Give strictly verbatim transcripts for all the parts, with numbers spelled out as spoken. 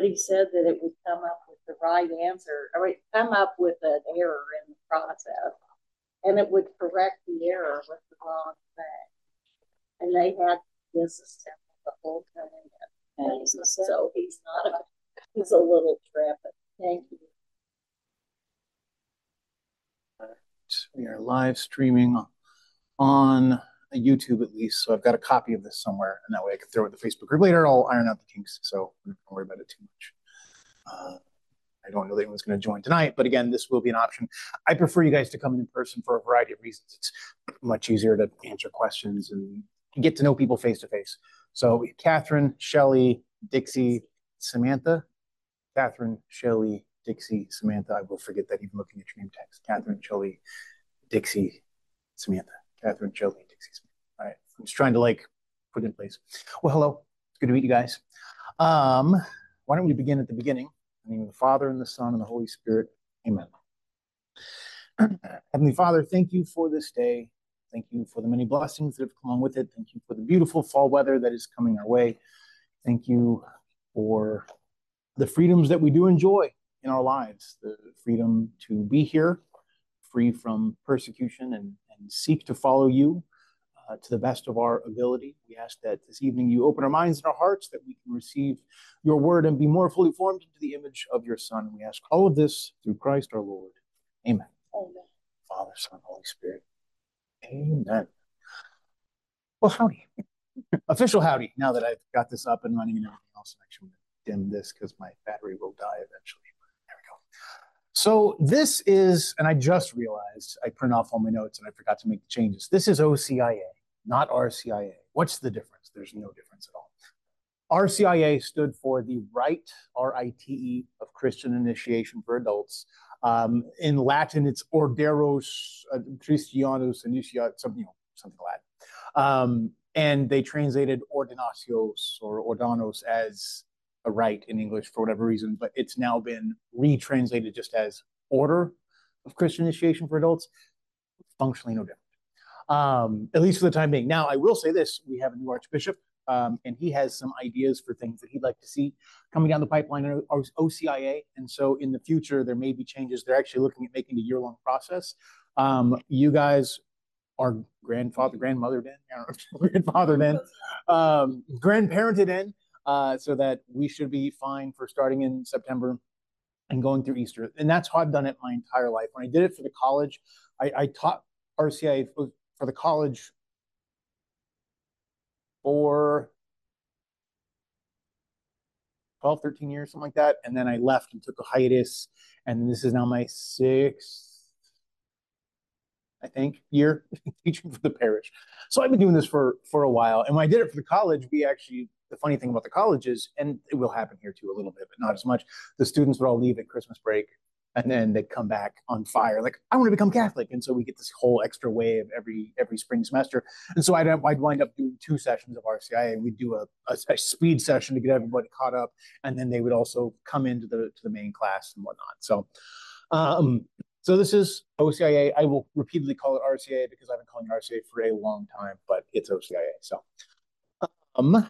somebody said that it would come up with the right answer, or it come up with an error in the process, and it would correct the error with the wrong thing. And they had disassemble the whole thing. And so he's not a, he's a little tripping. Thank you. We are live streaming on YouTube at least, so I've got a copy of this somewhere, and that way I can throw it in the Facebook group later. I'll iron out the kinks, so don't worry about it too much. Uh, I don't know that anyone's going to join tonight, but again, this will be an option. I prefer you guys to come in in person for a variety of reasons. It's much easier to answer questions and get to know people face to face. So Catherine, Shelley, Dixie, Samantha. Catherine, Shelley, Dixie, Samantha. I will forget that even looking at your name text. Catherine, Shelley, Dixie, Samantha. Catherine, Shelley, Dixie, Samantha. All right. I'm just trying to like put it in place. Well, hello. It's good to meet you guys. Um, why don't we begin at the beginning? In the name of the Father, and the Son, and the Holy Spirit. Amen. Heavenly Father, thank you for this day. Thank you for the many blessings that have come along with it. Thank you for the beautiful fall weather that is coming our way. Thank you for the freedoms that we do enjoy in our lives, the freedom to be here, free from persecution, and, and seek to follow you uh, to the best of our ability. We ask that this evening you open our minds and our hearts, that we can receive your word and be more fully formed into the image of your Son. We ask all of this through Christ our Lord. Amen. Amen. Father, Son, Holy Spirit. Amen. Well, howdy. Official howdy, now that I've got this up and running and everything else. I'm actually going to dim this because my battery will die eventually. There we go. So this is, and I just realized I printed off all my notes and I forgot to make the changes. This is O C I A, not R C I A. What's the difference? There's no difference at all. R C I A stood for the Rite, R I T E, of Christian Initiation for Adults. Um, in Latin, it's Orderos uh, Christianos Initiat, something, you know, something like that. Um, and they translated ordinatios or ordanos as a rite in English for whatever reason, but it's now been retranslated just as Order of Christian Initiation for Adults. Functionally no different, um, at least for the time being. Now, I will say this: we have a new Archbishop, um, and he has some ideas for things that he'd like to see coming down the pipeline in O C I A. And so in the future, there may be changes. They're actually looking at making a year-long process. Um, you guys are grandfather, grandmothered in, I don't know, grandfathered in, um, grandparented in, uh, so that we should be fine for starting in September and going through Easter. And that's how I've done it my entire life. When I did it for the college, I, I taught R C I A for the college for twelve, thirteen years, something like that. And then I left and took a hiatus. And this is now my sixth, I think, year teaching for the parish. So I've been doing this for, for a while. And when I did it for the college, we actually, the funny thing about the college is, and it will happen here too a little bit, but not as much, the students would all leave at Christmas break and then they'd come back on fire, like, I want to become Catholic. And so we get this whole extra wave every every spring semester. And so I'd, I'd wind up doing two sessions of R C I A. We'd do a, a, a speed session to get everybody caught up. And then they would also come into the, to the main class and whatnot. So, um, so this is O C I A. I will repeatedly call it R C I A because I've been calling it R C I A for a long time, but it's O C I A. So, um,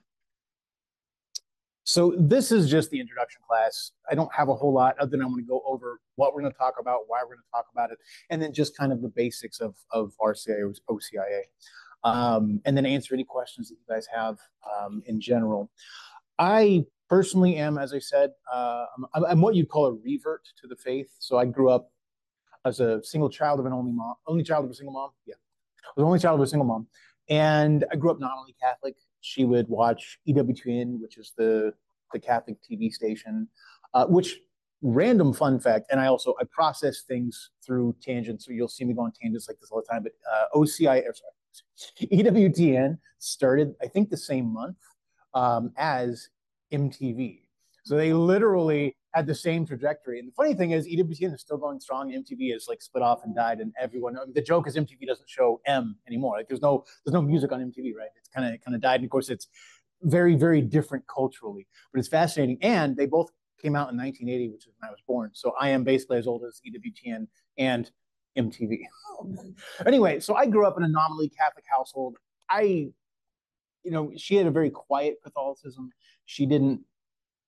So this is just the introduction class. I don't have a whole lot other than I'm going to go over what we're going to talk about, why we're going to talk about it, and then just kind of the basics of, of R C I A or O C I A. Um, and then answer any questions that you guys have um, in general. I personally am, as I said, uh, I'm, I'm what you'd call a revert to the faith. So I grew up as a single child of an only mom, only child of a single mom. Yeah, I was the only child of a single mom. And I grew up not only Catholic. She would watch E W T N, which is the, the Catholic T V station, uh, which, random fun fact, and I also, I process things through tangents, so you'll see me go on tangents like this all the time, but uh, O C I A, or sorry, E W T N started, I think, the same month um, as M T V. So they literally had the same trajectory. And the funny thing is, E W T N is still going strong. M T V is like split off and died, and everyone. I mean, the joke is M T V doesn't show M anymore. Like there's no there's no music on M T V, right? It's kind of kind of died. And of course, it's very very different culturally, but it's fascinating. And they both came out in nineteen eighty, which is when I was born. So I am basically as old as E W T N and M T V. Anyway, so I grew up in a nominally Catholic household. I, you know, she had a very quiet Catholicism. She didn't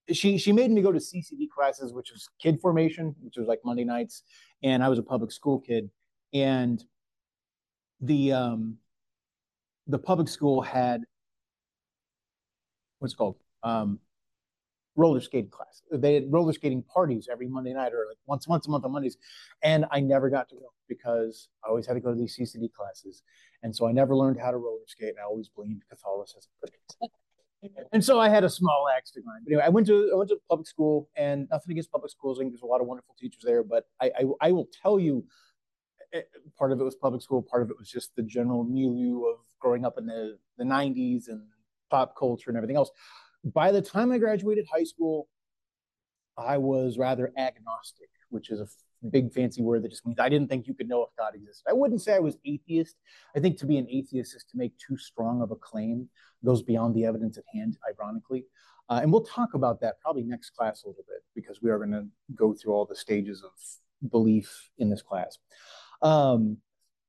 she she made me go to C C D classes, which was kid formation, which was like Monday nights, and I was a public school kid, and the um the public school had what's it called um roller skating class. They had roller skating parties every Monday night or like once once a month on Mondays, and I never got to go because I always had to go to these C C D classes, and so I never learned how to roller skate. And I always blamed Catholicism. And so I had a small axe to grind. But anyway, I went to I went to public school, and nothing against public schools. I think there's a lot of wonderful teachers there, but I I, I will tell you, eh, part of it was public school, part of it was just the general milieu of growing up in the the nineties and pop culture and everything else. By the time I graduated high school, I was rather agnostic, which is a big fancy word that just means I didn't think you could know if God existed. I wouldn't say I was atheist. I think to be an atheist is to make too strong of a claim, goes beyond the evidence at hand, ironically. Uh, and we'll talk about that probably next class a little bit because we are going to go through all the stages of belief in this class. Um,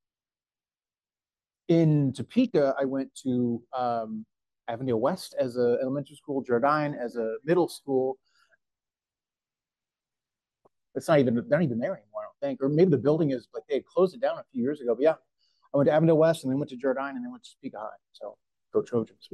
in Topeka, I went to um, Avondale West as an elementary school, Jardine as a middle school. It's not even, they're not even there anymore, I don't think. Or maybe the building is like they had closed it down a few years ago. But yeah, I went to Avondale West and then went to Jardine and then went to Topeka High. So go Trojans.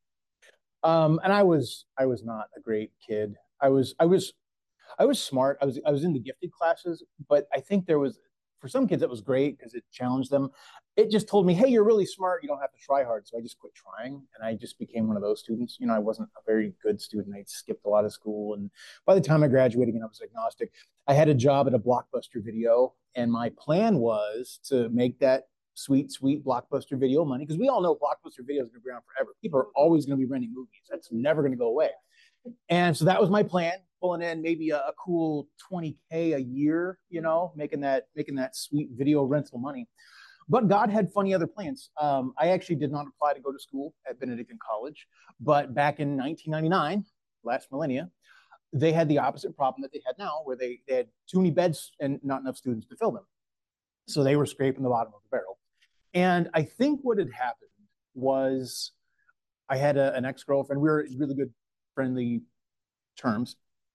um, and I was I was not a great kid. I was I was I was smart. I was I was in the gifted classes, but I think there was for some kids it was great because it challenged them. It just told me, hey, you're really smart. You don't have to try hard. So I just quit trying, and I just became one of those students. You know, I wasn't a very good student. I skipped a lot of school, and by the time I graduated, again, I was agnostic. I had a job at a Blockbuster Video, and my plan was to make that sweet, sweet Blockbuster Video money because we all know Blockbuster Video is going to be around forever. People are always going to be renting movies. That's never going to go away. And so that was my plan, pulling in maybe a, a cool twenty K a year, you know, making that making that sweet video rental money. But God had funny other plans. Um, I actually did not apply to go to school at Benedictine College, but back in nineteen ninety-nine, last millennia, they had the opposite problem that they had now, where they, they had too many beds and not enough students to fill them. So they were scraping the bottom of the barrel. And I think what had happened was I had a, an ex-girlfriend. We were really good friendly terms,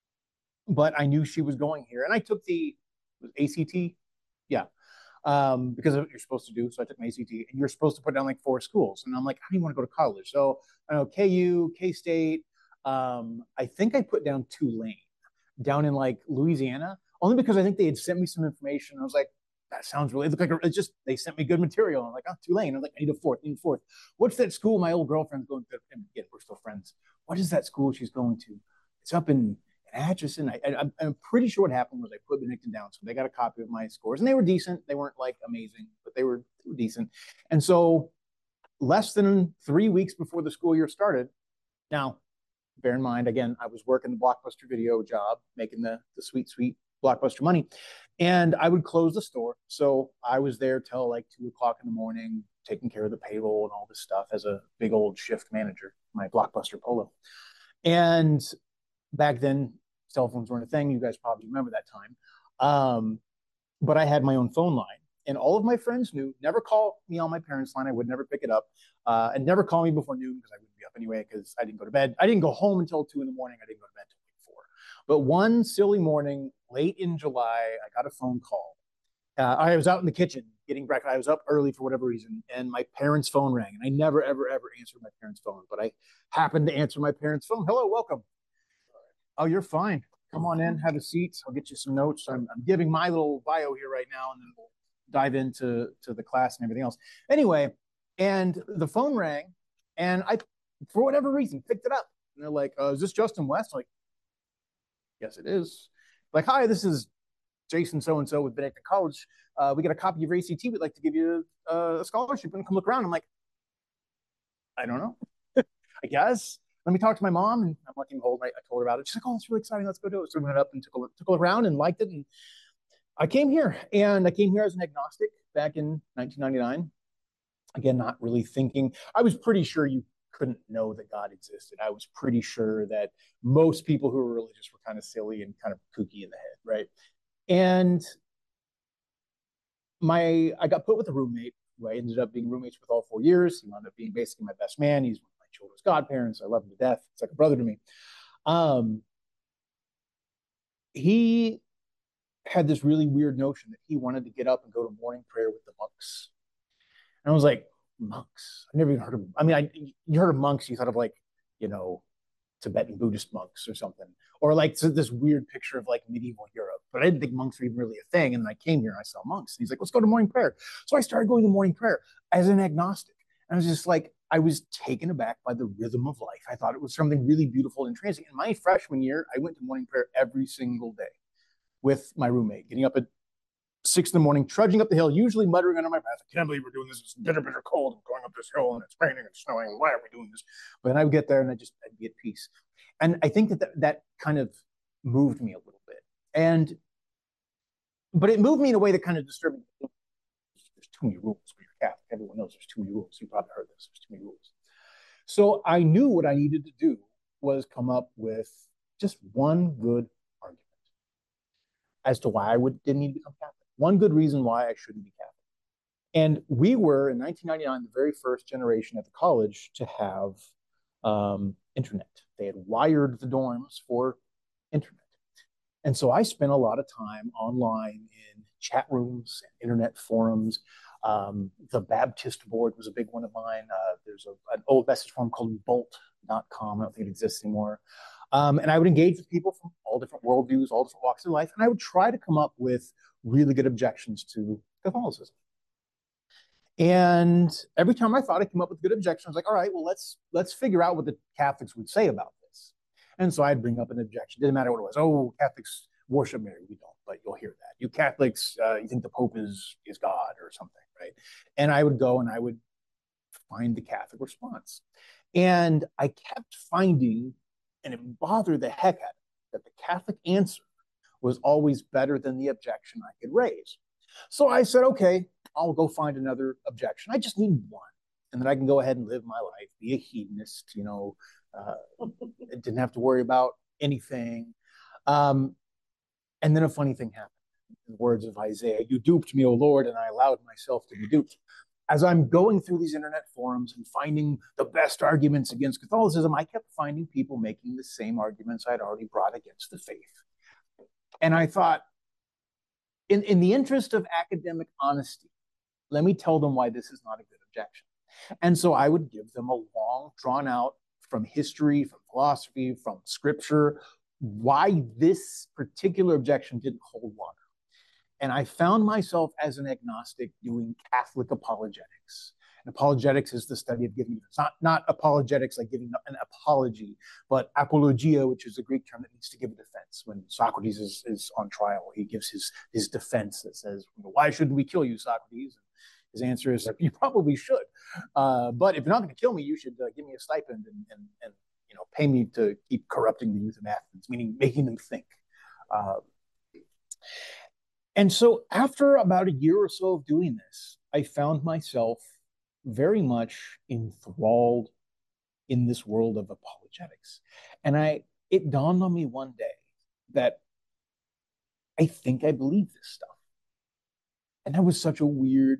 but I knew she was going here, and I took the A C T, yeah, um, because of what you're supposed to do. So I took my A C T, and you're supposed to put down like four schools, and I'm like, how do you want to go to college? So I know K U, K State. Um, I think I put down Tulane, down in like Louisiana, only because I think they had sent me some information. I was like, that sounds really, it looked like a, it's just, they sent me good material. I'm like, oh, Tulane. I'm like, I need a fourth, I need a fourth. What's that school my old girlfriend's going to? And again, we're still friends. What is that school she's going to? It's up in, in Atchison. I, I, I'm pretty sure what happened was I put Benedictine down. So they got a copy of my scores, and they were decent. They weren't like amazing, but they were, they were decent. And so less than three weeks before the school year started, now, bear in mind, again, I was working the Blockbuster Video job, making the, the sweet, sweet Blockbuster money. And I would close the store. So I was there till like two o'clock in the morning, taking care of the payroll and all this stuff as a big old shift manager, my Blockbuster Polo. And back then, cell phones weren't a thing. You guys probably remember that time. Um, but I had my own phone line. And all of my friends knew, never call me on my parents' line. I would never pick it up. Uh, and never call me before noon because I wouldn't be up anyway because I didn't go to bed. I didn't go home until two in the morning. I didn't go to bed until like four. But one silly morning, late in July, I got a phone call. Uh, I was out in the kitchen getting breakfast. I was up early for whatever reason, and my parents' phone rang. And I never, ever, ever answered my parents' phone. But I happened to answer my parents' phone. Hello, welcome. Oh, you're fine. Come on in, have a seat. I'll get you some notes. I'm, I'm giving my little bio here right now, and then we'll dive into to the class and everything else. Anyway, and the phone rang, and I, for whatever reason, picked it up. And they're like, uh, "Is this Justin West?" I'm like, yes, it is. Like, hi, this is Jason so and so with Benedictine College. Uh, we got a copy of your A C T. We'd like to give you a, a scholarship and come look around. I'm like, I don't know. I guess. Let me talk to my mom, and I'm lucky hold. I, I told her about it. She's like, "Oh, it's really exciting. Let's go do it." So we went up and took a look, took a look around and liked it. And I came here, and I came here as an agnostic back in nineteen ninety-nine. Again, not really thinking. I was pretty sure you couldn't know that God existed. I was pretty sure that most people who were religious were kind of silly and kind of kooky in the head, right? And my, I got put with a roommate who I ended up being roommates with all four years. He wound up being basically my best man. He's one of my children's godparents. I love him to death. It's like a brother to me. Um, he had this really weird notion that he wanted to get up and go to morning prayer with the monks. And I was like, monks? I never even heard of. I mean, I you heard of monks, you thought of like, you know, Tibetan Buddhist monks or something, or like so this weird picture of like medieval Europe. But I didn't think monks were even really a thing. And then I came here and I saw monks. And he's like, let's go to morning prayer. So I started going to morning prayer as an agnostic. And I was just like, I was taken aback by the rhythm of life. I thought it was something really beautiful and transient. In my freshman year, I went to morning prayer every single day with my roommate, getting up at six in the morning, trudging up the hill, usually muttering under my breath, I can't believe we're doing this. It's bitter, bitter cold. I'm going up this hill and it's raining and snowing. Why are we doing this? But then I would get there and I just, I'd be at peace. And I think that that, that kind of moved me a little bit. And, but it moved me in a way that kind of disturbed me. There's too many rules for your Catholic. Everyone knows there's too many rules. You probably heard this. There's too many rules. So I knew what I needed to do was come up with just one good argument as to why I would, didn't need to become Catholic. One good reason why I shouldn't be Catholic. And we were in nineteen ninety-nine the very first generation at the college to have um, internet. They had wired the dorms for internet. And so I spent a lot of time online in chat rooms and internet forums. Um, the Baptist board was a big one of mine. Uh, there's a, an old message forum called bolt dot com. I don't think it exists anymore. Um, and I would engage with people from all different worldviews, all different walks of life, and I would try to come up with really good objections to Catholicism. And every time I thought I came up with good objections, I was like, all right, well, let's let's figure out what the Catholics would say about this. And so I'd bring up an objection. Didn't matter what it was. Oh, Catholics worship Mary. We don't, but you'll hear that. You Catholics, uh, you think the Pope is is God or something, right? And I would go and I would find the Catholic response. And I kept finding, and it bothered the heck out of me, that the Catholic answer was always better than the objection I could raise. So I said, okay, I'll go find another objection. I just need one. And then I can go ahead and live my life, be a hedonist, you know, uh, didn't have to worry about anything. Um, and then a funny thing happened. In the words of Isaiah, you duped me, O Lord, and I allowed myself to be duped. As I'm going through these internet forums and finding the best arguments against Catholicism, I kept finding people making the same arguments I'd already brought against the faith. And I thought, in, in the interest of academic honesty, let me tell them why this is not a good objection. And so I would give them a long, drawn out from history, from philosophy, from scripture, why this particular objection didn't hold water. And I found myself as an agnostic doing Catholic apologetics. And apologetics is the study of giving, it's not, not apologetics like giving an apology, but apologia, which is a Greek term that means to give a defense. When Socrates is, is on trial, he gives his, his defense that says, why shouldn't we kill you, Socrates? And his answer is, you probably should. Uh, but if you're not going to kill me, you should uh, give me a stipend and, and, and you know, pay me to keep corrupting the youth of Athens, meaning making them think. Uh, and so after about a year or so of doing this, I found myself very much enthralled in this world of apologetics. And I, it dawned on me one day that I think I believe this stuff. And that was such a weird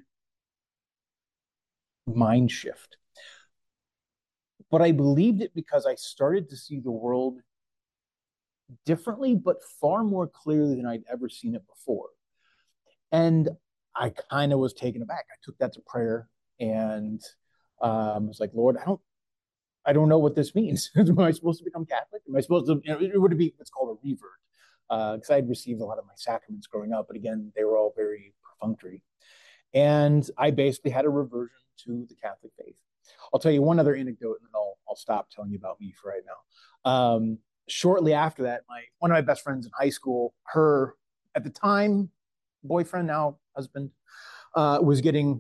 mind shift. But I believed it because I started to see the world differently, but far more clearly than I'd ever seen it before. And I kind of was taken aback. I took that to prayer and um, I was like, Lord, I don't, I don't know what this means. Am I supposed to become Catholic? Am I supposed to, you know, it would be what's called a revert. Because uh, I'd received a lot of my sacraments growing up, but again, they were all very perfunctory. And I basically had a reversion to the Catholic faith. I'll tell you one other anecdote, and then I'll, I'll stop telling you about me for right now. Um, shortly after that, my one of my best friends in high school, her, at the time, boyfriend, now husband, uh, was getting,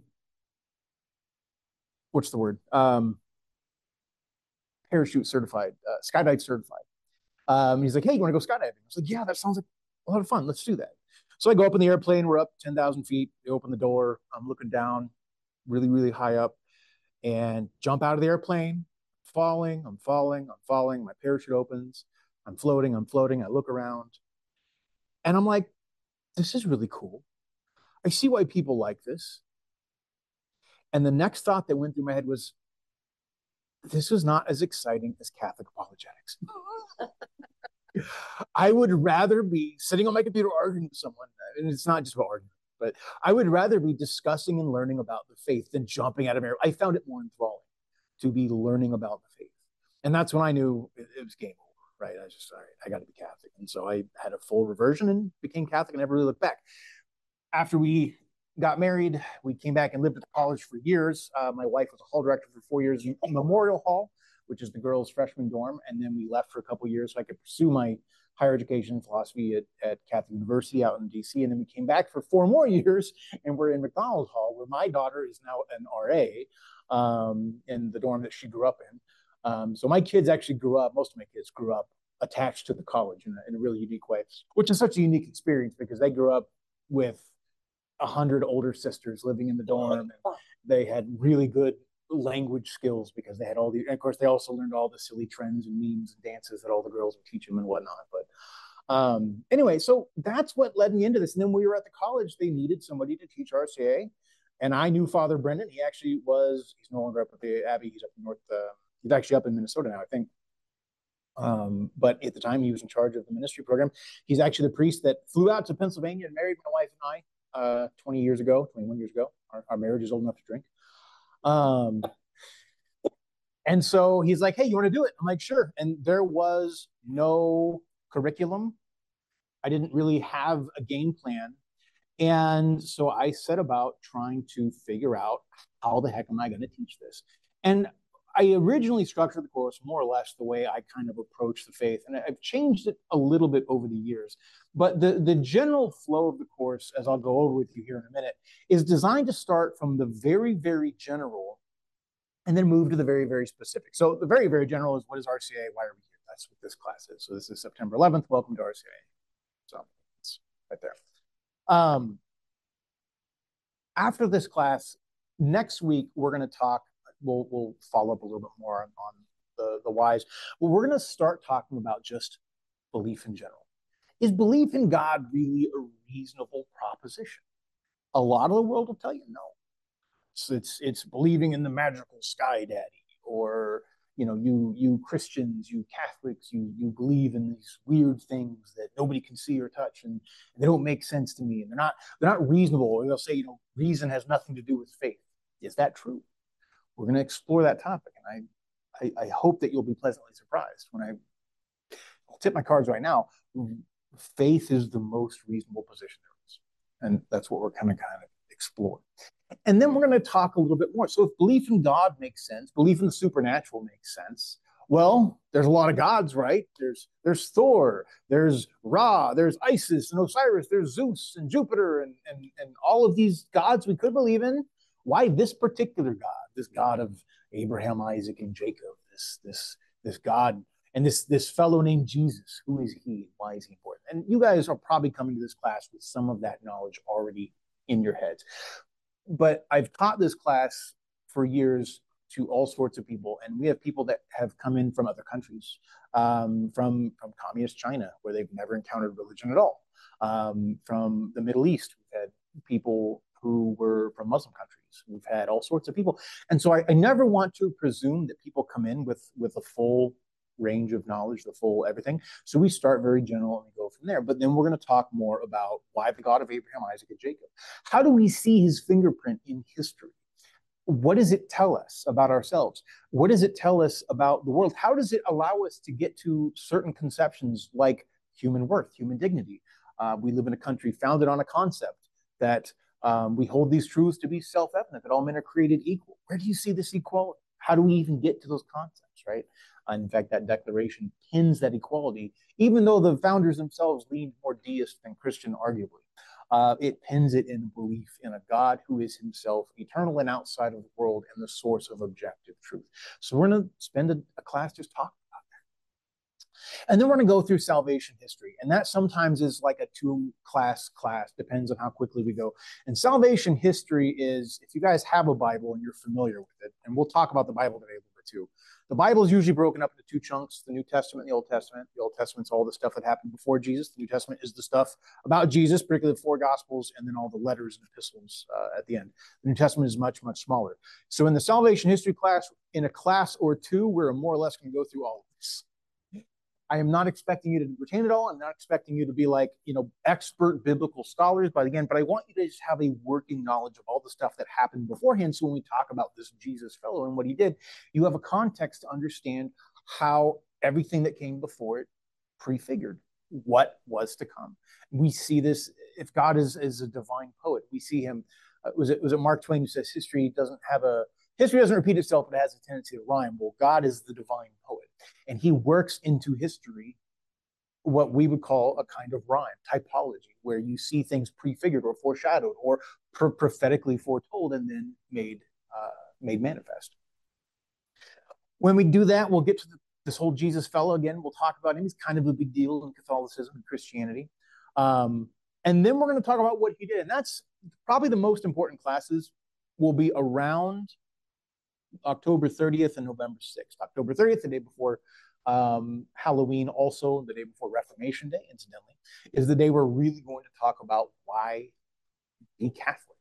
what's the word? Um, parachute certified, uh, skydive certified. Um, he's like, hey, you want to go skydiving? I was like, yeah, that sounds like a lot of fun. Let's do that. So I go up in the airplane. We're up ten thousand feet. They open the door. I'm looking down really, really high up and jump out of the airplane. Falling, I'm falling, I'm falling. My parachute opens. I'm floating, I'm floating. I look around and I'm like, this is really cool. I see why people like this. And the next thought that went through my head was, this is not as exciting as Catholic apologetics. I would rather be sitting on my computer arguing with someone, and it's not just about arguing, but I would rather be discussing and learning about the faith than jumping out of air. I found it more enthralling to be learning about the faith. And that's when I knew it, it was game over, right? I was just, all right, I got to be Catholic. And so I had a full reversion and became Catholic and never really looked back. After we got married, we came back and lived at the college for years. Uh, my wife was a hall director for four years in Memorial Hall, which is the girls' freshman dorm. And then we left for a couple of years so I could pursue my higher education philosophy at, at Catholic University out in D C. And then we came back for four more years and we're in McDonald Hall, where my daughter is now an R A um, in the dorm that she grew up in. Um, so my kids actually grew up, most of my kids grew up attached to the college in a, in a really unique way, which is such a unique experience because they grew up with a hundred older sisters living in the dorm. And they had really good language skills because they had all the, and of course they also learned all the silly trends and memes and dances that all the girls would teach them and whatnot. But um, anyway, so that's what led me into this. And then we were at the college, they needed somebody to teach R C A. And I knew Father Brendan. He actually was, he's no longer up at the Abbey. He's up in North, uh, he's actually up in Minnesota now, I think. Um, but at the time he was in charge of the ministry program. He's actually the priest that flew out to Pennsylvania and married my wife and I uh, twenty years ago, twenty-one years ago. Our, our marriage is old enough to drink. Um, and so he's like, hey, you want to do it? I'm like, sure. And there was no curriculum. I didn't really have a game plan. And so I set about trying to figure out how the heck am I going to teach this? And I originally structured the course more or less the way I kind of approach the faith. And I've changed it a little bit over the years. But the, the general flow of the course, as I'll go over with you here in a minute, is designed to start from the very, very general and then move to the very, very specific. So the very, very general is, what is R C A? Why are we here? That's what this class is. So this is September eleventh. Welcome to R C A. So it's right there. Um, after this class, next week, we're going to talk, we'll, we'll follow up a little bit more on, on the, the whys. Well, we're going to start talking about just belief in general. Is belief in God really a reasonable proposition? A lot of the world will tell you no. It's, it's, it's believing in the magical sky daddy, or you know, you you Christians, you Catholics, you you believe in these weird things that nobody can see or touch, and, and they don't make sense to me, and they're not they're not reasonable. Or they'll say, you know, reason has nothing to do with faith. Is that true? We're going to explore that topic, and I, I I hope that you'll be pleasantly surprised when I I'll tip my cards right now. Faith is the most reasonable position there is, and that's what we're kind of kind of explore. And then we're going to talk a little bit more. So if belief in God makes sense, belief in the supernatural makes sense, well, there's a lot of gods, right? There's there's Thor, there's Ra, there's Isis and Osiris, there's Zeus and Jupiter, and, and, and all of these gods we could believe in. Why this particular God, this God of Abraham, Isaac, and Jacob, this, this, this God, and this, this fellow named Jesus? Who is he? Why is he important? And you guys are probably coming to this class with some of that knowledge already in your heads. But I've taught this class for years to all sorts of people, and we have people that have come in from other countries, um, from from communist China, where they've never encountered religion at all, um, from the Middle East. We've had people who were from Muslim countries. We've had all sorts of people, and so I, I never want to presume that people come in with with a full range of knowledge, the full everything. So we start very general and we go from there. But then we're going to talk more about why the God of Abraham, Isaac, and Jacob. How do we see his fingerprint in history? What does it tell us about ourselves? What does it tell us about the world? How does it allow us to get to certain conceptions like human worth, human dignity? Uh, we live in a country founded on a concept that um, we hold these truths to be self-evident, that all men are created equal. Where do you see this equality? How do we even get to those concepts, right? Uh, in fact, that declaration pins that equality, even though the founders themselves leaned more deist than Christian, arguably. Uh, it pins it in belief in a God who is himself eternal and outside of the world and the source of objective truth. So we're going to spend a, a class just talking about that. And then we're going to go through salvation history. And that sometimes is like a two-class class, depends on how quickly we go. And salvation history is, if you guys have a Bible and you're familiar with it, and we'll talk about the Bible today a little bit too. The Bible is usually broken up into two chunks, the New Testament and the Old Testament. The Old Testament's all the stuff that happened before Jesus. The New Testament is the stuff about Jesus, particularly the four Gospels, and then all the letters and epistles uh, at the end. The New Testament is much, much smaller. So in the salvation history class, in a class or two, we're more or less going to go through all of this. I am not expecting you to retain it all. I'm not expecting you to be like, you know, expert biblical scholars by the end, but I want you to just have a working knowledge of all the stuff that happened beforehand. So when we talk about this Jesus fellow and what he did, you have a context to understand how everything that came before it prefigured what was to come. We see this, if God is, is a divine poet, we see him, uh, was it was it Mark Twain who says history doesn't have a, history doesn't repeat itself, but it has a tendency to rhyme. Well, God is the divine poet, and he works into history what we would call a kind of rhyme, typology, where you see things prefigured or foreshadowed or pro- prophetically foretold and then made uh, made manifest. When we do that, we'll get to the, this whole Jesus fellow again. We'll talk about him. He's kind of a big deal in Catholicism and Christianity. Um, and then we're going to talk about what he did. And that's probably the most important classes will be around October thirtieth and November sixth. October thirtieth, the day before um, Halloween, also the day before Reformation Day, incidentally, is the day we're really going to talk about why be Catholic.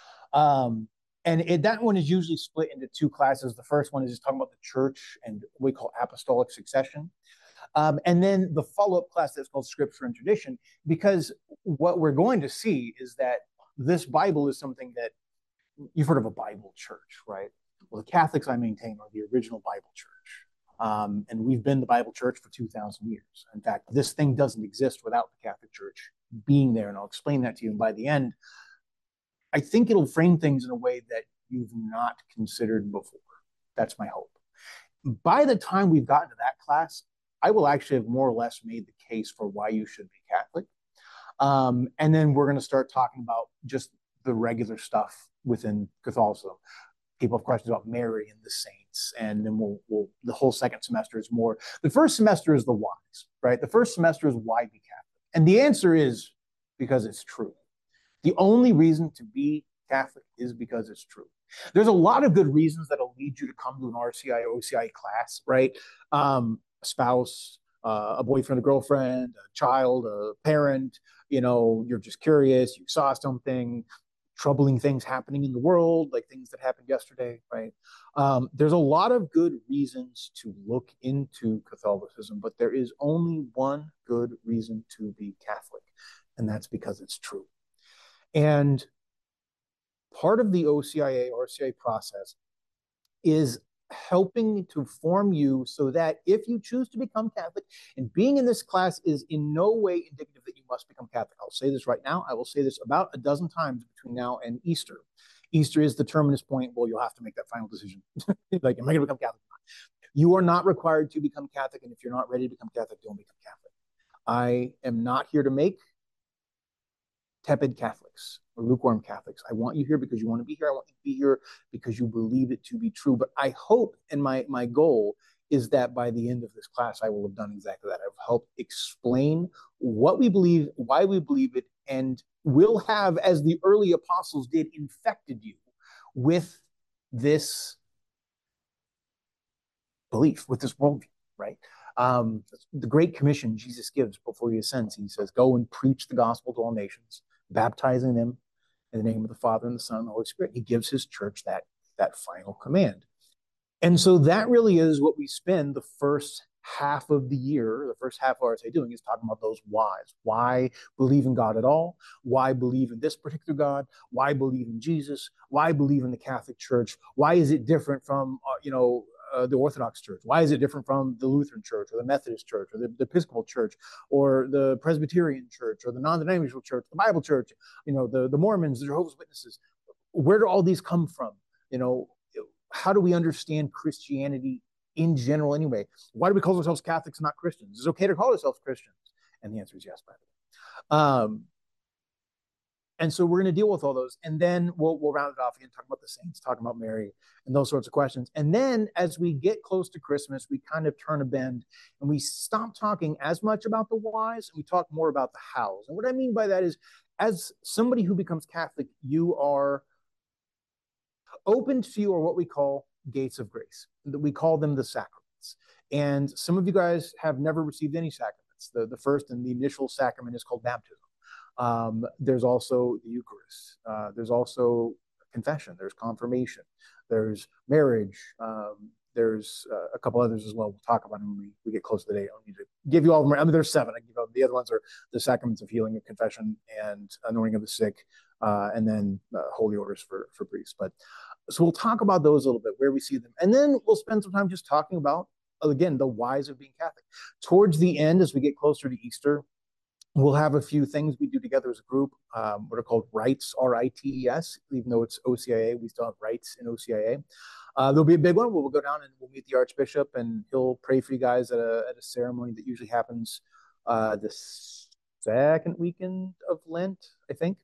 Um, and it, that one is usually split into two classes. The first one is just talking about the church and what we call apostolic succession. Um, and then the follow-up class that's called Scripture and Tradition, because what we're going to see is that this Bible is something that you've heard of a Bible church, right? Well, the Catholics I maintain are the original Bible church. Um, and we've been the Bible church for two thousand years. In fact, this thing doesn't exist without the Catholic Church being there. And I'll explain that to you. And by the end, I think it'll frame things in a way that you've not considered before. That's my hope. By the time we've gotten to that class, I will actually have more or less made the case for why you should be Catholic. Um, and then we're going to start talking about just the regular stuff within Catholicism. People have questions about Mary and the saints, and then we'll, we'll the whole second semester is more. The first semester is the whys, right? The first semester is why be Catholic, and the answer is because it's true. The only reason to be Catholic is because it's true. There's a lot of good reasons that'll lead you to come to an R C I or O C I class, right? Um, a spouse, uh, a boyfriend, a girlfriend, a child, a parent. You know, you're just curious. You saw something. Troubling things happening in the world, like things that happened yesterday, right? Um, there's a lot of good reasons to look into Catholicism, but there is only one good reason to be Catholic, and that's because it's true. And part of the O C I A, R C I A process is helping to form you so that if you choose to become Catholic, and being in this class is in no way indicative that you must become Catholic. I'll say this right now. I will say this about a dozen times between now and Easter. Easter is the terminus point. Well, you'll have to make that final decision. Like, am I going to become Catholic? You are not required to become Catholic, and if you're not ready to become Catholic, don't become Catholic. I am not here to make tepid Catholics or lukewarm Catholics. I want you here because you want to be here. I want you to be here because you believe it to be true. But I hope, and my, my goal is that by the end of this class, I will have done exactly that. I've helped explain what we believe, why we believe it, and will have, as the early apostles did, infected you with this belief, with this worldview, right? Um, the Great Commission Jesus gives before he ascends, he says, go and preach the gospel to all nations, baptizing them in the name of the Father and the Son and the Holy Spirit. He gives his church that, that final command. And so that really is what we spend the first half of the year, the first half of R S A doing, is talking about those whys. Why believe in God at all? Why believe in this particular God? Why believe in Jesus? Why believe in the Catholic Church? Why is it different from, uh, you know, Uh, the Orthodox Church? Why is it different from the Lutheran Church or the Methodist Church or the, the Episcopal Church or the Presbyterian Church or the non-denominational church, the Bible Church, you know, the, the Mormons, the Jehovah's Witnesses? Where do all these come from? You know, how do we understand Christianity in general anyway? Why do we call ourselves Catholics and not Christians? Is it okay to call ourselves Christians? And the answer is yes, by the way. Um, And so we're going to deal with all those. And then we'll, we'll round it off again, talking about the saints, talking about Mary, and those sorts of questions. And then as we get close to Christmas, we kind of turn a bend and we stop talking as much about the whys and we talk more about the hows. And what I mean by that is, as somebody who becomes Catholic, you are open to or what we call gates of grace. We call them the sacraments. And some of you guys have never received any sacraments. The, the first and the initial sacrament is called baptism. Um, there's also the Eucharist. Uh, there's also confession. There's confirmation. There's marriage. Um, there's uh, a couple others as well. We'll talk about them when we, we get close to the day. I don't need to give you all of them. I mean, there's seven. I give you the other ones are the sacraments of healing, of confession, and anointing of the sick, uh, and then uh, holy orders for for priests. But so we'll talk about those a little bit, where we see them, and then we'll spend some time just talking about, again, the whys of being Catholic. Towards the end, as we get closer to Easter, we'll have a few things we do together as a group, um, what are called rites, R I T E S. Even though it's O C I A, we still have rites in O C I A. Uh, there'll be a big one where we'll go down and we'll meet the Archbishop, and he'll pray for you guys at a, at a ceremony that usually happens uh, the second weekend of Lent, I think.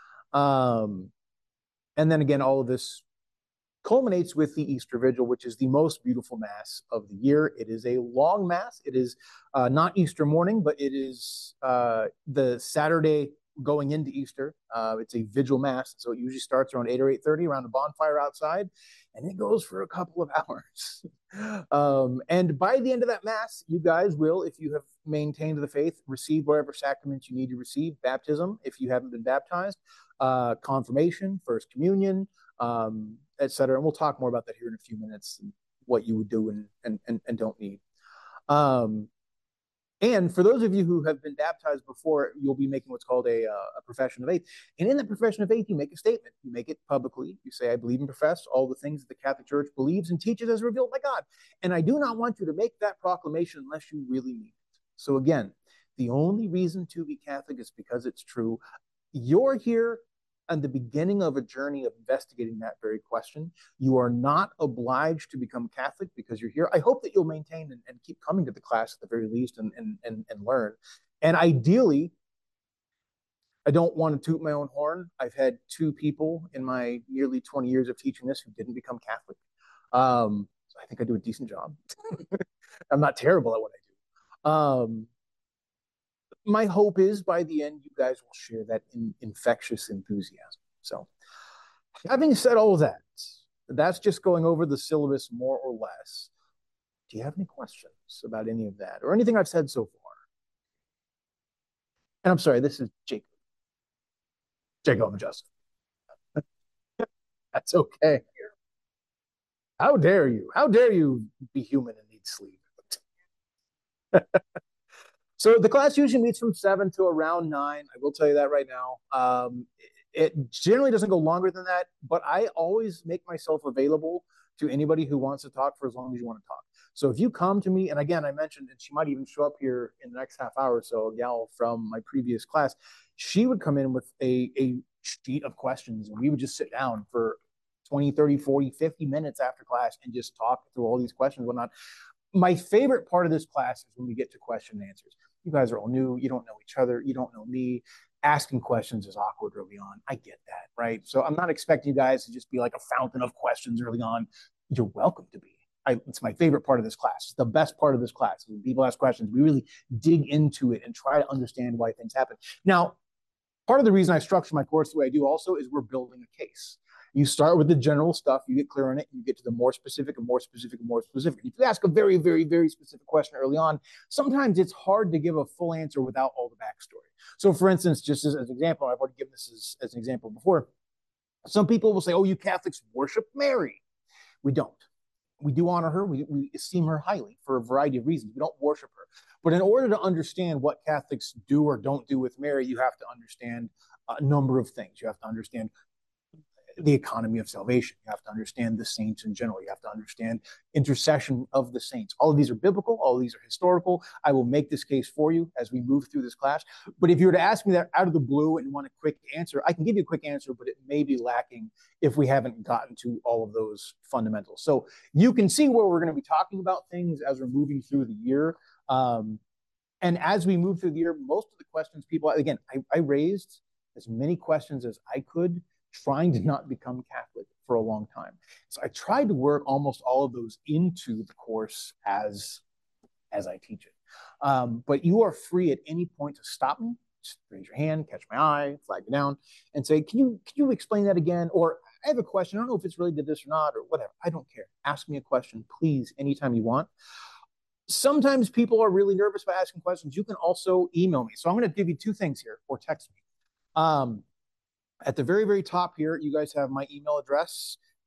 Um, and then again, all of this culminates with the Easter Vigil, which is the most beautiful Mass of the year. It is a long Mass. It is uh, not Easter morning, but it is uh, the Saturday going into Easter. Uh, it's a Vigil Mass, so it usually starts around eight or eight thirty around a bonfire outside, and it goes for a couple of hours. um, and by the end of that Mass, you guys will, if you have maintained the faith, receive whatever sacraments you need to receive, baptism, if you haven't been baptized, uh, confirmation, First Communion, um, et cetera. And we'll talk more about that here in a few minutes, and what you would do and, and, and, and don't need. Um, and for those of you who have been baptized before, you'll be making what's called a, uh, a profession of faith. And in that profession of faith, you make a statement. You make it publicly. You say, I believe and profess all the things that the Catholic Church believes and teaches as revealed by God. And I do not want you to make that proclamation unless you really mean it. So again, the only reason to be Catholic is because it's true. You're here at the beginning of a journey of investigating that very question. You are not obliged to become Catholic because you're here. I hope that you'll maintain and, and keep coming to the class at the very least, and, and, and, and learn. And ideally, I don't want to toot my own horn. I've had two people in my nearly twenty years of teaching this who didn't become Catholic. Um, so I think I do a decent job. I'm not terrible at what I do. Um, my hope is by the end, you guys will share that in, infectious enthusiasm. So having said all of that, that's just going over the syllabus more or less. Do you have any questions about any of that or anything I've said so far? And I'm sorry, this is Jacob. Jacob Justin. That's okay. How dare you? How dare you be human and need sleep? So the class usually meets from seven to around nine. I will tell you that right now. Um, it, it generally doesn't go longer than that, but I always make myself available to anybody who wants to talk for as long as you want to talk. So if you come to me, and again, I mentioned, and she might even show up here in the next half hour or so, a gal from my previous class, she would come in with a, a sheet of questions, and we would just sit down for twenty, thirty, forty, fifty minutes after class and just talk through all these questions and whatnot. My favorite part of this class is when we get to question and answers. You guys are all new. You don't know each other. You don't know me. Asking questions is awkward early on. I get that, right? So I'm not expecting you guys to just be like a fountain of questions early on. You're welcome to be. I, it's my favorite part of this class. It's the best part of this class. When people ask questions, we really dig into it and try to understand why things happen. Now, part of the reason I structure my course the way I do also is we're building a case. You start with the general stuff, you get clear on it, and you get to the more specific and more specific and more specific. If you ask a very, very, very specific question early on, sometimes it's hard to give a full answer without all the backstory. So for instance, just as, as an example, I've already given this as, as an example before. Some people will say, oh, you Catholics worship Mary. We don't. We do honor her. We, we esteem her highly for a variety of reasons. We don't worship her. But in order to understand what Catholics do or don't do with Mary, you have to understand a number of things. You have to understand the economy of salvation. You have to understand the saints in general. You have to understand intercession of the saints. All of these are biblical. All of these are historical. I will make this case for you as we move through this class. But if you were to ask me that out of the blue and want a quick answer, I can give you a quick answer, but it may be lacking if we haven't gotten to all of those fundamentals. So you can see where we're going to be talking about things as we're moving through the year. Um, and as we move through the year, most of the questions people, again, I, I raised as many questions as I could, trying to not become Catholic for a long time. So I tried to work almost all of those into the course as, as I teach it. Um, but you are free at any point to stop me, just raise your hand, catch my eye, flag me down, and say, can you, can you explain that again? Or I have a question. I don't know if it's related to this or not, or whatever. I don't care. Ask me a question, please, anytime you want. Sometimes people are really nervous by asking questions. You can also email me. So I'm going to give you two things here, or text me. Um, At the very, very top here, you guys have my email address,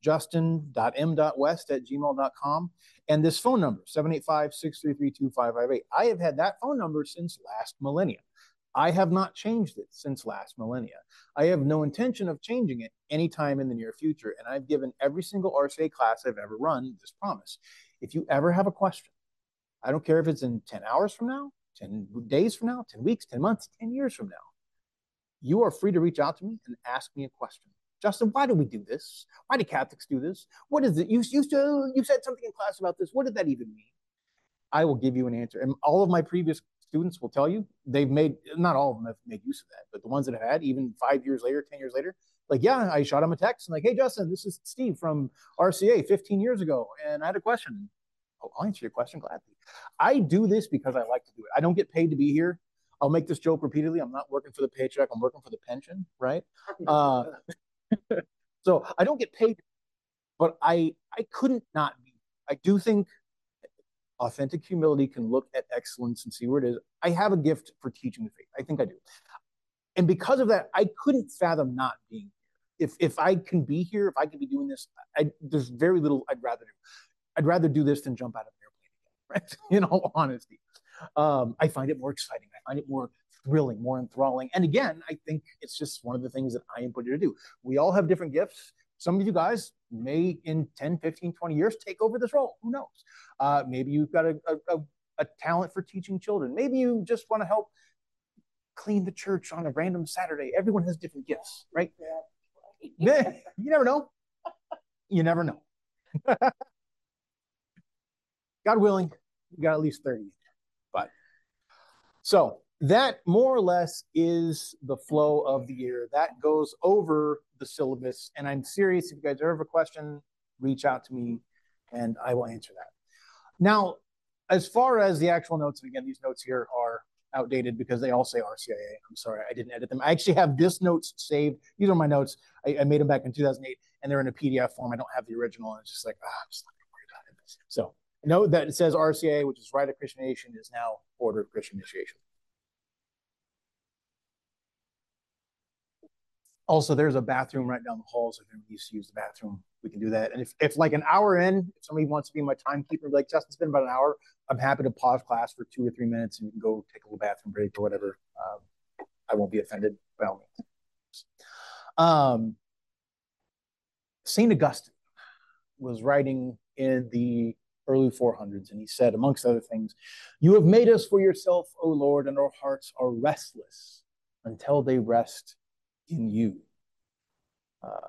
justin dot m dot west at gmail dot com, and this phone number, seven eight five, six three three, two five five eight. I have had that phone number since last millennia. I have not changed it since last millennia. I have no intention of changing it anytime in the near future, and I've given every single R C A class I've ever run this promise. If you ever have a question, I don't care if it's in ten hours from now, ten days from now, ten weeks, ten months, ten years from now, you are free to reach out to me and ask me a question. Justin, why do we do this? Why do Catholics do this? What is it? You, you, you said something in class about this. What did that even mean? I will give you an answer. And all of my previous students will tell you they've made, not all of them have made use of that, but the ones that have had, even five years later, ten years later, like, yeah, I shot him a text and like, hey, Justin, this is Steve from R C A fifteen years ago, and I had a question. Oh, I'll answer your question gladly. I do this because I like to do it. I don't get paid to be here. I'll make this joke repeatedly. I'm not working for the paycheck. I'm working for the pension, right? Uh, so I don't get paid, but I I couldn't not be. I do think authentic humility can look at excellence and see where it is. I have a gift for teaching the faith. I think I do. And because of that, I couldn't fathom not being here. If if I can be here, if I can be doing this, I, there's very little I'd rather do. I'd rather do this than jump out of an airplane again, right? In all honesty. Um, I find it more exciting. I find it more thrilling, more enthralling. And again, I think it's just one of the things that I am put here to do. We all have different gifts. Some of you guys may in ten, fifteen, twenty years take over this role. Who knows? Uh, maybe you've got a, a, a talent for teaching children. Maybe you just want to help clean the church on a random Saturday. Everyone has different gifts, right? Yeah. You never know. You never know. God willing, we got at least thirty. But so that more or less is the flow of the year. That goes over the syllabus. And I'm serious. If you guys ever have a question, reach out to me and I will answer that. Now, as far as the actual notes, and again, these notes here are outdated because they all say R C I A. I'm sorry, I didn't edit them. I actually have this notes saved. These are my notes. I, I made them back in two thousand eight, and they're in a P D F form. I don't have the original, and it's just like, ah, I'm just not worried about it. So note that it says R C A, which is Rite of Christian Initiation, is now Order of Christian Initiation. Also, there's a bathroom right down the hall, so if anyone needs to use the bathroom, we can do that. And if, if like an hour in, if somebody wants to be my timekeeper, like, Justin, it's been about an hour, I'm happy to pause class for two or three minutes and you can go take a little bathroom break or whatever. Um, I won't be offended by all means. Um, Saint Augustine was writing in the early four hundreds, and he said, amongst other things, "You have made us for yourself, O Lord, and our hearts are restless until they rest in you." Uh,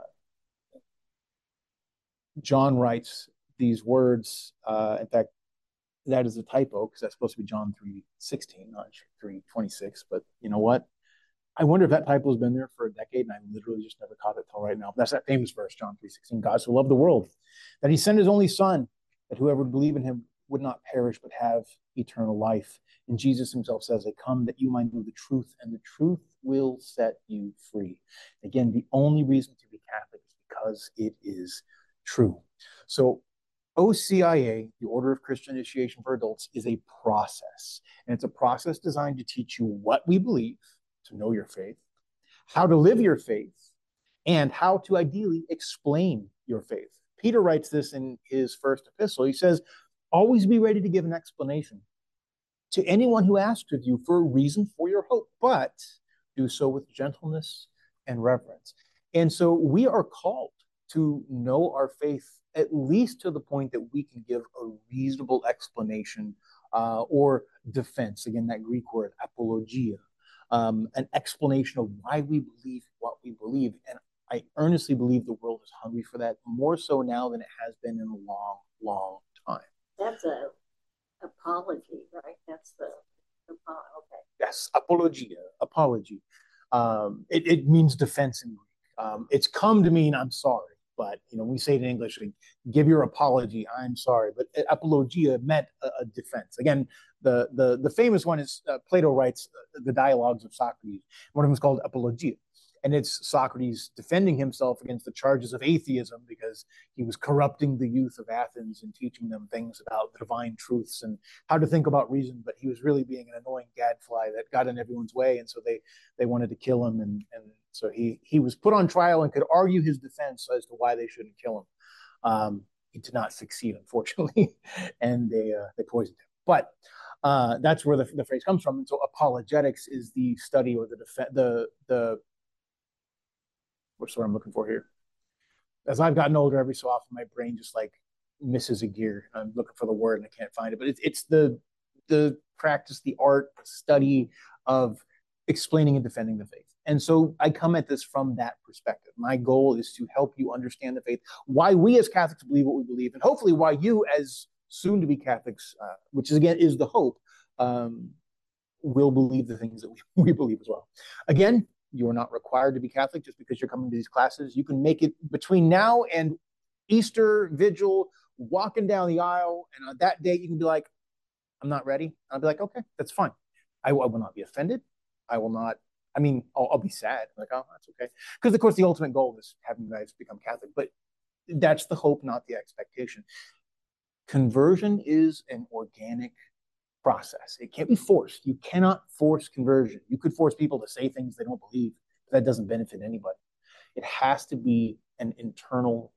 John writes these words. Uh, in fact, that is a typo because that's supposed to be John three sixteen, not three twenty-six. But you know what? I wonder if that typo has been there for a decade, and I literally just never caught it till right now. But that's that famous verse, John three sixteen. God so loved the world that he sent his only son, that whoever would believe in him would not perish but have eternal life. And Jesus himself says, "I come that you might know the truth, and the truth will set you free." Again, the only reason to be Catholic is because it is true. So O C I A, the Order of Christian Initiation for Adults, is a process. And it's a process designed to teach you what we believe, to know your faith, how to live your faith, and how to ideally explain your faith. Peter writes this in his first epistle. He says, "Always be ready to give an explanation to anyone who asks of you for a reason for your hope, but do so with gentleness and reverence." And so we are called to know our faith, at least to the point that we can give a reasonable explanation uh, or defense. Again, that Greek word, apologia, um, an explanation of why we believe what we believe. And I earnestly believe the world is hungry for that, more so now than it has been in a long, long time. That's a apology, right? That's the, the okay. Yes, apologia, apology. Um, it, it means defense in Greek. Um, it's come to mean I'm sorry. But, you know, we say it in English, like, give your apology, I'm sorry. But apologia meant a, a defense. Again, the, the, the famous one is uh, Plato writes uh, the dialogues of Socrates. One of them is called Apologia. And it's Socrates defending himself against the charges of atheism because he was corrupting the youth of Athens and teaching them things about the divine truths and how to think about reason. But he was really being an annoying gadfly that got in everyone's way. And so they, they wanted to kill him. And, and so he, he was put on trial and could argue his defense as to why they shouldn't kill him. Um, he did not succeed, unfortunately, and they uh, they poisoned him. But uh, that's where the, the phrase comes from. And so apologetics is the study or the def- the the what's what I'm looking for here. As I've gotten older, every so often my brain just like misses a gear. I'm looking for the word and I can't find it. But it's it's the the practice, the art, the study of explaining and defending the faith. And so I come at this from that perspective. My goal is to help you understand the faith, why we as Catholics believe what we believe, and hopefully why you as soon to be Catholics, uh, which is again is the hope, um, will believe the things that we, we believe as well. Again, you are not required to be Catholic just because you're coming to these classes. You can make it between now and Easter Vigil, walking down the aisle, and on that day you can be like, I'm not ready. I'll be like, okay, that's fine. I, I will not be offended. I will not, I mean, I'll, I'll be sad. Like, oh, that's okay. Because, of course, the ultimate goal is having you guys become Catholic. But that's the hope, not the expectation. Conversion is an organic process. It can't be forced. You cannot force conversion. You could force people to say things they don't believe, but that doesn't benefit anybody. It has to be an internal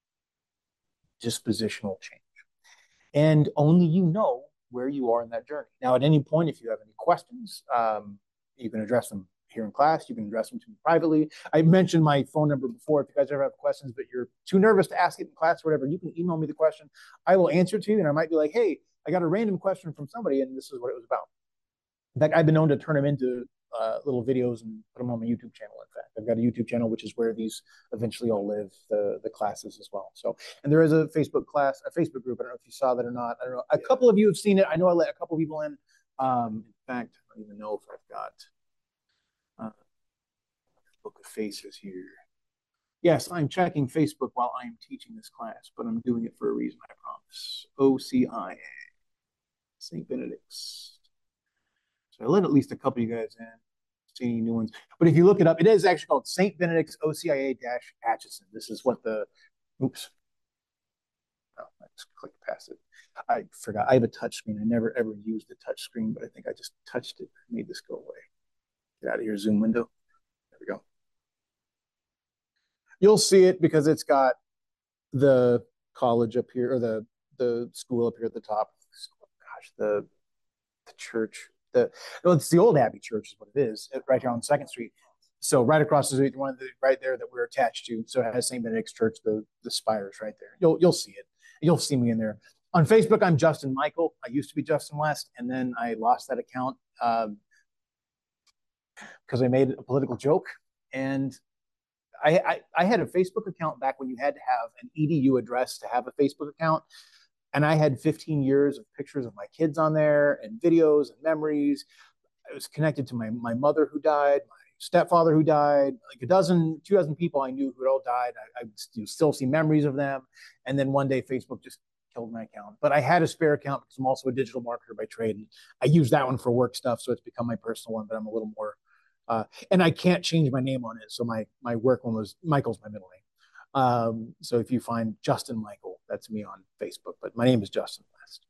dispositional change. And only you know where you are in that journey. Now, at any point, if you have any questions, um, you can address them here in class. You can address them to me privately. I mentioned my phone number before. If you guys ever have questions, but you're too nervous to ask it in class or whatever, you can email me the question. I will answer it to you, and I might be like, hey, I got a random question from somebody, and this is what it was about. In fact, I've been known to turn them into uh, little videos and put them on my YouTube channel. In fact, I've got a YouTube channel, which is where these eventually all live, the, the classes as well. So, and there is a Facebook class, a Facebook group. I don't know if you saw that or not. I don't know. A couple of you have seen it. I know I let a couple of people in. Um, in fact, I don't even know if I've got uh, book of faces here. Yes, I'm checking Facebook while I'm teaching this class, but I'm doing it for a reason, I promise. O C I A, Saint Benedict's. So I let at least a couple of you guys in, see any new ones. But if you look it up, it is actually called Saint Benedict's O C I A-Atchison. This is what the, oops. Oh, I just clicked past it. I forgot. I have a touch screen. I never ever used the touch screen, but I think I just touched it. I made this go away. Get out of here, Zoom window. There we go. You'll see it because it's got the college up here, or the the school up here at the top. Gosh, the the church. The well, it's the old Abbey Church is what it is, right here on Second Street. So right across the street, one of the, right there that we're attached to. So it has Saint Benedict's Church, the the spires right there. You'll you'll see it. You'll see me in there. On Facebook, I'm Justin Michael. I used to be Justin West, and then I lost that account um, because I made a political joke. And I, I I had a Facebook account back when you had to have an E D U address to have a Facebook account. And I had fifteen years of pictures of my kids on there and videos and memories. I was connected to my, my mother who died, my stepfather who died, like a dozen, two dozen people I knew who had all died. I, I still see memories of them. And then one day Facebook just killed my account. But I had a spare account because I'm also a digital marketer by trade. And I use that one for work stuff. So it's become my personal one, but I'm a little more, uh, and I can't change my name on it. So my, my work one was, Michael's my middle name. Um, so if you find Justin Michael, that's me on Facebook, but my name is Justin West.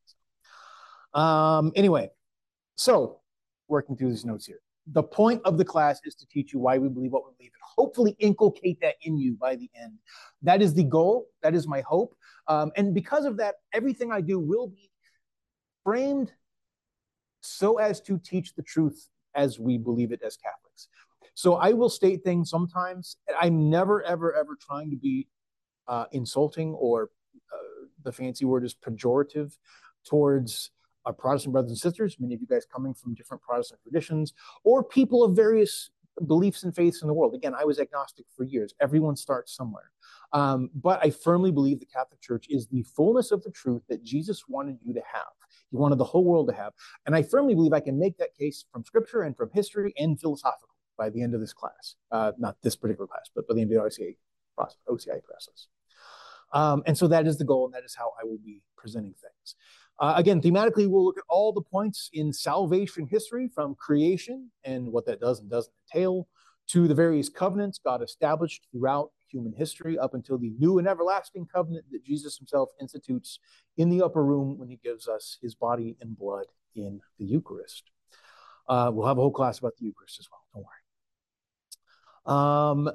Um, anyway, so working through these notes here. The point of the class is to teach you why we believe what we believe and hopefully inculcate that in you by the end. That is the goal. That is my hope. Um, and because of that, everything I do will be framed so as to teach the truth as we believe it as Catholics. So I will state things sometimes. I'm never, ever, ever trying to be uh, insulting or uh, the fancy word is pejorative towards our Protestant brothers and sisters, many of you guys coming from different Protestant traditions, or people of various beliefs and faiths in the world. Again, I was agnostic for years. Everyone starts somewhere. Um, but I firmly believe the Catholic Church is the fullness of the truth that Jesus wanted you to have. He wanted the whole world to have. And I firmly believe I can make that case from scripture and from history and philosophically by the end of this class. Uh, not this particular class, but by the end of the O C A process. O C I process. Um, and so that is the goal, and that is how I will be presenting things. Uh, again, thematically, we'll look at all the points in salvation history from creation and what that does and doesn't entail to the various covenants God established throughout human history up until the new and everlasting covenant that Jesus himself institutes in the upper room when he gives us his body and blood in the Eucharist. Uh, we'll have a whole class about the Eucharist as well. Don't worry. Um,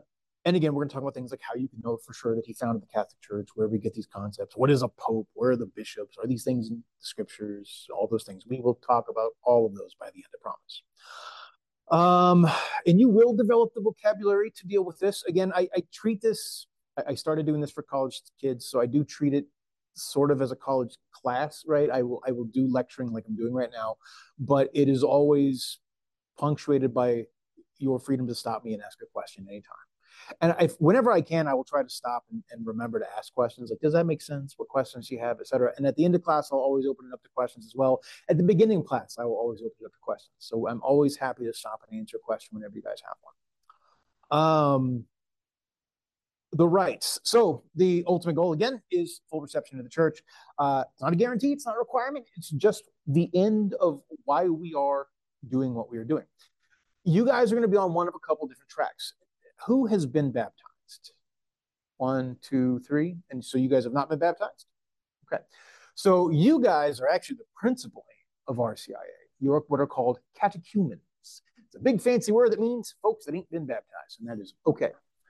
And again, we're going to talk about things like how you can know for sure that he founded the Catholic Church, where we get these concepts. What is a pope? Where are the bishops? Are these things in the scriptures? All those things. We will talk about all of those by the end, I promise. Um, and you will develop the vocabulary to deal with this. Again, I, I treat this, I started doing this for college kids, so I do treat it sort of as a college class, right? I will I will do lecturing like I'm doing right now, but it is always punctuated by your freedom to stop me and ask a question anytime. And if, whenever I can, I will try to stop and, and remember to ask questions. Like, does that make sense? What questions you have, et cetera. And at the end of class, I'll always open it up to questions as well. At the beginning of class, I will always open it up to questions. So I'm always happy to stop and answer a question whenever you guys have one. Um, the rites. So the ultimate goal, again, is full reception of the church. Uh, it's not a guarantee. It's not a requirement. It's just the end of why we are doing what we are doing. You guys are going to be on one of a couple different tracks. Who has been baptized? One, two, three. And so you guys have not been baptized? Okay. So you guys are actually the principal of R C I A. You're what are called catechumens. It's a big fancy word that means folks that ain't been baptized, and that is okay.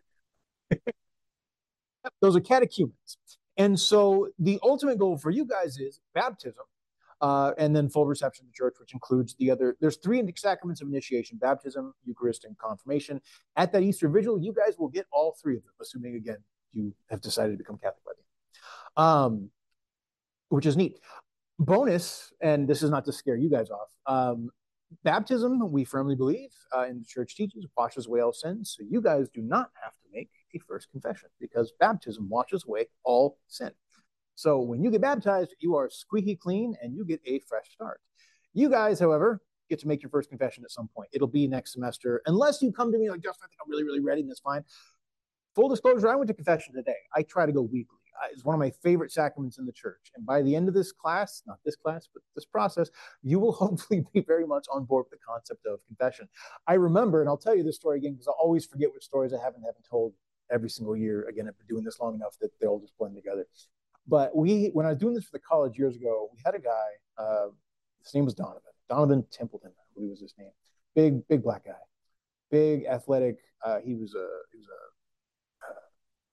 Those are catechumens. And so the ultimate goal for you guys is baptism, Uh, and then full reception of the church, which includes the other, there's three sacraments of initiation: baptism, Eucharist, and confirmation. At that Easter vigil, you guys will get all three of them, assuming, again, you have decided to become Catholic by then, um, which is neat. Bonus, and this is not to scare you guys off, um, baptism, we firmly believe, uh, in the church teaches, washes away all sins. So you guys do not have to make a first confession, because baptism washes away all sin. So when you get baptized, you are squeaky clean and you get a fresh start. You guys, however, get to make your first confession at some point. It'll be next semester, unless you come to me like, Justin, I think I'm really, really ready, and that's fine. Full disclosure, I went to confession today. I try to go weekly. It's one of my favorite sacraments in the church. And by the end of this class, not this class, but this process, you will hopefully be very much on board with the concept of confession. I remember, and I'll tell you this story again, because I always forget what stories I haven't, haven't told every single year. Again, I've been doing this long enough that they all just blend together. But we, when I was doing this for the college years ago, we had a guy, uh, his name was Donovan, Donovan Templeton, I believe was his name. Big, big black guy, big, athletic. Uh, he was a, he was a, uh,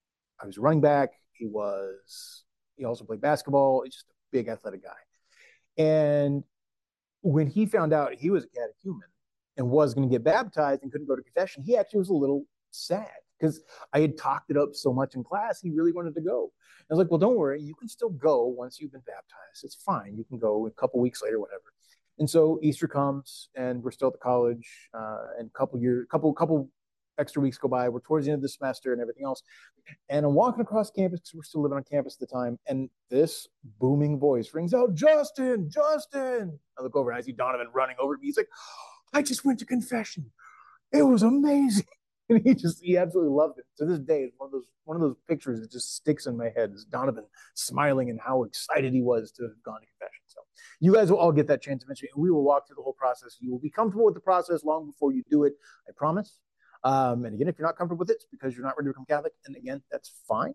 I was a running back. He was, he also played basketball. He's just a big athletic guy. And when he found out he was a catechumen and was going to get baptized and couldn't go to confession, he actually was a little sad, because I had talked it up so much in class. He really wanted to go. I was like, well, don't worry. You can still go once you've been baptized. It's fine. You can go a couple weeks later, whatever. And so Easter comes, and we're still at the college, uh, and a couple years, couple, couple extra weeks go by. We're towards the end of the semester and everything else. And I'm walking across campus, because we're still living on campus at the time. And this booming voice rings out, Justin, Justin. I look over and I see Donovan running over to me. He's like, I just went to confession. It was amazing. And he just, he absolutely loved it. To this day, it's one of those, one of those pictures that just sticks in my head, is Donovan smiling and how excited he was to have gone to confession. So you guys will all get that chance eventually, and we will walk through the whole process. You will be comfortable with the process long before you do it, I promise. Um, and again, if you're not comfortable with it, it's because you're not ready to become Catholic. And again, that's fine.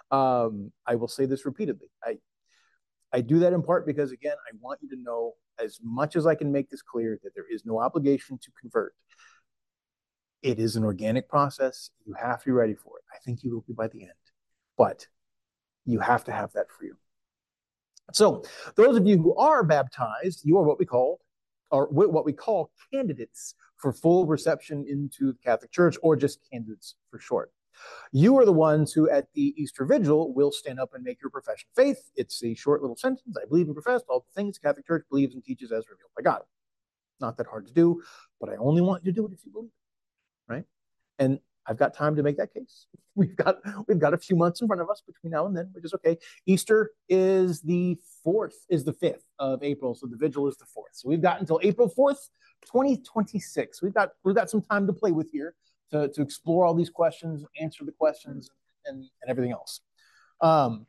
Um, I will say this repeatedly. I, I do that in part because, again, I want you to know, as much as I can make this clear, that there is no obligation to convert. It is an organic process. You have to be ready for it. I think you will be by the end, but you have to have that for you. So those of you who are baptized, you are what we call, or what we call candidates for full reception into the Catholic Church, or just candidates for short. You are the ones who at the Easter Vigil will stand up and make your profession of faith. It's a short little sentence. I believe and profess all the things the Catholic Church believes and teaches as revealed by God. Not that hard to do, but I only want you to do it if you believe it. Right? And I've got time to make that case. We've got we've got a few months in front of us between now and then, which is okay. Easter is the fourth, is the fifth of April, so the vigil is the fourth. So we've got until April fourth, twenty twenty-six. We've got we've got some time to play with here to, to explore all these questions, answer the questions, and, and everything else. Um,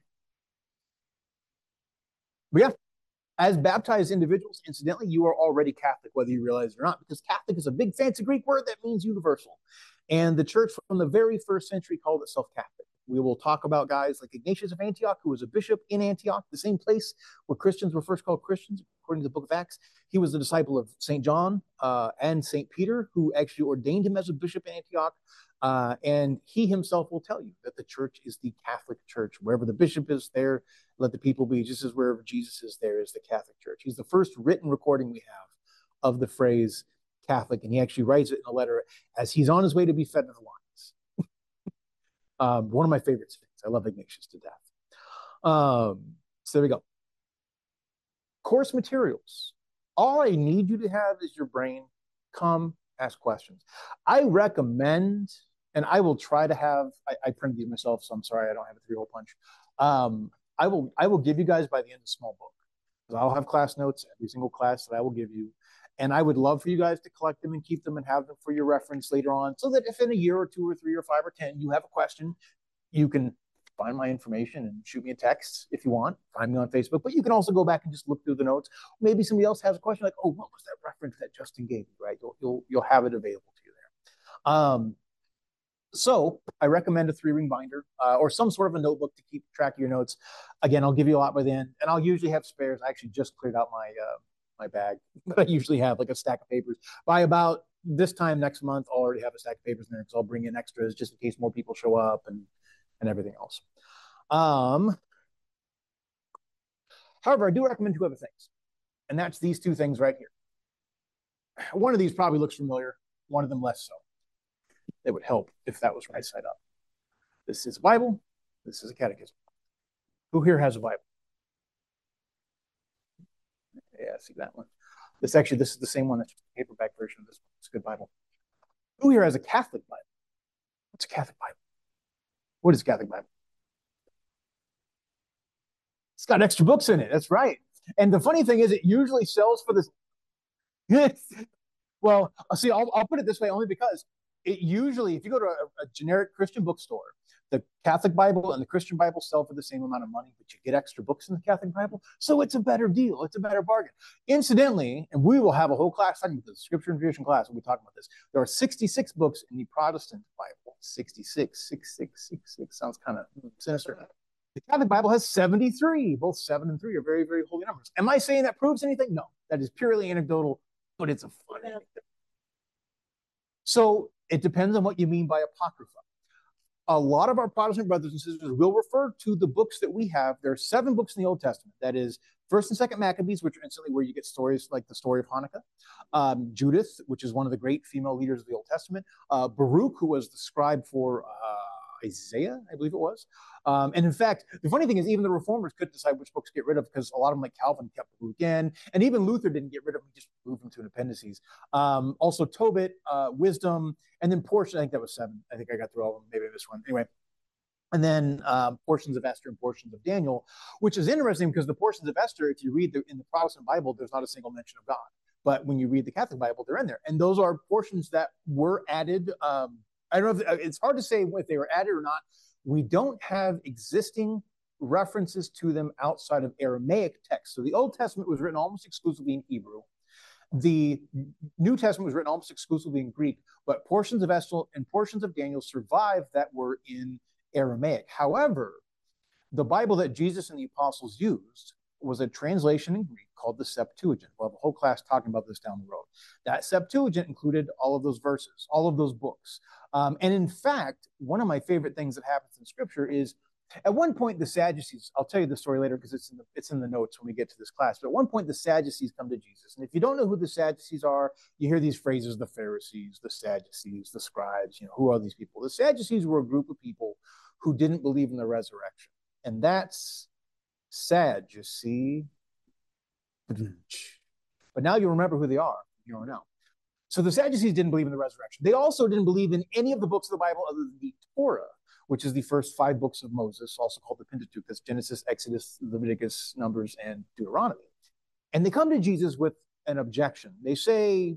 but yeah. As baptized individuals, incidentally, you are already Catholic, whether you realize it or not, because Catholic is a big fancy Greek word that means universal. And the church from the very first century called itself Catholic. We will talk about guys like Ignatius of Antioch, who was a bishop in Antioch, the same place where Christians were first called Christians, according to the book of Acts. He was the disciple of Saint John uh, and Saint Peter, who actually ordained him as a bishop in Antioch. Uh, and he himself will tell you that the church is the Catholic Church. Wherever the bishop is, there let the people be, just as wherever Jesus is, there is the Catholic Church. He's the first written recording we have of the phrase Catholic, and he actually writes it in a letter as he's on his way to be fed to the lions. um, one of my favorite things. I love Ignatius to death. Um, so there we go. Course materials. All I need you to have is your brain. Come ask questions. I recommend, and I will try to have, I, I printed these myself, so I'm sorry I don't have a three-hole punch. Um, I will I will give you guys by the end a small book. I'll have class notes every single class that I will give you. And I would love for you guys to collect them and keep them and have them for your reference later on, so that if in a year or two or three or five or ten you have a question, you can find my information and shoot me a text if you want. Find me on Facebook, but you can also go back and just look through the notes. Maybe somebody else has a question like, oh, what was that reference that Justin gave you, right? You'll, you'll, you'll have it available to you there. Um, so I recommend a three-ring binder uh, or some sort of a notebook to keep track of your notes. Again, I'll give you a lot by the end, and I'll usually have spares. I actually just cleared out my uh, my bag, but I usually have like a stack of papers. By about this time next month, I'll already have a stack of papers in there because I'll bring in extras just in case more people show up and, and everything else. Um, however, I do recommend two other things, and that's these two things right here. One of these probably looks familiar, one of them less so. It would help if that was right side up. This is a Bible. This is a catechism. Who here has a Bible? Yeah, see that one. This actually, this is the same one. That's just a paperback version of this one. It's a good Bible. Who here has a Catholic Bible? What's a Catholic Bible? What is a Catholic Bible? It's got extra books in it. That's right. And the funny thing is, it usually sells for this. Well, see, I'll, I'll put it this way only because it usually, if you go to a, a generic Christian bookstore, the Catholic Bible and the Christian Bible sell for the same amount of money, but you get extra books in the Catholic Bible. So it's a better deal. It's a better bargain. Incidentally, and we will have a whole class talking about this, Scripture and Tradition class, when we talk about this. There are sixty-six books in the Protestant Bible. sixty-six, six, six, six, six. Sounds kind of sinister. The Catholic Bible has seventy-three. Both seven and three are very, very holy numbers. Am I saying that proves anything? No. That is purely anecdotal, but it's a fun anecdote. So it depends on what you mean by Apocrypha. A lot of our Protestant brothers and sisters will refer to the books that we have. There are seven books in the Old Testament. That is First and Second Maccabees, which are instantly where you get stories like the story of Hanukkah. Um, Judith, which is one of the great female leaders of the Old Testament. Uh, Baruch, who was the scribe for uh, Isaiah, I believe it was. Um, and in fact, the funny thing is even the reformers couldn't decide which books to get rid of because a lot of them, like Calvin, kept Baruch in. And even Luther didn't get rid of them. He just moved them to an appendices. Um, also Tobit, uh, Wisdom, and then portion, I think that was seven. I think I got through all of them. Maybe this one. Anyway. And then um, portions of Esther and portions of Daniel, which is interesting because the portions of Esther, if you read the, in the Protestant Bible, there's not a single mention of God. But when you read the Catholic Bible, they're in there. And those are portions that were added. Um, I don't know if it's hard to say if they were added or not. We don't have existing references to them outside of Aramaic texts. So the Old Testament was written almost exclusively in Hebrew. The New Testament was written almost exclusively in Greek, but portions of Esther and portions of Daniel survived that were in Aramaic. However, the Bible that Jesus and the apostles used was a translation in Greek called the Septuagint. We'll have a whole class talking about this down the road. That Septuagint included all of those verses, all of those books. Um, and in fact, one of my favorite things that happens in Scripture is at one point the Sadducees, I'll tell you the story later because it's in the, it's in the notes when we get to this class, but at one point the Sadducees come to Jesus. And if you don't know who the Sadducees are, you hear these phrases, the Pharisees, the Sadducees, the scribes, you know, who are these people? The Sadducees were a group of people who didn't believe in the resurrection. And that's sad, you see. But now you remember who they are. You don't know. So the Sadducees didn't believe in the resurrection. They also didn't believe in any of the books of the Bible other than the Torah, which is the first five books of Moses, also called the Pentateuch. That's Genesis, Exodus, Leviticus, Numbers, and Deuteronomy. And they come to Jesus with an objection. They say,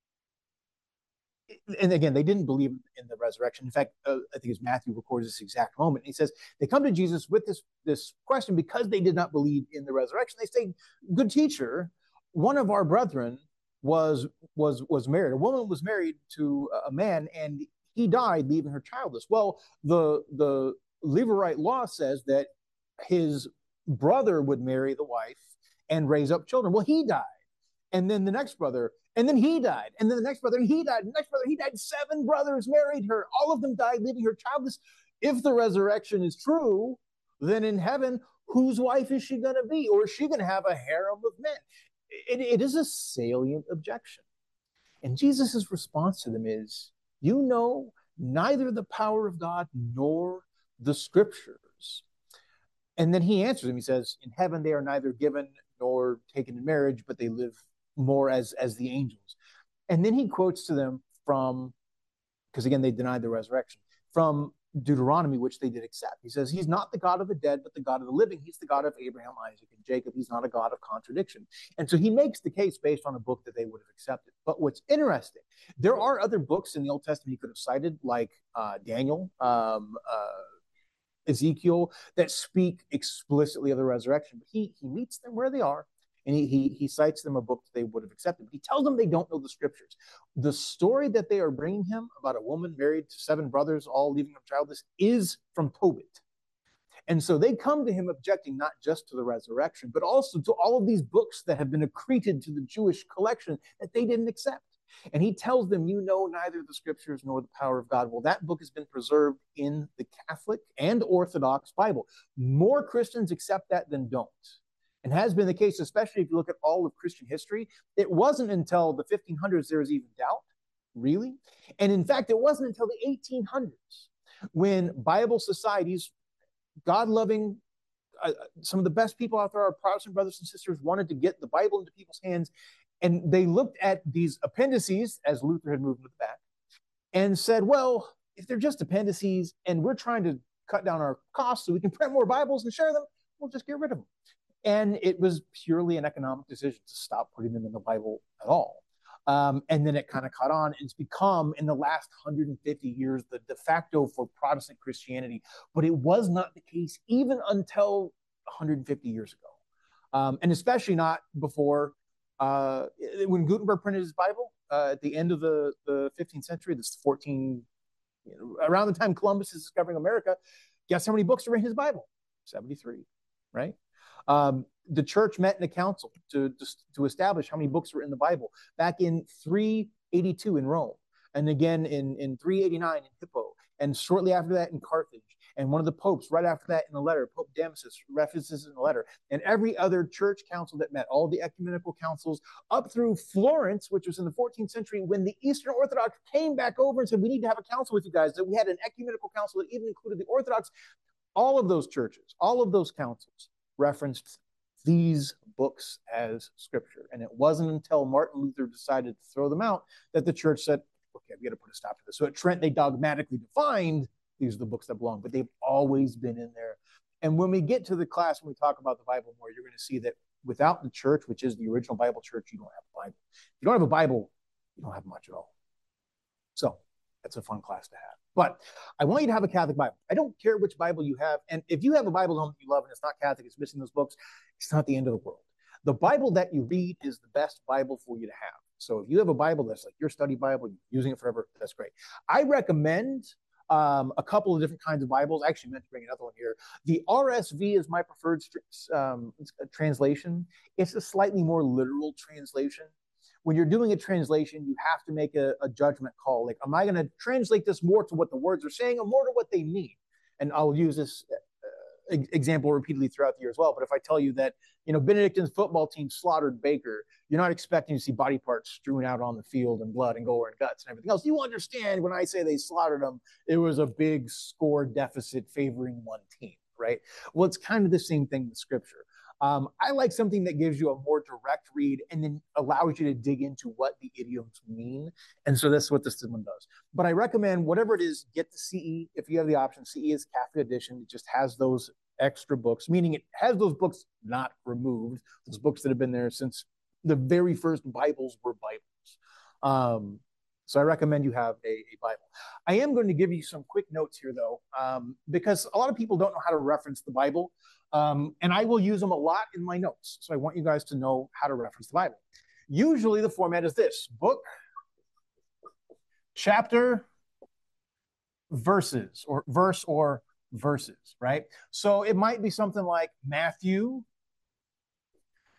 and again, they didn't believe in the resurrection. In fact, uh, I think it's Matthew records this exact moment. He says, they come to Jesus with this, this question because they did not believe in the resurrection. They say, good teacher, one of our brethren was, was, was married. A woman was married to a man and he died, leaving her childless. Well, the, the Levirate law says that his brother would marry the wife and raise up children. Well, he died. And then the next brother, and then he died. And then the next brother, and he died. And the next brother, he died. Seven brothers married her. All of them died, leaving her childless. If the resurrection is true, then in heaven, whose wife is she going to be? Or is she going to have a harem of men? It, it is a salient objection. And Jesus' response to them is, you know neither the power of God nor the scriptures. And then he answers him. He says, in heaven they are neither given nor taken in marriage, but they live more as, as the angels. And then he quotes to them from, because again, they denied the resurrection, from Deuteronomy, which they did accept. He says, he's not the God of the dead, but the God of the living. He's the God of Abraham, Isaac, and Jacob. He's not a God of contradiction. And so he makes the case based on a book that they would have accepted. But what's interesting, there are other books in the Old Testament he could have cited, like uh, Daniel, um, uh, Ezekiel, that speak explicitly of the resurrection. But he, he meets them where they are, and he, he, he cites them a book that they would have accepted. But he tells them they don't know the scriptures. The story that they are bringing him about a woman married to seven brothers, all leaving them childless, is from Tobit. And so they come to him objecting not just to the resurrection, but also to all of these books that have been accreted to the Jewish collection that they didn't accept. And he tells them, you know neither the scriptures nor the power of God. Well, that book has been preserved in the Catholic and Orthodox Bible. More Christians accept that than don't. And has been the case, especially if you look at all of Christian history. It wasn't until the fifteen hundreds there was even doubt, really. And in fact, it wasn't until the eighteen hundreds when Bible societies, God-loving, uh, some of the best people out there, our Protestant brothers and sisters, wanted to get the Bible into people's hands. And they looked at these appendices, as Luther had moved to the back, and said, well, if they're just appendices and we're trying to cut down our costs so we can print more Bibles and share them, we'll just get rid of them. And it was purely an economic decision to stop putting them in the Bible at all. Um, and then it kind of caught on. And it's become, in the last one hundred fifty years, the de facto for Protestant Christianity. But it was not the case even until one hundred fifty years ago. Um, and especially not before, uh, when Gutenberg printed his Bible uh, at the end of the, the fifteenth century, this fourteen, you know, around the time Columbus is discovering America, guess how many books are in his Bible? seventy-three, right? Um, the church met in a council to, to, to establish how many books were in the Bible back in three eighty-two in Rome, and again in, in three eighty-nine in Hippo, and shortly after that in Carthage. And one of the popes right after that in the letter, Pope Damasus, references in the letter, and every other church council that met, all the ecumenical councils up through Florence, which was in the fourteenth century, when the Eastern Orthodox came back over and said, we need to have a council with you guys, that we had an ecumenical council that even included the Orthodox. All of those churches, all of those councils referenced these books as scripture. And it wasn't until Martin Luther decided to throw them out that the church said, okay, we got to put a stop to this. So at Trent, they dogmatically defined these are the books that belong, but they've always been in there. And when we get to the class, when we talk about the Bible more, you're going to see that without the church, which is the original Bible church, you don't have a Bible. If you don't have a Bible, you don't have much at all. So that's a fun class to have. But I want you to have a Catholic Bible. I don't care which Bible you have. And if you have a Bible home that you love and it's not Catholic, it's missing those books, it's not the end of the world. The Bible that you read is the best Bible for you to have. So if you have a Bible that's like your study Bible, you're using it forever, that's great. I recommend um, a couple of different kinds of Bibles. I actually meant to bring another one here. The R S V is my preferred um, translation. It's a slightly more literal translation. When you're doing a translation, you have to make a, a judgment call. Like, am I going to translate this more to what the words are saying or more to what they mean? And I'll use this uh, example repeatedly throughout the year as well. But if I tell you that, you know, Benedictine's football team slaughtered Baker, you're not expecting to see body parts strewn out on the field and blood and gore and guts and everything else. You understand when I say they slaughtered them, it was a big score deficit favoring one team, right? Well, it's kind of the same thing with Scripture. Um, I like something that gives you a more direct read and then allows you to dig into what the idioms mean. And so that's what this one does. But I recommend whatever it is, get the C E if you have the option. C E is Catholic edition. It just has those extra books, meaning it has those books not removed, those books that have been there since the very first Bibles were Bibles. Um, so I recommend you have a, a Bible. I am going to give you some quick notes here, though, um, because a lot of people don't know how to reference the Bible. Um, and I will use them a lot in my notes. So I want you guys to know how to reference the Bible. Usually the format is this: book, chapter, verses, or verse or verses, right? So it might be something like Matthew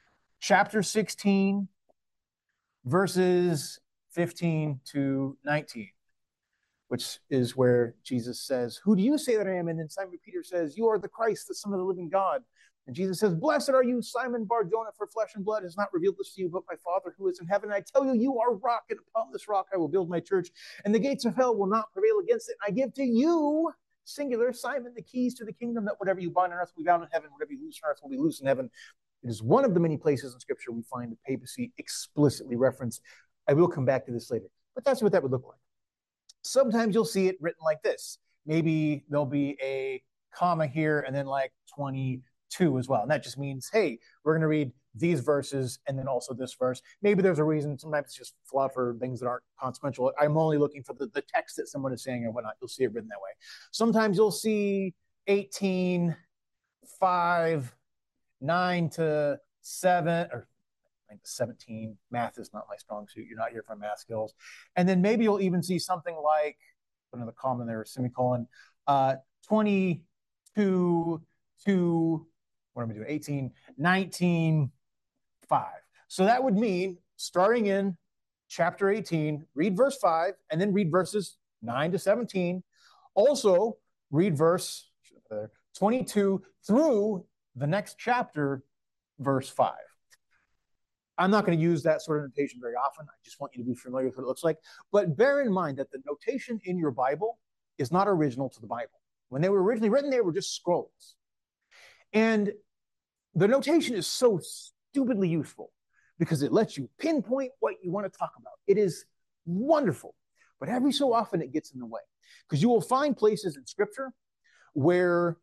chapter sixteen, verses fifteen to nineteen, which is where Jesus says, who do you say that I am? And then Simon Peter says, you are the Christ, the Son of the living God. And Jesus says, blessed are you, Simon Bar-Jonah, for flesh and blood has not revealed this to you, but my Father who is in heaven. And I tell you, you are rock, and upon this rock I will build my church, and the gates of hell will not prevail against it. And I give to you, singular, Simon, the keys to the kingdom, that whatever you bind on earth will be bound in heaven, whatever you loose on earth will be loose in heaven. It is one of the many places in Scripture we find the papacy explicitly referenced. I will come back to this later, but that's what that would look like. Sometimes you'll see it written like this. Maybe there'll be a comma here and then like twenty-two as well. And that just means, hey, we're going to read these verses and then also this verse. Maybe there's a reason. Sometimes it's just fluff or things that aren't consequential. I'm only looking for the, the text that someone is saying or whatnot. You'll see it written that way. Sometimes you'll see eighteen, five, nine to seven, or seventeen. Math is not my strong suit. You're not here for math skills. And then maybe you'll even see something like, put another comma there, semicolon, uh, twenty-two to, what am I doing, eighteen, nineteen, five. So that would mean starting in chapter eighteen, read verse five, and then read verses nine to seventeen. Also read verse twenty-two through the next chapter, verse five. I'm not going to use that sort of notation very often. I just want you to be familiar with what it looks like. But bear in mind that the notation in your Bible is not original to the Bible. When they were originally written, they were just scrolls. And the notation is so stupidly useful because it lets you pinpoint what you want to talk about. It is wonderful. But every so often it gets in the way. Because you will find places in Scripture where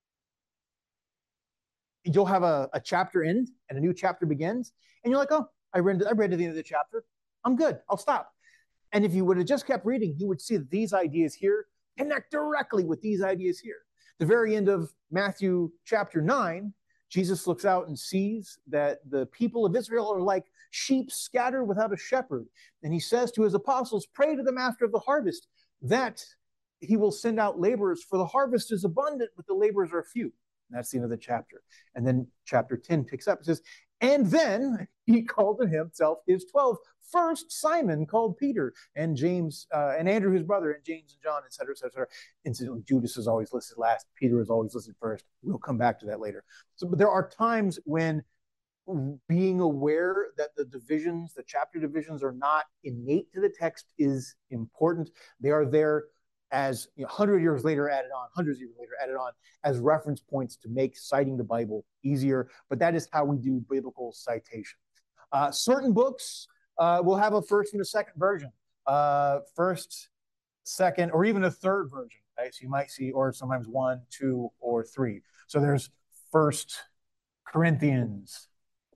you'll have a, a chapter end and a new chapter begins, and you're like, oh, I read, I read to the end of the chapter. I'm good. I'll stop. And if you would have just kept reading, you would see that these ideas here connect directly with these ideas here. The very end of Matthew chapter nine, Jesus looks out and sees that the people of Israel are like sheep scattered without a shepherd. And he says to his apostles, pray to the master of the harvest that he will send out laborers, for the harvest is abundant, but the laborers are few. And that's the end of the chapter. And then chapter ten picks up. It says, and then he called to himself his twelve. First Simon called Peter, and James, uh, and Andrew his brother, and James and John, et cetera, et cetera. And Judas is always listed last. Peter is always listed first. We'll come back to that later. So, but there are times when being aware that the divisions, the chapter divisions, are not innate to the text is important. They are there as, you know, one hundred years later added on, hundreds of years later added on as reference points to make citing the Bible easier. But that is how we do biblical citation. Uh, certain books uh, will have a first and a second version. Uh, first, second, or even a third version. Right? So you might see, or sometimes one, two, or three. So there's First Corinthians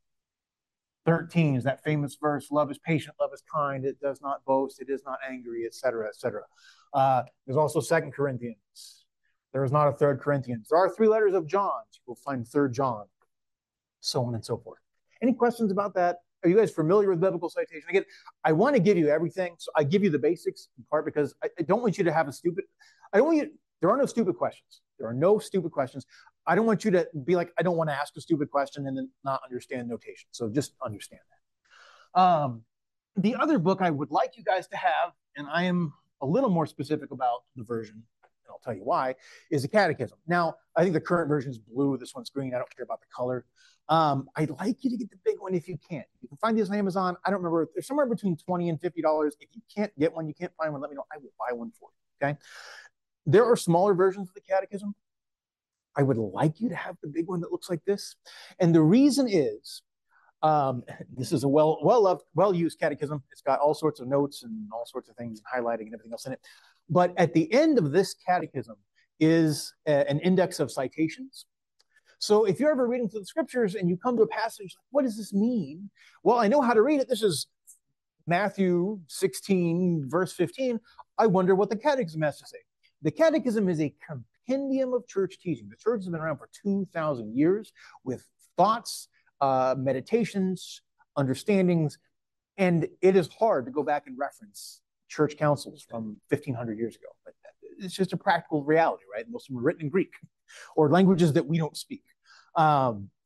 thirteen is that famous verse, love is patient, love is kind, it does not boast, it is not angry, et cetera, et cetera. Uh, there's also Second Corinthians. There is not a Third Corinthians. There are three letters of John. You will find Third John, so on and so forth. Any questions about that? Are you guys familiar with biblical citation? Again, I want to give you everything, so I give you the basics in part because I, I don't want you to have a stupid, I don't want you, there are no stupid questions. There are no stupid questions. I don't want you to be like, I don't want to ask a stupid question and then not understand notation. So just understand that. Um, the other book I would like you guys to have, and I am a little more specific about the version, and I'll tell you why, is the Catechism. Now, I think the current version is blue. This one's green. I don't care about the color. Um, I'd like you to get the big one if you can. You can find these on Amazon. I don't remember. They're somewhere between twenty and fifty dollars. If you can't get one, you can't find one, let me know. I will buy one for you, okay? There are smaller versions of the Catechism. I would like you to have the big one that looks like this. And the reason is, um, this is a well, well-loved, well-used catechism. It's got all sorts of notes and all sorts of things, and highlighting and everything else in it. But at the end of this catechism is a, an index of citations. So if you're ever reading through the scriptures and you come to a passage, like, what does this mean? Well, I know how to read it. This is Matthew sixteen, verse fifteen. I wonder what the catechism has to say. The catechism is a compendium of church teaching. The church has been around for two thousand years with thoughts, uh, meditations, understandings, and it is hard to go back and reference church councils from fifteen hundred years ago. But it's just a practical reality, right? Most of them were written in Greek or languages that we don't speak. Um,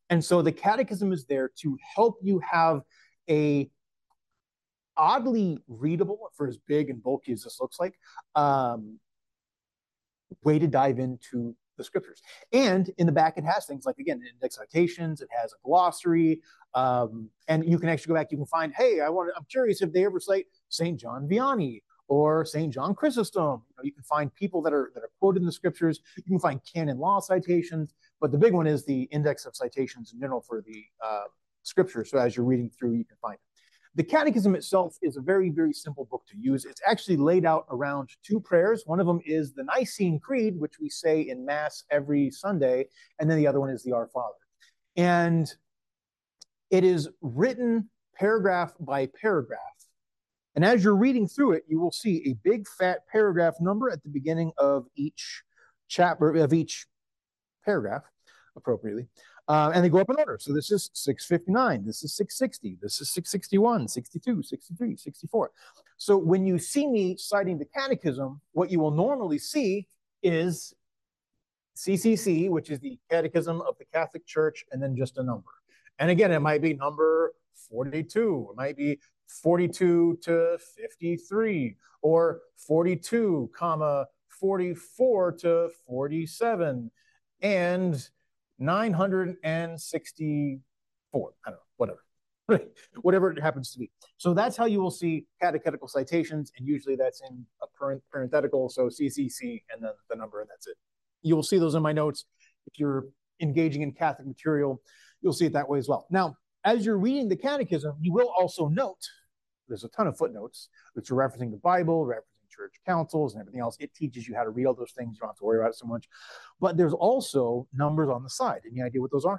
And so the catechism is there to help you have a oddly readable, for as big and bulky as this looks like, um, way to dive into the scriptures. And in the back, it has things like, again, index citations, it has a glossary, um, and you can actually go back, you can find, hey, I want to, I'm curious if they ever cite Saint John Vianney or Saint John Chrysostom. You know, you can find people that are that are quoted in the scriptures. You can find canon law citations, but the big one is the index of citations in general for the uh, scripture. So as you're reading through, you can find it. The Catechism itself is a very, very simple book to use. It's actually laid out around two prayers. One of them is the Nicene Creed, which we say in Mass every Sunday, and then the other one is the Our Father. And it is written paragraph by paragraph. And as you're reading through it, you will see a big fat paragraph number at the beginning of each chapter, of each paragraph, appropriately. Uh, and they go up in order. So this is six fifty-nine, this is six sixty, this is six sixty-one, sixty-two, sixty-three, sixty-four. So when you see me citing the catechism, what you will normally see is C C C, which is the Catechism of the Catholic Church, and then just a number. And again, it might be number forty-two, it might be forty-two to fifty-three, or forty-two, comma, forty-four to forty-seven, and nine hundred sixty-four. I don't know, whatever. Whatever it happens to be. So that's how you will see catechetical citations, and usually that's in a parenthetical, so C C C and then the number, and that's it. You will see those in my notes. If you're engaging in Catholic material, you'll see it that way as well. Now, as you're reading the catechism, you will also note, there's a ton of footnotes that you're referencing the Bible, referencing church councils and everything else. It teaches you how to read all those things. You don't have to worry about it so much. But there's also numbers on the side. Any idea what those are?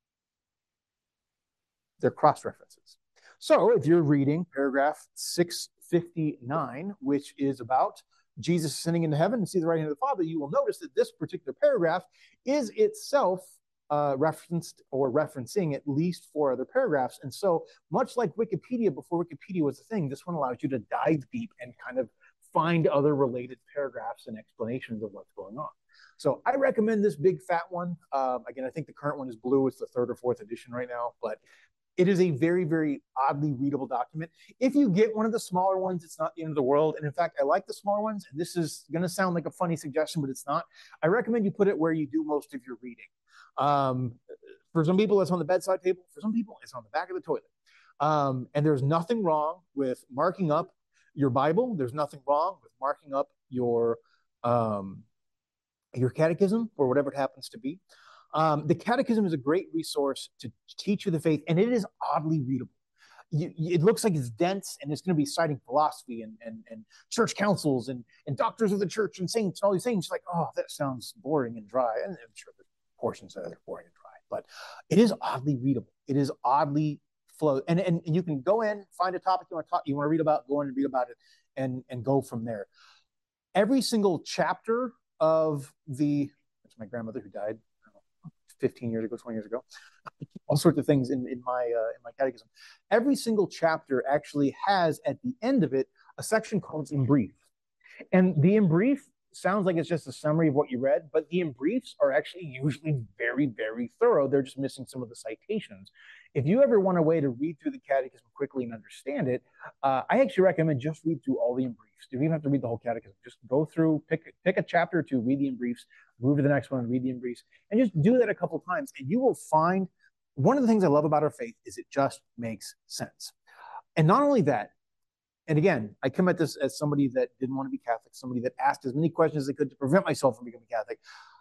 They're cross-references. So if you're reading paragraph six fifty-nine, which is about Jesus ascending into heaven and see the right hand of the Father, you will notice that this particular paragraph is itself uh, referenced or referencing at least four other paragraphs. And so much like Wikipedia, before Wikipedia was a thing, this one allows you to dive deep and kind of find other related paragraphs and explanations of what's going on. So I recommend this big fat one. Um, again, I think the current one is blue. It's the third or fourth edition right now, but it is a very, very oddly readable document. If you get one of the smaller ones, it's not the end of the world. And in fact, I like the smaller ones. And this is going to sound like a funny suggestion, but it's not. I recommend you put it where you do most of your reading. Um, for some people, it's on the bedside table. For some people, it's on the back of the toilet. Um, and there's nothing wrong with marking up your Bible. There's nothing wrong with marking up your um, your catechism or whatever it happens to be. Um, the catechism is a great resource to teach you the faith, and it is oddly readable. You, you, it looks like it's dense, and it's going to be citing philosophy and, and, and church councils and, and doctors of the church and saints and all these things. It's like, oh, that sounds boring and dry. And I'm sure there's portions that are boring and dry, but it is oddly readable. It is oddly flow, and, and and you can go in, find a topic you want to talk, you want to read about, go in and read about it, and and go from there. Every single chapter of the, that's my grandmother who died fifteen years ago, twenty years ago, all sorts of things in, in my uh, in my catechism. Every single chapter actually has at the end of it a section called in brief. And the in brief sounds like it's just a summary of what you read, but the in briefs are actually usually very, very thorough. They're just missing some of the citations. If you ever want a way to read through the catechism quickly and understand it, uh, I actually recommend just read through all the in briefs. You don't even have to read the whole catechism. Just go through, pick, pick a chapter or two, read the in briefs, move to the next one, read the in briefs, and just do that a couple of times. And you will find one of the things I love about our faith is it just makes sense. And not only that, and again, I come at this as somebody that didn't want to be Catholic, somebody that asked as many questions as they could to prevent myself from becoming Catholic.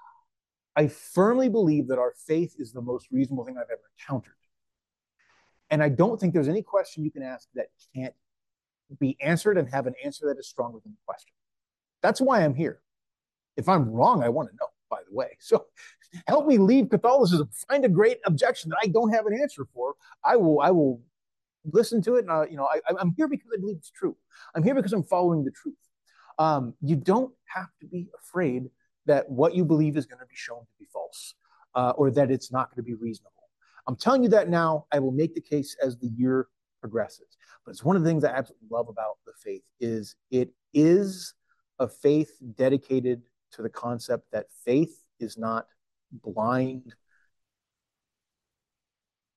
I firmly believe that our faith is the most reasonable thing I've ever encountered. And I don't think there's any question you can ask that can't be answered and have an answer that is stronger than the question. That's why I'm here. If I'm wrong, I want to know, by the way. So help me leave Catholicism. Find a great objection that I don't have an answer for. I will, I will listen to it. And, uh, you know, I, I'm here because I believe it's true. I'm here because I'm following the truth. Um, you don't have to be afraid that what you believe is going to be shown to be false, uh, or that it's not going to be reasonable. I'm telling you that now. I will make the case as the year progresses. But it's one of the things I absolutely love about the faith is it is a faith dedicated to the concept that faith is not blind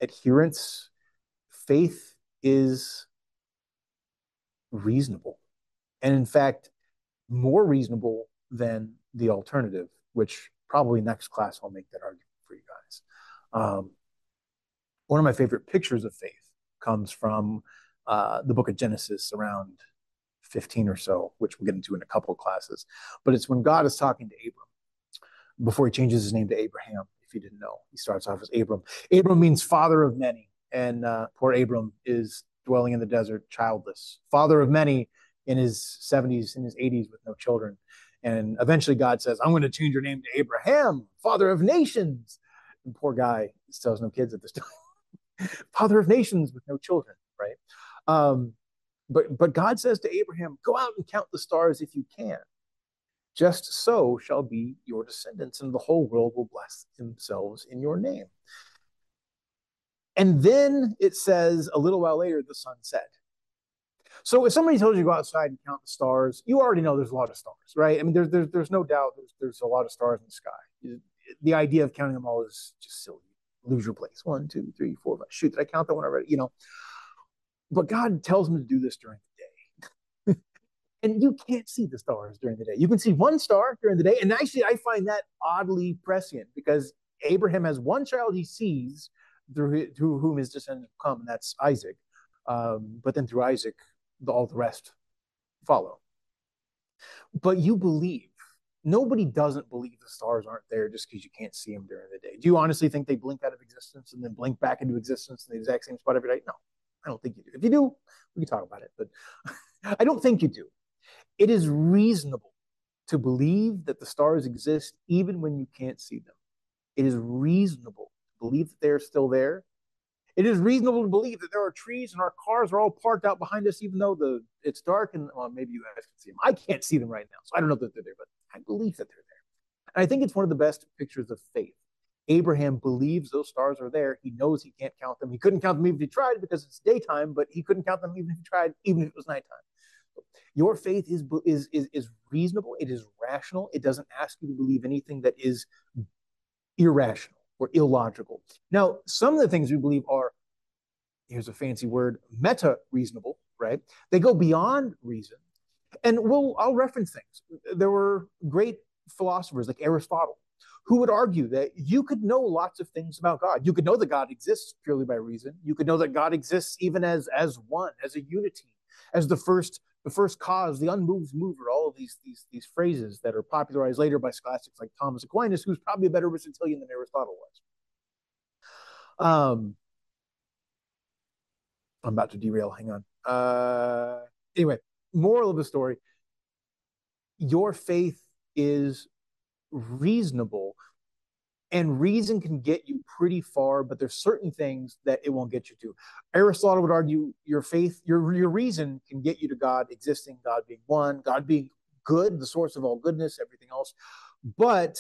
adherence, faith is reasonable. And in fact, more reasonable than the alternative, which probably next class I'll make that argument for you guys. Um, one of my favorite pictures of faith comes from uh, the book of Genesis, around fifteen or so, which we'll get into in a couple of classes. But it's when God is talking to Abram before he changes his name to Abraham. If you didn't know, he starts off as Abram. Abram means father of many, and uh, poor Abram is dwelling in the desert, childless, father of many, in his seventies, in his eighties, with no children. And eventually God says, I'm going to change your name to Abraham, father of nations. And poor guy still has no kids at this time. Father of nations with no children, right? Um, but, but God says to Abraham, go out and count the stars if you can. Just so shall be your descendants, and the whole world will bless themselves in your name. And then it says a little while later, the sun set. So if somebody tells you to go outside and count the stars, you already know there's a lot of stars, right? I mean, there's there's, there's no doubt there's, there's a lot of stars in the sky. The idea of counting them all is just silly. Lose your place. One, two, three, four, five. Shoot, did I count that one already? You know. But God tells him to do this during the day. And you can't see the stars during the day. You can see one star during the day. And actually, I find that oddly prescient, because Abraham has one child he sees through, through whom his descendants will come, and that's Isaac. Um, but then through Isaac, all the rest follow. But you believe. Nobody doesn't believe the stars aren't there just because you can't see them during the day. Do you honestly think they blink out of existence and then blink back into existence in the exact same spot every day? No, I don't think you do. If you do, we can talk about it, but I don't think you do. It is reasonable to believe that the stars exist even when you can't see them. It is reasonable to believe that they're still there. It is reasonable to believe that there are trees and our cars are all parked out behind us, even though the it's dark and, well, maybe you guys can see them. I can't see them right now, so I don't know that they're there, but I believe that they're there. And I think it's one of the best pictures of faith. Abraham believes those stars are there. He knows he can't count them. He couldn't count them even if he tried because it's daytime, but he couldn't count them even if he tried, even if it was nighttime. Your faith is, is, is, is reasonable. It is rational. It doesn't ask you to believe anything that is irrational or illogical. Now, some of the things we believe are, here's a fancy word, meta-reasonable, right? They go beyond reason. And we'll, I'll reference things. There were great philosophers like Aristotle who would argue that you could know lots of things about God. You could know that God exists purely by reason. You could know that God exists even as, as one, as a unity, as the first the first cause, the unmoved mover, all of these, these, these phrases that are popularized later by scholastics like Thomas Aquinas, who's probably a better Aristotelian than Aristotle was. Um, I'm about to derail, hang on. Uh, anyway, moral of the story, your faith is reasonable, and reason can get you pretty far, but there's certain things that it won't get you to. Aristotle would argue your faith, your, your reason can get you to God existing, God being one, God being good, the source of all goodness, everything else. But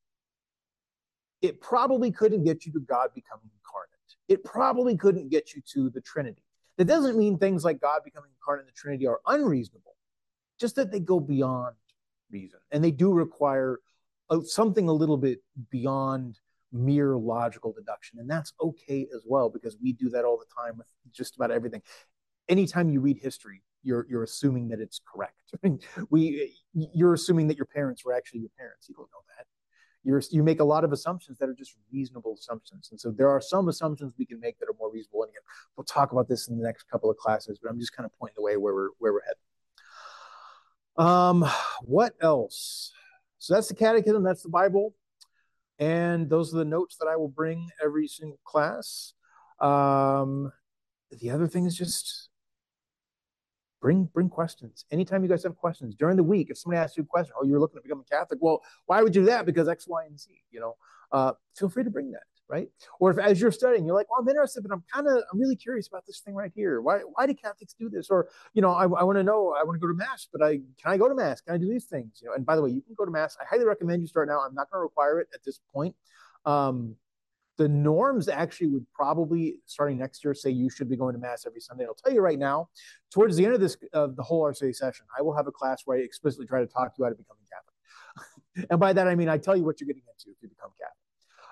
it probably couldn't get you to God becoming incarnate. It probably couldn't get you to the Trinity. That doesn't mean things like God becoming incarnate in the Trinity are unreasonable, just that they go beyond reason. And they do require a, something a little bit beyond mere logical deduction. And that's okay as well, because we do that all the time with just about everything. Anytime you read history, you're you're assuming that it's correct. we you're assuming that your parents were actually your parents. You don't know that. You're, you make a lot of assumptions that are just reasonable assumptions. And so there are some assumptions we can make that are more reasonable. And again, we'll talk about this in the next couple of classes, but I'm just kind of pointing the way where we're, where we're heading. Um, what else? So that's the catechism, that's the Bible. And those are the notes that I will bring every single class. Um, the other thing is just Bring, bring questions. Anytime you guys have questions during the week, if somebody asks you a question, oh, you're looking to become a Catholic. Well, why would you do that? Because X, Y, and Z, you know, uh, feel free to bring that, right? Or if as you're studying, you're like, well, I'm interested, but I'm kind of, I'm really curious about this thing right here. Why, why do Catholics do this? Or, you know, I, I want to know, I want to go to Mass, but I, can I go to Mass? Can I do these things? You know, and by the way, you can go to Mass. I highly recommend you start now. I'm not going to require it at this point. Um, The norms actually would probably, starting next year, say you should be going to Mass every Sunday. I'll tell you right now, towards the end of this, of uh, the whole R C A session, I will have a class where I explicitly try to talk you out of becoming Catholic. And by that, I mean, I tell you what you're getting into if you become Catholic.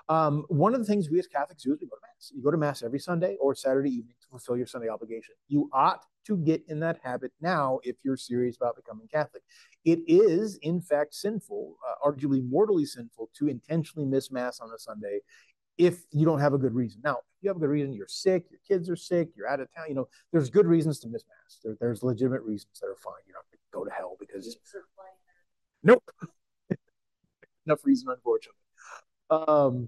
Um, one of the things we as Catholics do is we go to Mass. You go to Mass every Sunday or Saturday evening to fulfill your Sunday obligation. You ought to get in that habit now if you're serious about becoming Catholic. It is, in fact, sinful, uh, arguably mortally sinful, to intentionally miss Mass on a Sunday if you don't have a good reason. Now, if you have a good reason, you're sick, your kids are sick, you're out of town, you know, there's good reasons to miss Mass. There, there's legitimate reasons that are fine. You're not going to go to hell because, nope, enough reason, unfortunately. Um,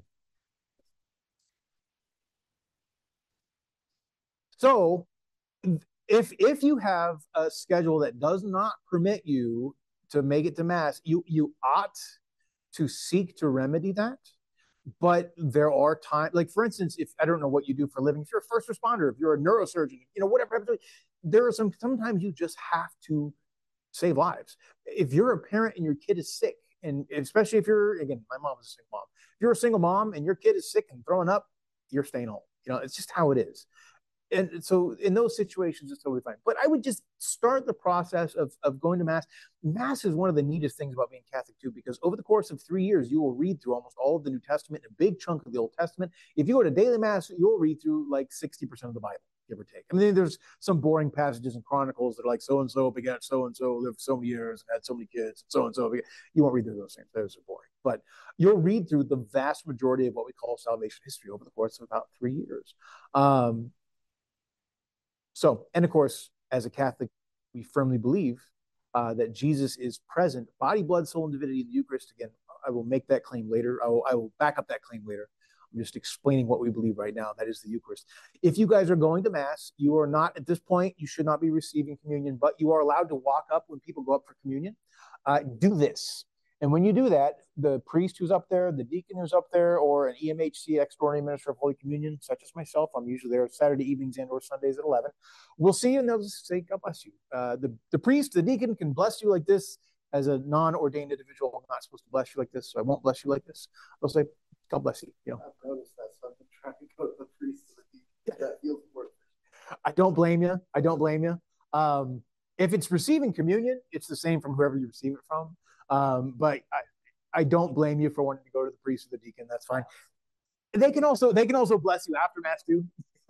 so if if you have a schedule that does not permit you to make it to Mass, you you ought to seek to remedy that. But there are times, like for instance, if I don't know what you do for a living, if you're a first responder, if you're a neurosurgeon, you know, whatever, there are some, sometimes you just have to save lives. If you're a parent and your kid is sick, and especially if you're, again, my mom is a single mom. If you're a single mom and your kid is sick and throwing up, you're staying home. You know, it's just how it is. And so in those situations, it's totally fine. But I would just start the process of, of going to Mass. Mass is one of the neatest things about being Catholic too, because over the course of three years, you will read through almost all of the New Testament, a big chunk of the Old Testament. If you go to daily Mass, you'll read through like sixty percent of the Bible, give or take. I mean, there's some boring passages in Chronicles that are like so-and-so begat so-and-so, lived so many years, and had so many kids, and so-and-so. You won't read through those things. Those are boring. But you'll read through the vast majority of what we call salvation history over the course of about three years. Um, So, and of course, as a Catholic, we firmly believe uh, that Jesus is present, body, blood, soul, and divinity in the Eucharist. Again, I will make that claim later. I will, I will back up that claim later. I'm just explaining what we believe right now. That is the Eucharist. If you guys are going to Mass, you are not, at this point, you should not be receiving communion, but you are allowed to walk up when people go up for communion. Uh, do this. And when you do that, the priest who's up there, the deacon who's up there, or an E M H C, extraordinary minister of Holy Communion, such as myself, I'm usually there Saturday evenings and or Sundays at eleven. We'll see you and they'll just say, God bless you. Uh, the, the priest, the deacon can bless you like this. As a non-ordained individual, I'm not supposed to bless you like this, so I won't bless you like this. I'll say, God bless you. You know. I've noticed that, so I've been trying to go to the priest. That feels worse. I don't blame you. I don't blame you. Um, if it's receiving communion, it's the same from whoever you receive it from. Um, but I, I don't blame you for wanting to go to the priest or the deacon. That's fine. They can also they can also bless you after Mass too.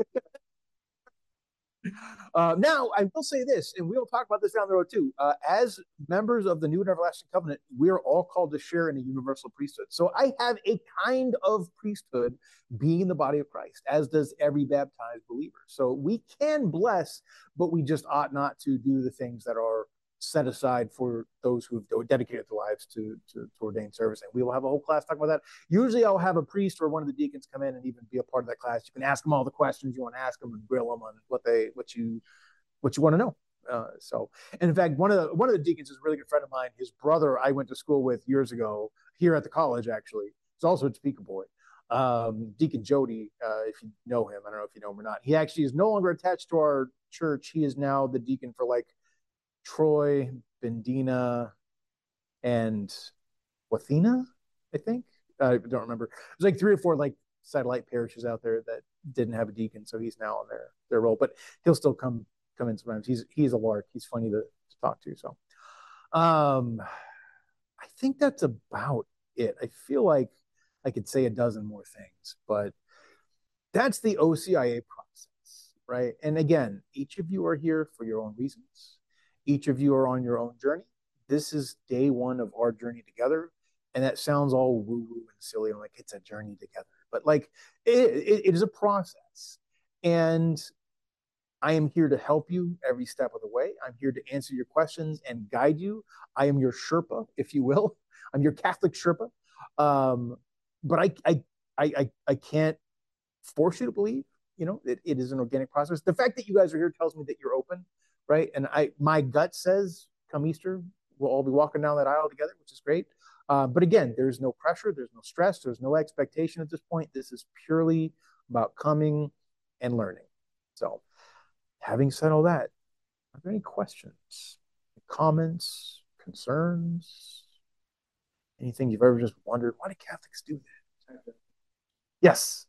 Uh, now, I will say this, and we'll talk about this down the road too. Uh, as members of the New and Everlasting Covenant, we are all called to share in a universal priesthood. So I have a kind of priesthood being the body of Christ, as does every baptized believer. So we can bless, but we just ought not to do the things that are set aside for those who've dedicated their lives to, to, to ordained service. And we will have a whole class talking about that. Usually I'll have a priest or one of the deacons come in and even be a part of that class. You can ask them all the questions you want to ask them and grill them on what they, what you, what you want to know. Uh, so, and in fact, one of the, one of the deacons is a really good friend of mine. His brother, I went to school with years ago here at the college, actually. He's also a Topeka boy. Um, Deacon Jody, uh, if you know him, I don't know if you know him or not. He actually is no longer attached to our church. He is now the deacon for like Troy, Bendina, and Wathena, I think. I don't remember. There's like three or four like satellite parishes out there that didn't have a deacon, so he's now on their their role. But he'll still come come in sometimes. He's he's a lark. He's funny to, to talk to. So, um, I think that's about it. I feel like I could say a dozen more things, but that's the O C I A process, right? And again, each of you are here for your own reasons. Each of you are on your own journey. This is day one of our journey together. And that sounds all woo-woo and silly. I'm like, it's a journey together. But like, it, it, it is a process. And I am here to help you every step of the way. I'm here to answer your questions and guide you. I am your Sherpa, if you will. I'm your Catholic Sherpa. Um, but I, I, I, I can't force you to believe. You know, it, it is an organic process. The fact that you guys are here tells me that you're open. Right. And I, my gut says come Easter, we'll all be walking down that aisle together, which is great. Uh, but again, there's no pressure. There's no stress. There's no expectation at this point. This is purely about coming and learning. So having said all that, are there any questions, comments, concerns, anything you've ever just wondered, why do Catholics do that? Yes.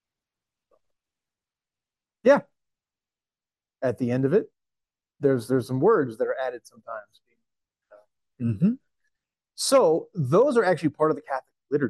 Yeah. At the end of it, There's there's some words that are added sometimes. Mm-hmm. So those are actually part of the Catholic liturgy.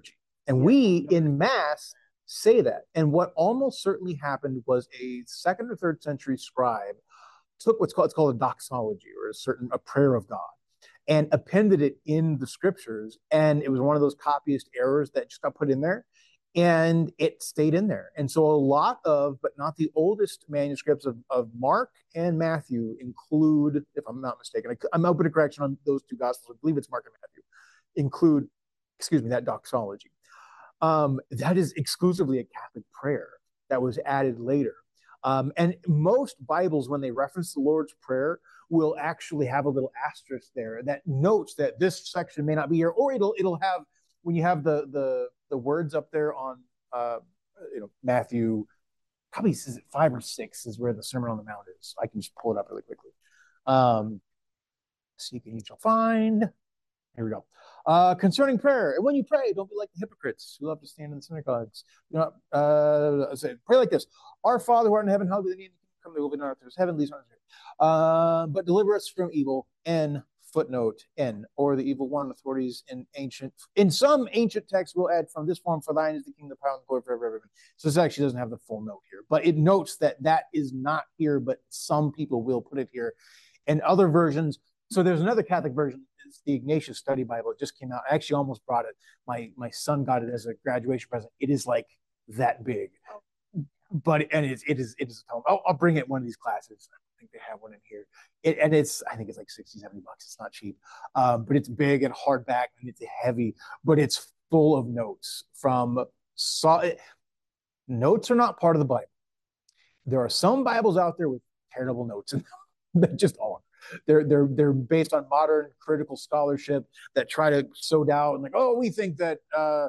And we in Mass say that. And what almost certainly happened was a second or third century scribe took what's called, it's called a doxology, or a certain a prayer of God, and appended it in the scriptures. And it was one of those copyist errors that just got put in there, and it stayed in there. And so a lot of, but not the oldest manuscripts of, of Mark and Matthew include, if I'm not mistaken, I, I'm open to correction on those two gospels, I believe it's Mark and Matthew, include, excuse me, that doxology. Um, that is exclusively a Catholic prayer that was added later. Um, and most Bibles, when they reference the Lord's Prayer, will actually have a little asterisk there that notes that this section may not be here, or it'll it'll have, when you have the the the words up there on uh, you know, Matthew, probably is it five or six is where the Sermon on the Mount is. I can just pull it up really quickly. Um, Seek and you shall find. Here we go. Uh, concerning prayer, and when you pray, don't be like the hypocrites who love to stand in the synagogues. You know, uh, say, pray like this: Our Father who art in heaven, hallowed be thy name. Come to will be done on earth as heaven, least on earth. Uh, but deliver us from evil. N footnote N, or the evil one. Authorities in ancient, in some ancient texts will add from this form: for thine is the kingdom, the power, and the glory forever, ever. So this actually doesn't have the full note here, but it notes that that is not here, but some people will put it here, and other versions. So there's another Catholic version. It's the Ignatius Study Bible. It just came out. I actually almost brought it. My my son got it as a graduation present. It is like that big, but and it is it is it is a tome. I'll, I'll bring it one of these classes. I think they have one in here. It, and it's I think it's like sixty, seventy bucks. It's not cheap, um, but it's big and hardback and it's heavy. But it's full of notes from. So, notes are not part of the Bible. There are some Bibles out there with terrible notes in them that just aren't. They're they're they're based on modern critical scholarship that try to sow doubt and like, oh, we think that uh,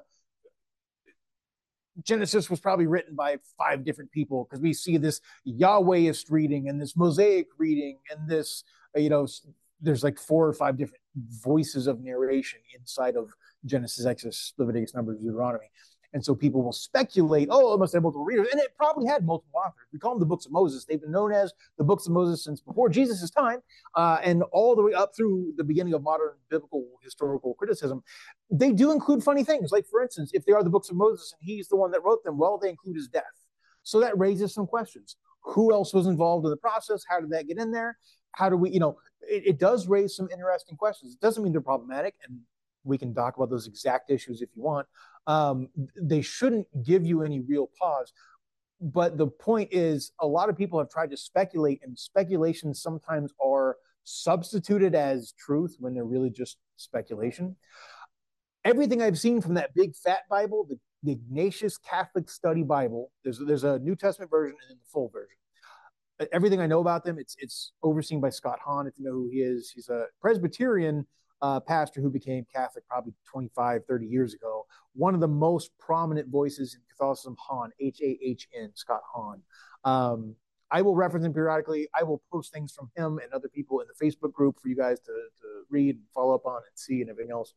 Genesis was probably written by five different people because we see this Yahwehist reading and this Mosaic reading and this, you know, there's like four or five different voices of narration inside of Genesis, Exodus, Leviticus, Numbers, Deuteronomy. And so people will speculate, oh, it must have multiple readers. And it probably had multiple authors. We call them the books of Moses. They've been known as the books of Moses since before Jesus' time, uh, and all the way up through the beginning of modern biblical historical criticism. They do include funny things. Like, for instance, if they are the books of Moses and he's the one that wrote them, well, they include his death. So that raises some questions. Who else was involved in the process? How did that get in there? How do we, you know, it, it does raise some interesting questions. It doesn't mean they're problematic, and we can talk about those exact issues if you want. Um, they shouldn't give you any real pause. But the point is, a lot of people have tried to speculate, and speculations sometimes are substituted as truth when they're really just speculation. Everything I've seen from that big fat Bible, the, the Ignatius Catholic Study Bible, there's, there's a New Testament version and then the full version. Everything I know about them, it's, it's overseen by Scott Hahn, if you know who he is. He's a Presbyterian Uh, pastor who became Catholic probably twenty-five, thirty years ago. One of the most prominent voices in Catholicism, Hahn, H A H N, Scott Hahn. Um, I will reference him periodically. I will post things from him and other people in the Facebook group for you guys to, to read and follow up on and see and everything else.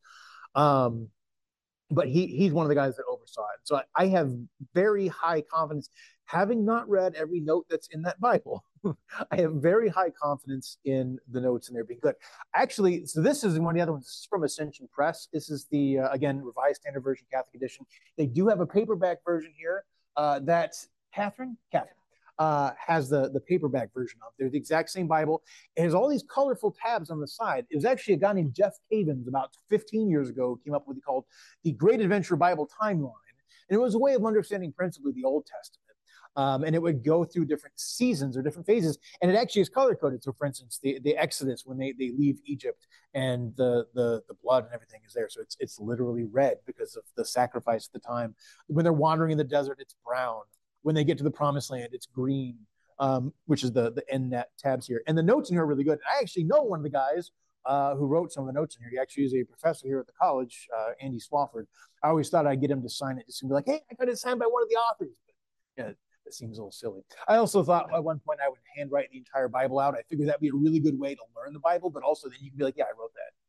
Um, but he he's one of the guys that oversaw it. So I, I have very high confidence, having not read every note that's in that Bible. I have very high confidence in the notes and they're being good. Actually, so this is one of the other ones. This is from Ascension Press. This is the, uh, again, Revised Standard Version Catholic Edition. They do have a paperback version here uh, that Catherine, Catherine uh, has the, the paperback version of. They're the exact same Bible. It has all these colorful tabs on the side. It was actually a guy named Jeff Cavins about fifteen years ago who came up with what he called the Great Adventure Bible Timeline. And it was a way of understanding principally the Old Testament. Um, and it would go through different seasons or different phases, and it actually is color coded. So, for instance, the, the Exodus, when they, they leave Egypt, and the, the the blood and everything is there, so it's it's literally red because of the sacrifice at the time. When they're wandering in the desert, it's brown. When they get to the Promised Land, it's green, um, which is the the end net tabs here. And the notes in here are really good. I actually know one of the guys uh, who wrote some of the notes in here. He actually is a professor here at the college, uh, Andy Swafford. I always thought I'd get him to sign it, just to be like, hey, I got it signed by one of the authors. But yeah. It seems a little silly. I also thought at one point I would handwrite the entire Bible out. I figured that'd be a really good way to learn the Bible, but also then you can be like, yeah, I wrote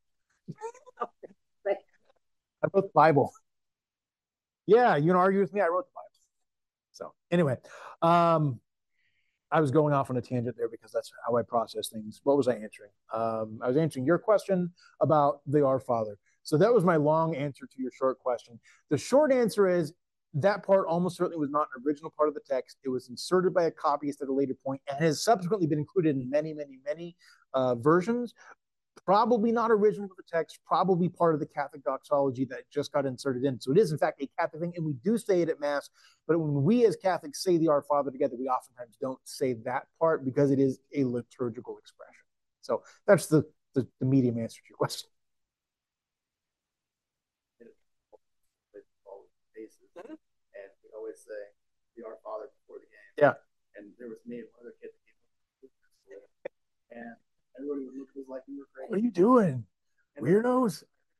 that. I wrote the Bible. Yeah, you gonna argue with me? I wrote the Bible. So anyway, um, I was going off on a tangent there because that's how I process things. What was I answering? Um, I was answering your question about the Our Father. So that was my long answer to your short question. The short answer is that part almost certainly was not an original part of the text. It was inserted by a copyist at a later point and has subsequently been included in many, many, many uh, versions. Probably not original to the text, probably part of the Catholic doxology that just got inserted in. So it is, in fact, a Catholic thing, and we do say it at Mass. But when we as Catholics say the Our Father together, we oftentimes don't say that part because it is a liturgical expression. So that's the, the, the medium answer to your question. And we always say the Our Father before the game. Yeah. And there was me and one other kid that came up, and everybody would look at us like we were crazy. What are you doing? And weirdos.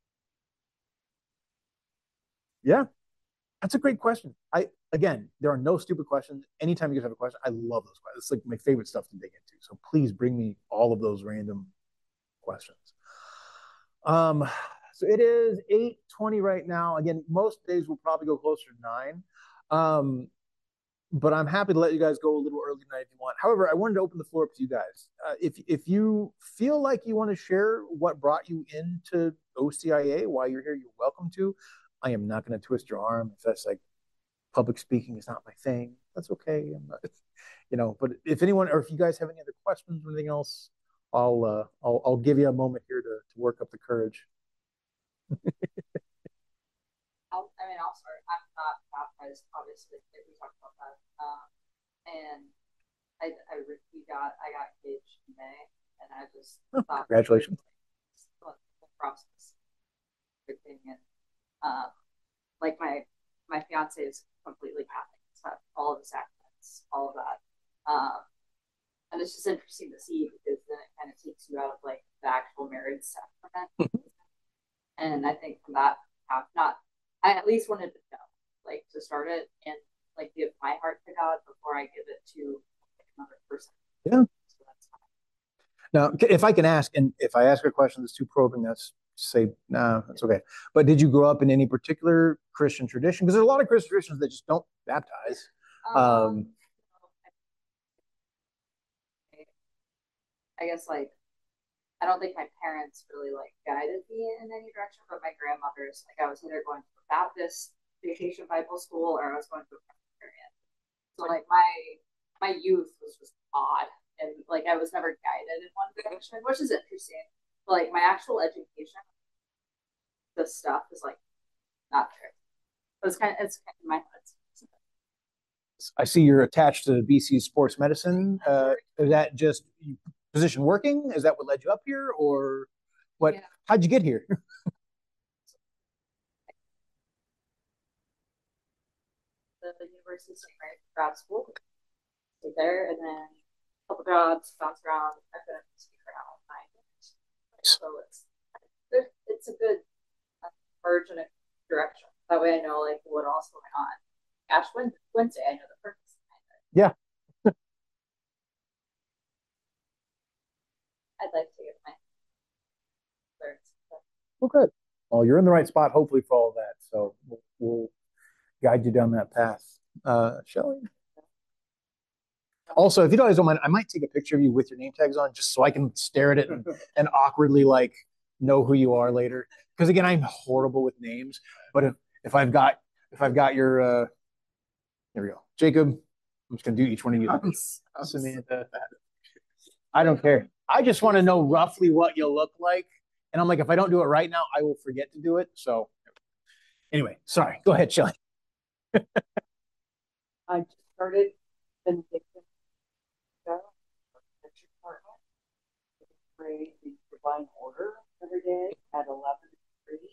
Yeah. That's a great question. I again, there are no stupid questions. Anytime you guys have a question, I love those questions. It's like my favorite stuff to dig into. So please bring me all of those random questions. Um, so it is eight twenty right now. Again, most days will probably go closer to nine. Um, but I'm happy to let you guys go a little early tonight if you want. However, I wanted to open the floor up to you guys. Uh, if if you feel like you want to share what brought you into O C I A, why you're here, you're welcome to. I am not going to twist your arm if that's like public speaking is not my thing. That's okay. I'm not, you know. But if anyone or if you guys have any other questions or anything else, I'll uh, I'll, I'll give you a moment here to to work up the courage. I'll, I mean, I'll start. I'm not baptized, obviously. We talked about that. Um, and I, I, we got, I got engaged in May, and I just oh, thought, congratulations. Like, the process, everything, and um, like my my fiance is completely Catholic. So all of the sacraments, all of that. Um, and it's just interesting to see because then it kind of takes you out of like the actual marriage sacrament. And I think from that, not I at least wanted to know, like, to start it and like give my heart to God before I give it to like, another person. Yeah. So that's fine. Now, if I can ask, and if I ask a question that's too probing, that's say, nah, that's okay. But did you grow up in any particular Christian tradition? Because there's a lot of Christian traditions that just don't baptize. Um, um I guess like I don't think my parents really like guided me in any direction, but my grandmother's like I was either going to a Baptist vacation Bible school or I was going to a Presbyterian. So like my my youth was just odd and like I was never guided in one direction, which is interesting. But like my actual education, the stuff is like not there. But it's kind of it's kind of in my head. I see you're attached to B C Sports Medicine. Uh, is that just position working? Is that what led you up here, or what? Yeah. How'd you get here? The, the University of Saint Mary grad school. Stayed there, and then a couple jobs, bounced around. I've been a speaker now nine years, so it's it's a good merge in a direction. That way, I know like what else going on. Ash Wednesday, I know the purpose behind it. Yeah. I'd like to get my thirds. Well, good. Well, you're in the right spot, hopefully, for all of that. So we'll, we'll guide you down that path. Uh, Shelley? Also, if you guys don't mind, I might take a picture of you with your name tags on just so I can stare at it and, and awkwardly like know who you are later. Because again, I'm horrible with names. But if, if I've got if I've got your uh, there we go. Jacob, I'm just gonna do each one of you. Samantha. I don't care. I just want to know roughly what you'll look like. And I'm like, if I don't do it right now, I will forget to do it. So anyway, sorry. Go ahead, Shelley. I just started Benedictine department. Pray the divine order every day at eleven to three.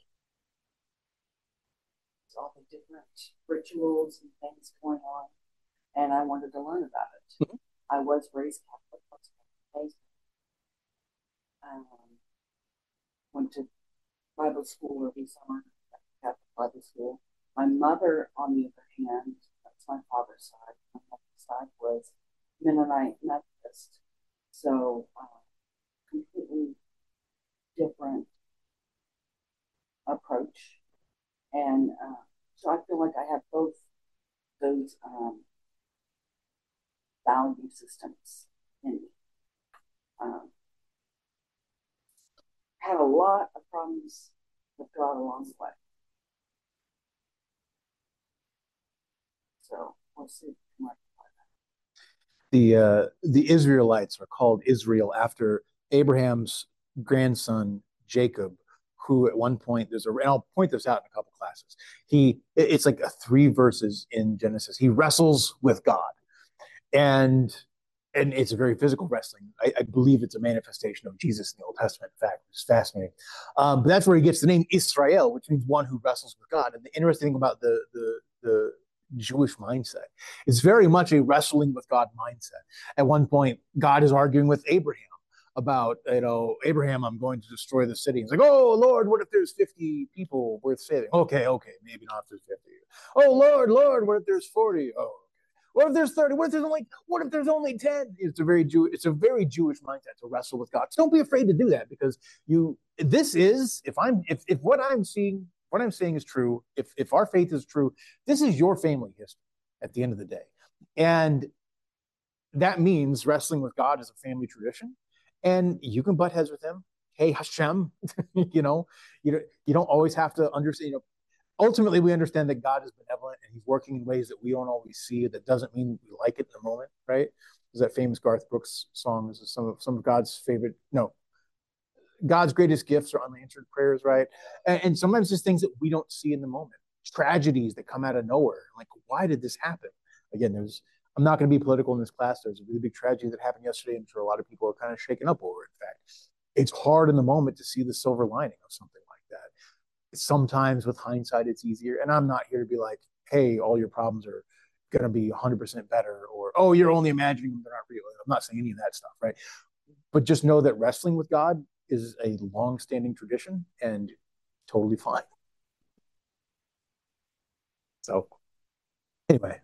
It's all the different rituals and things going on. And I wanted to learn about it. Mm-hmm. I was raised Catholic. Um, went to Bible school every summer, Catholic Bible school. My mother, on the other hand, that's my father's side. My mother's side was Mennonite Methodist. So, uh, completely different approach. And uh, so I feel like I have both those um, value systems in me. Um, had a lot of problems with God along the way. So we'll see. The uh, the Israelites are called Israel after Abraham's grandson Jacob, who at one point there's a and I'll point this out in a couple classes. He it's like a three verses in Genesis. He wrestles with God, and and it's a very physical wrestling. I, I believe it's a manifestation of Jesus in the Old Testament. In fact, it's fascinating. Um, but that's where he gets the name Israel, which means one who wrestles with God. And the interesting thing about the the the Jewish mindset is very much a wrestling with God mindset. At one point, God is arguing with Abraham about, you know, Abraham, I'm going to destroy the city. He's like, oh, Lord, what if there's fifty people worth saving? Okay, okay, maybe not if there's fifty. Oh, Lord, Lord, what if there's forty? Oh, what if there's thirty? What if there's only what if there's only ten? It's a very Jew, it's a very Jewish mindset to wrestle with God. So don't be afraid to do that, because you this is if I'm if if what I'm seeing, what I'm saying is true, if if our faith is true, this is your family history at the end of the day. And that means wrestling with God is a family tradition. And you can butt heads with him. Hey, Hashem, you know, you don't you don't always have to understand, you know, ultimately, we understand that God is benevolent and he's working in ways that we don't always see. That doesn't mean we like it in the moment, right? There's that famous Garth Brooks song. This is some of some of God's favorite, no, God's greatest gifts are unanswered prayers, right? And, and sometimes there's things that we don't see in the moment, tragedies that come out of nowhere. Like, why did this happen? Again, there's, I'm not going to be political in this class. There's a really big tragedy that happened yesterday. I'm sure a lot of people are kind of shaken up over it. In fact, it's hard in the moment to see the silver lining of something like that. Sometimes with hindsight, it's easier. And I'm not here to be like, hey, all your problems are going to be one hundred percent better, or, oh, you're only imagining them, they're not real. I'm not saying any of that stuff, right? But just know that wrestling with God is a long-standing tradition and totally fine. So, anyway.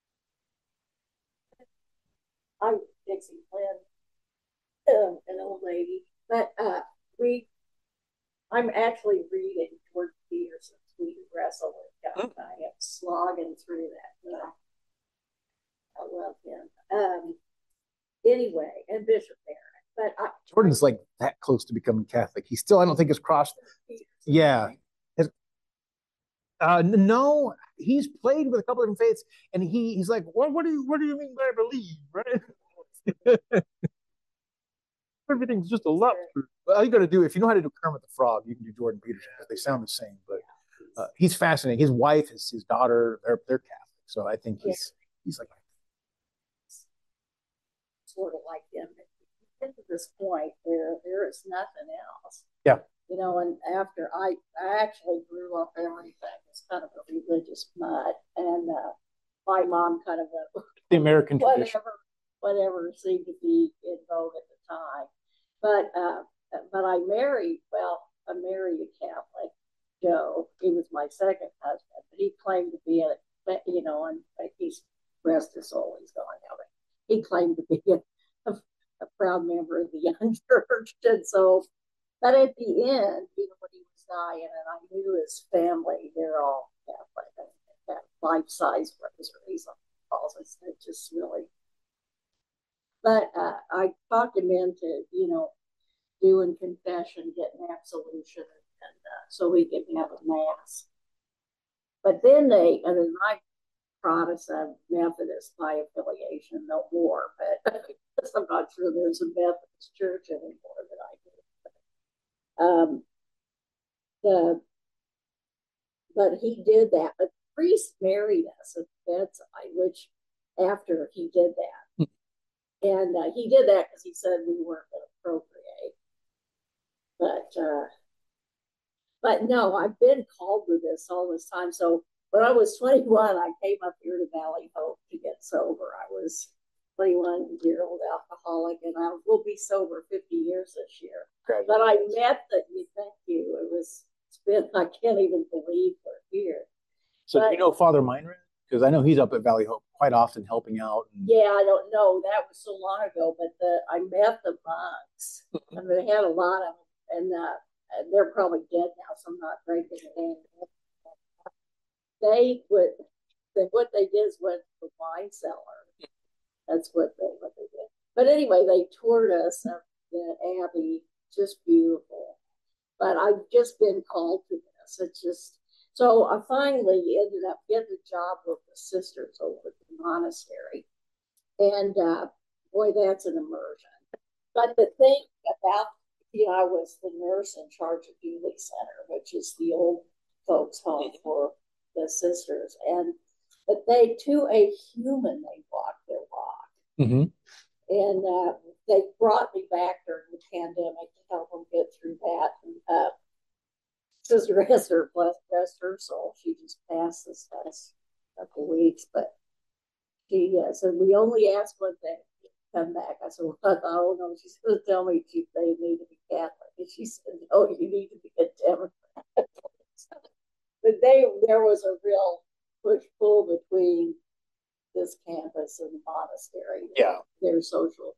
I'm Dixie Flynn, um, an old lady, but uh, we I'm actually reading George Peterson's We Who Wrestle with God. I am slogging through that. You know? I love him. Um, anyway, and Bishop Barrett. But I, Jordan's like that close to becoming Catholic. He still, I don't think, has crossed. Yeah. His, uh, no, he's played with a couple of different faiths, and he he's like, what, what do you what do you mean by believe, right? Everything's just a love. All you got to do, if you know how to do Kermit the Frog, you can do Jordan Peterson, because they sound the same. But uh, he's fascinating. His wife, his his daughter, they're they're Catholic, so I think he's he's like sort of like him. Get to this point where there is nothing else. Yeah. You know, and after I, I actually grew up everything as kind of a religious mutt, and uh, my mom kind of a, the American whatever, tradition. whatever seemed to be in vogue at the time. But uh, but I married, well, I married a Catholic, Joe. He was my second husband, but he claimed to be a, you know, and he's rest his soul, he's gone now. But he claimed to be a, a, a proud member of the Young Church, and so. But at the end, you know, when he was dying, and I knew his family, they're all Catholic, and that life-size rosaries on calls. It's just really. But uh, I talked him into, you know, doing confession, getting absolution, and uh, so we could have a mass. But then they, and then I Protestant Methodist by affiliation, no more. But I'm not sure there's a Methodist church anymore that I do. Um, the but he did that. But the priest married us at the bedside, which after he did that, and uh, he did that because he said we weren't going to procreate. But uh, but no, I've been called to this all this time. So when I was twenty-one, I came up here to Valley Hope to get sober. I was twenty-one year old alcoholic, and I will be sober fifty years this year. Okay. But I met that you, thank you. It was, it's been, I can't even believe we're here. So but, do you know Father Meinrad? Because I know he's up at Valley Hope quite often helping out. And... Yeah, I don't know. That was so long ago, but the, I met the monks. I mean, they had a lot of them, and uh, they're probably dead now, so I'm not breaking it in. They would, they, what they did is went to the wine cellar. That's what they, what they did. But anyway, they toured us up the Abbey, just beautiful. but I've just been called to this. It's just, so I finally ended up getting a job with the sisters over at the monastery. And uh, boy, that's an immersion. But the thing about, you know, I was the nurse in charge of Dooley Center, which is the old folks' home for the sisters. And but they, to a human, they walk their walk. Mm-hmm. And uh, they brought me back during the pandemic to help them get through that. And uh, Sister Esther, bless rest her soul, she just passed this last couple of weeks. But she uh, said, we only asked one thing, come back. I said, well, I thought, oh no, she's going to tell me she, they need to be Catholic. And she said, no, you need to be a Democrat. But they, there was a real push pull between this campus and the monastery. Yeah. They're social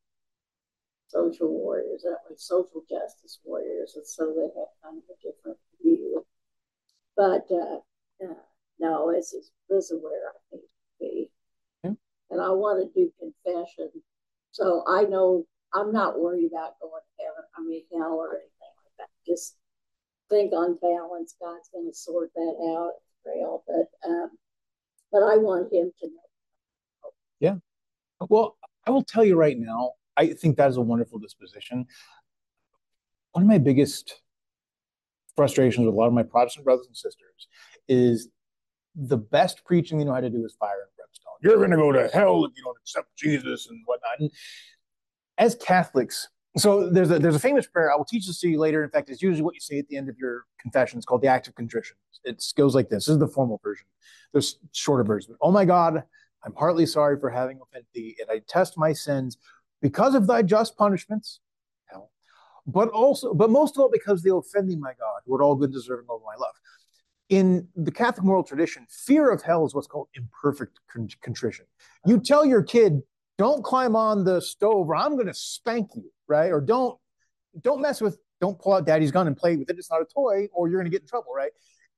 social warriors, that was social justice warriors, and so they have kind of a different view. But uh, uh, no, this is this is where I need to be. Yeah. And I want to do confession. So I know I'm not worried about going to heaven, I mean hell or anything like that. Just think on balance, God's going to sort that out. Real, but um, but I want him to know. Yeah. Well, I will tell you right now, I think that is a wonderful disposition. One of my biggest frustrations with a lot of my Protestant brothers and sisters is the best preaching they know how to do is fire and brimstone. You're going to go to hell if you don't accept Jesus and whatnot. And as Catholics, so there's a there's a famous prayer. I will teach this to you later. In fact, it's usually what you say at the end of your confession. It's called the Act of Contrition. It goes like this. This is the formal version. There's shorter versions. Oh my God, I'm heartily sorry for having offended thee, and I test my sins because of thy just punishments, hell, but also, but most of all because they offend thee, my God, who art all good, deserving of my love. In the Catholic moral tradition, fear of hell is what's called imperfect contrition. You tell your kid, don't climb on the stove or I'm going to spank you, right? Or don't, don't mess with, don't pull out daddy's gun and play with it. It's not a toy or you're going to get in trouble, right?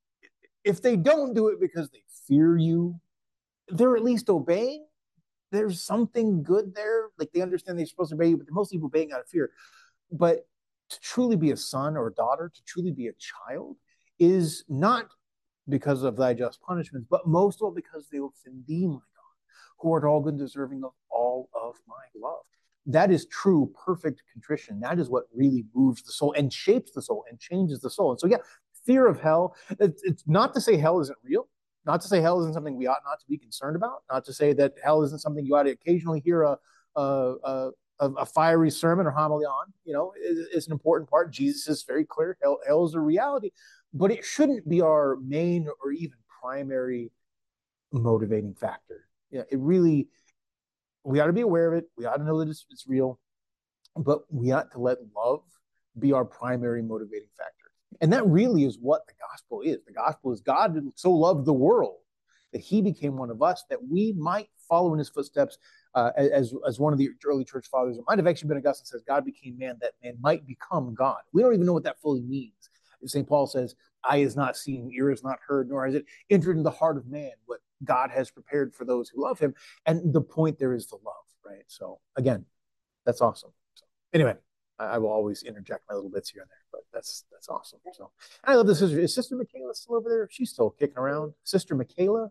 If they don't do it because they fear you, they're at least obeying. There's something good there. Like they understand they're supposed to obey you, but they're mostly obeying out of fear. But to truly be a son or a daughter, to truly be a child is not because of thy just punishments, but most of all because they offend thee, my God, who art all good and deserving of all of my love. That is true, perfect contrition. That is what really moves the soul and shapes the soul and changes the soul. And so, yeah, fear of hell, it's, it's not to say hell isn't real, not to say hell isn't something we ought not to be concerned about, not to say that hell isn't something you ought to occasionally hear a, a, a, a fiery sermon or homily on. You know, it, it's an important part. Jesus is very clear. Hell, hell is a reality, but it shouldn't be our main or even primary motivating factor. Yeah, it really, we ought to be aware of it. We ought to know that it's, it's real, but we ought to let love be our primary motivating factor. And that really is what the gospel is. The gospel is God so loved the world that he became one of us, that we might follow in his footsteps. Uh, as, as one of the early church fathers, it might have actually been Augustine, says, God became man that man might become God. We don't even know what that fully means. Saint Paul says, eye is not seen, ear is not heard, nor has it entered into the heart of man what God has prepared for those who love him. And the point there is the love, right? So again, that's awesome. So anyway, I, I will always interject my little bits here and there, but that's that's awesome. So I love this sister. Is Sister Michaela still over there? She's still kicking around. Sister Michaela?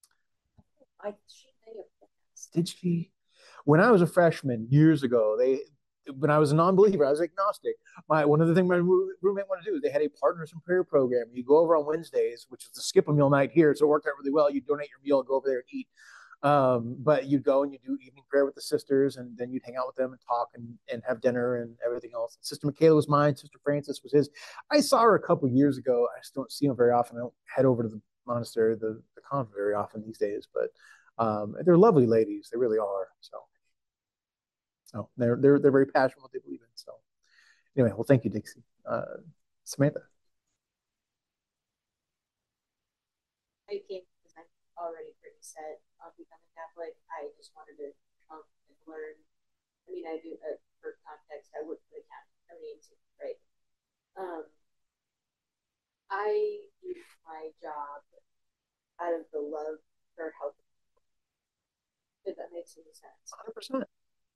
I, she may have passed. Did she? When I was a freshman years ago, they when I was a non-believer, I was agnostic. My one of the things my roommate wanted to do is they had a partners in prayer program. You go over on Wednesdays, which is the skip a meal night here, so it worked out really well. You donate your meal, go over there and eat. Um, but you'd go and you do evening prayer with the sisters, and then you'd hang out with them and talk and, and have dinner and everything else. Sister Michaela was mine. Sister Francis was his. I saw her a couple of years ago. I just don't see them very often. I don't head over to the monastery, the, the convent very often these days, but um, they're lovely ladies. They really are. So. So they're they're they're very passionate what they believe in. So anyway, well, thank you, Dixie. Uh, Samantha. I came because I'm already pretty set on becoming Catholic. I just wanted to come and learn. I mean, I do uh, for context. I work for the Catholic community, right? Um, I do my job out of the love for helping. If that makes any sense. one hundred percent.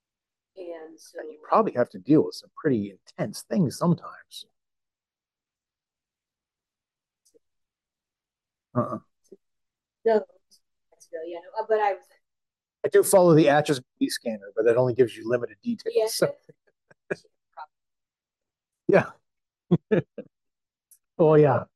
And so you probably have to deal with some pretty intense things sometimes. Uh-uh. No, yeah, no, but I was. I do follow the Atchison scanner, but that only gives you limited details. Yeah. So. Yeah. Oh yeah.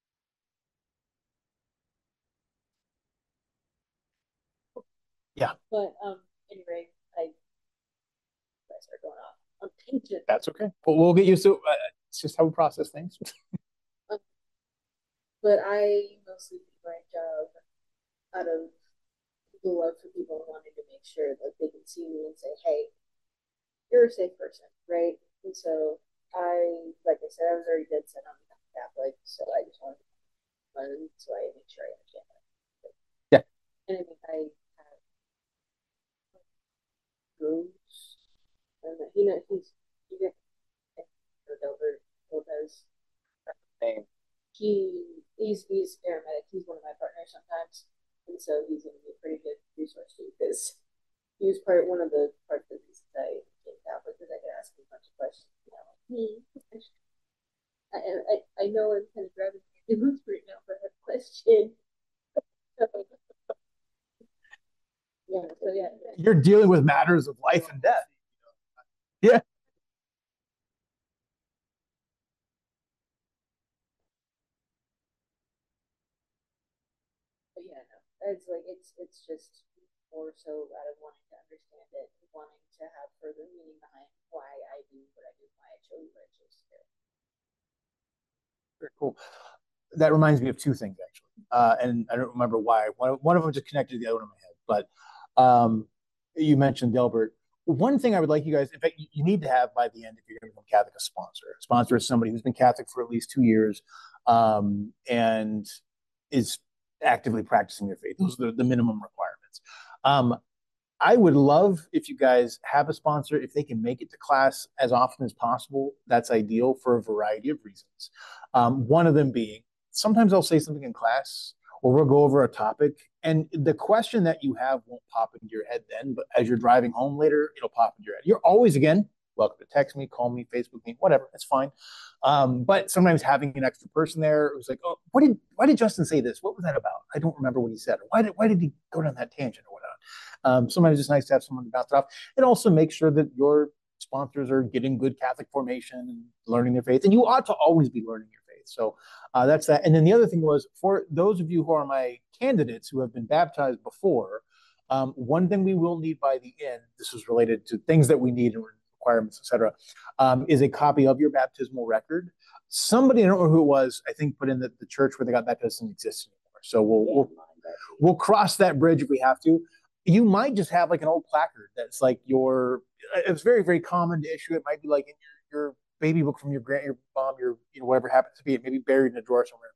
Yeah. But um, anyway, I, I start going off on tangent. That's okay. Well, we'll get used to. Uh, it's just how we process things. um, but I mostly do my job out of the love for people and wanting to make sure that they can see me and say, "Hey, you're a safe person," right? And so I, like I said, I was already dead set on Catholic, so I just wanted to learn, so I make sure I understand that. Yeah. And I mean, I have groups, and you know, he's you get Delbert Lopez. Name. He he's he's paramedic. He's one of my partners sometimes, and so he's going to be a pretty good resource too because he was part one of the parts of the reasons I came Catholic because I could ask him a bunch of questions. You know, hmm. I, I I know I'm kind of driving my nuance right now, but I have a question. So, yeah, so yeah. You're dealing with matters of life and death. Yeah. But yeah, no, it's like it's it's just more so out of wanting to understand it, wanting to have further meaning behind why I do what I do, why I chose what I chose to do. Very cool. That reminds me of two things actually, uh, and I don't remember why. One, one of them just connected to the other one in my head. But um, you mentioned Delbert. One thing I would like you guys, in fact, you need to have by the end, if you're going to become Catholic, a sponsor. A sponsor is somebody who's been Catholic for at least two years um, and is actively practicing their faith. Those are the, the minimum requirements. Um, I would love if you guys have a sponsor, if they can make it to class as often as possible. That's ideal for a variety of reasons. Um, one of them being sometimes I'll say something in class or we'll go over a topic, and the question that you have won't pop into your head then, but as you're driving home later, it'll pop into your head. You're always, again, welcome to text me, call me, Facebook me, whatever. That's fine. Um, but sometimes having an extra person there, it was like, oh, what did why did Justin say this? What was that about? I don't remember what he said. Or why did why did he go down that tangent or whatnot? Um, sometimes it's nice to have someone to bounce it off, and also make sure that your sponsors are getting good Catholic formation and learning their faith. And you ought to always be learning your faith. So uh, that's that. And then the other thing was for those of you who are my candidates who have been baptized before, um, one thing we will need by the end, this is related to things that we need and requirements, et cetera, um, is a copy of your baptismal record. Somebody, I don't know who it was, I think put in that the church where they got baptized doesn't exist anymore. So we'll, we'll, we'll cross that bridge if we have to. You might just have like an old placard that's like your, it's very, very common to issue. It might be like in your, your baby book from your grand, your mom, your, you know, whatever happens to be, it may be buried in a drawer somewhere.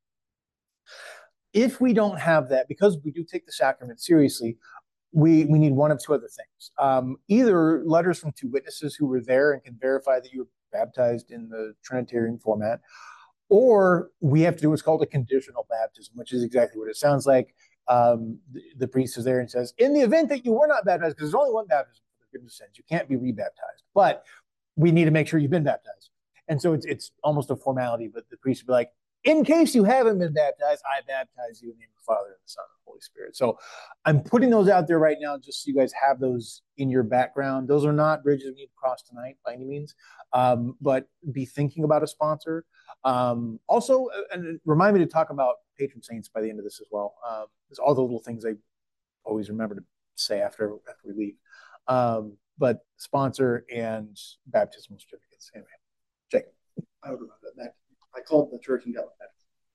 If we don't have that, because we do take the sacrament seriously, we, we need one of two other things. Um, either letters from two witnesses who were there and can verify that you were baptized in the Trinitarian format, or we have to do what's called a conditional baptism, which is exactly what it sounds like. Um, the, the priest is there and says, in the event that you were not baptized, because there's only one baptism for the forgiveness of sins, you can't be rebaptized, but we need to make sure you've been baptized. And so it's, it's almost a formality, but the priest would be like, in case you haven't been baptized, I baptize you in the name of the Father and the Son and the Holy Spirit. So I'm putting those out there right now just so you guys have those in your background. Those are not bridges we need to cross tonight by any means, um, but be thinking about a sponsor. Um, also, and remind me to talk about patron saints by the end of this as well. Um, there's all the little things I always remember to say after after we leave. Um, but sponsor and baptismal certificates. Anyway, Jake. I would remember that. I called the church and got that.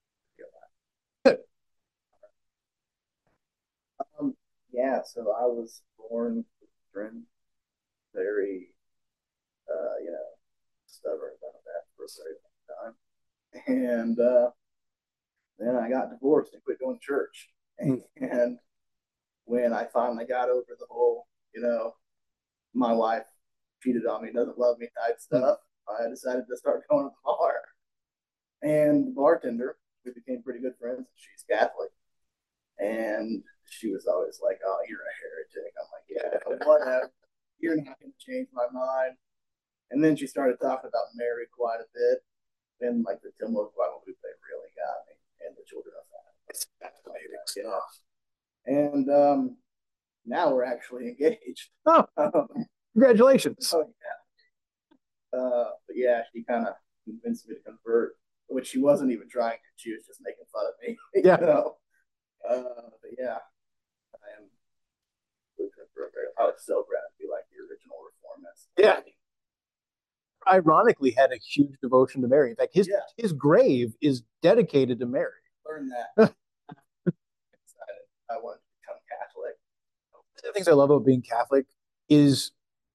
Good. Um, yeah, so I was born Lutheran, very, uh, you know, stubborn about that for a very long time. And uh, then I got divorced and quit going to church. And, and when I finally got over the whole, you know, my wife cheated on me, doesn't love me type stuff, I decided to start going to the bar. And the bartender, we became pretty good friends. She's Catholic. And she was always like, oh, you're a heretic. I'm like, yeah, whatever. You're not going to change my mind. And then she started talking about Mary quite a bit. Then, like, the Tim Guadalupe really got me, and the Children of Yeah. And um, now we're actually engaged. Oh, Um, congratulations. oh yeah. Uh, but yeah, she kind of convinced me to convert, which she wasn't even trying to. She was just making fun of me. Yeah. You know? Uh, but yeah, I am. I was so proud to be like the original reformist. Yeah. Ironically, had a huge devotion to Mary. In fact, his Yeah. his grave is dedicated to Mary. Learn that. I wanted to become Catholic. The things I love about being Catholic is,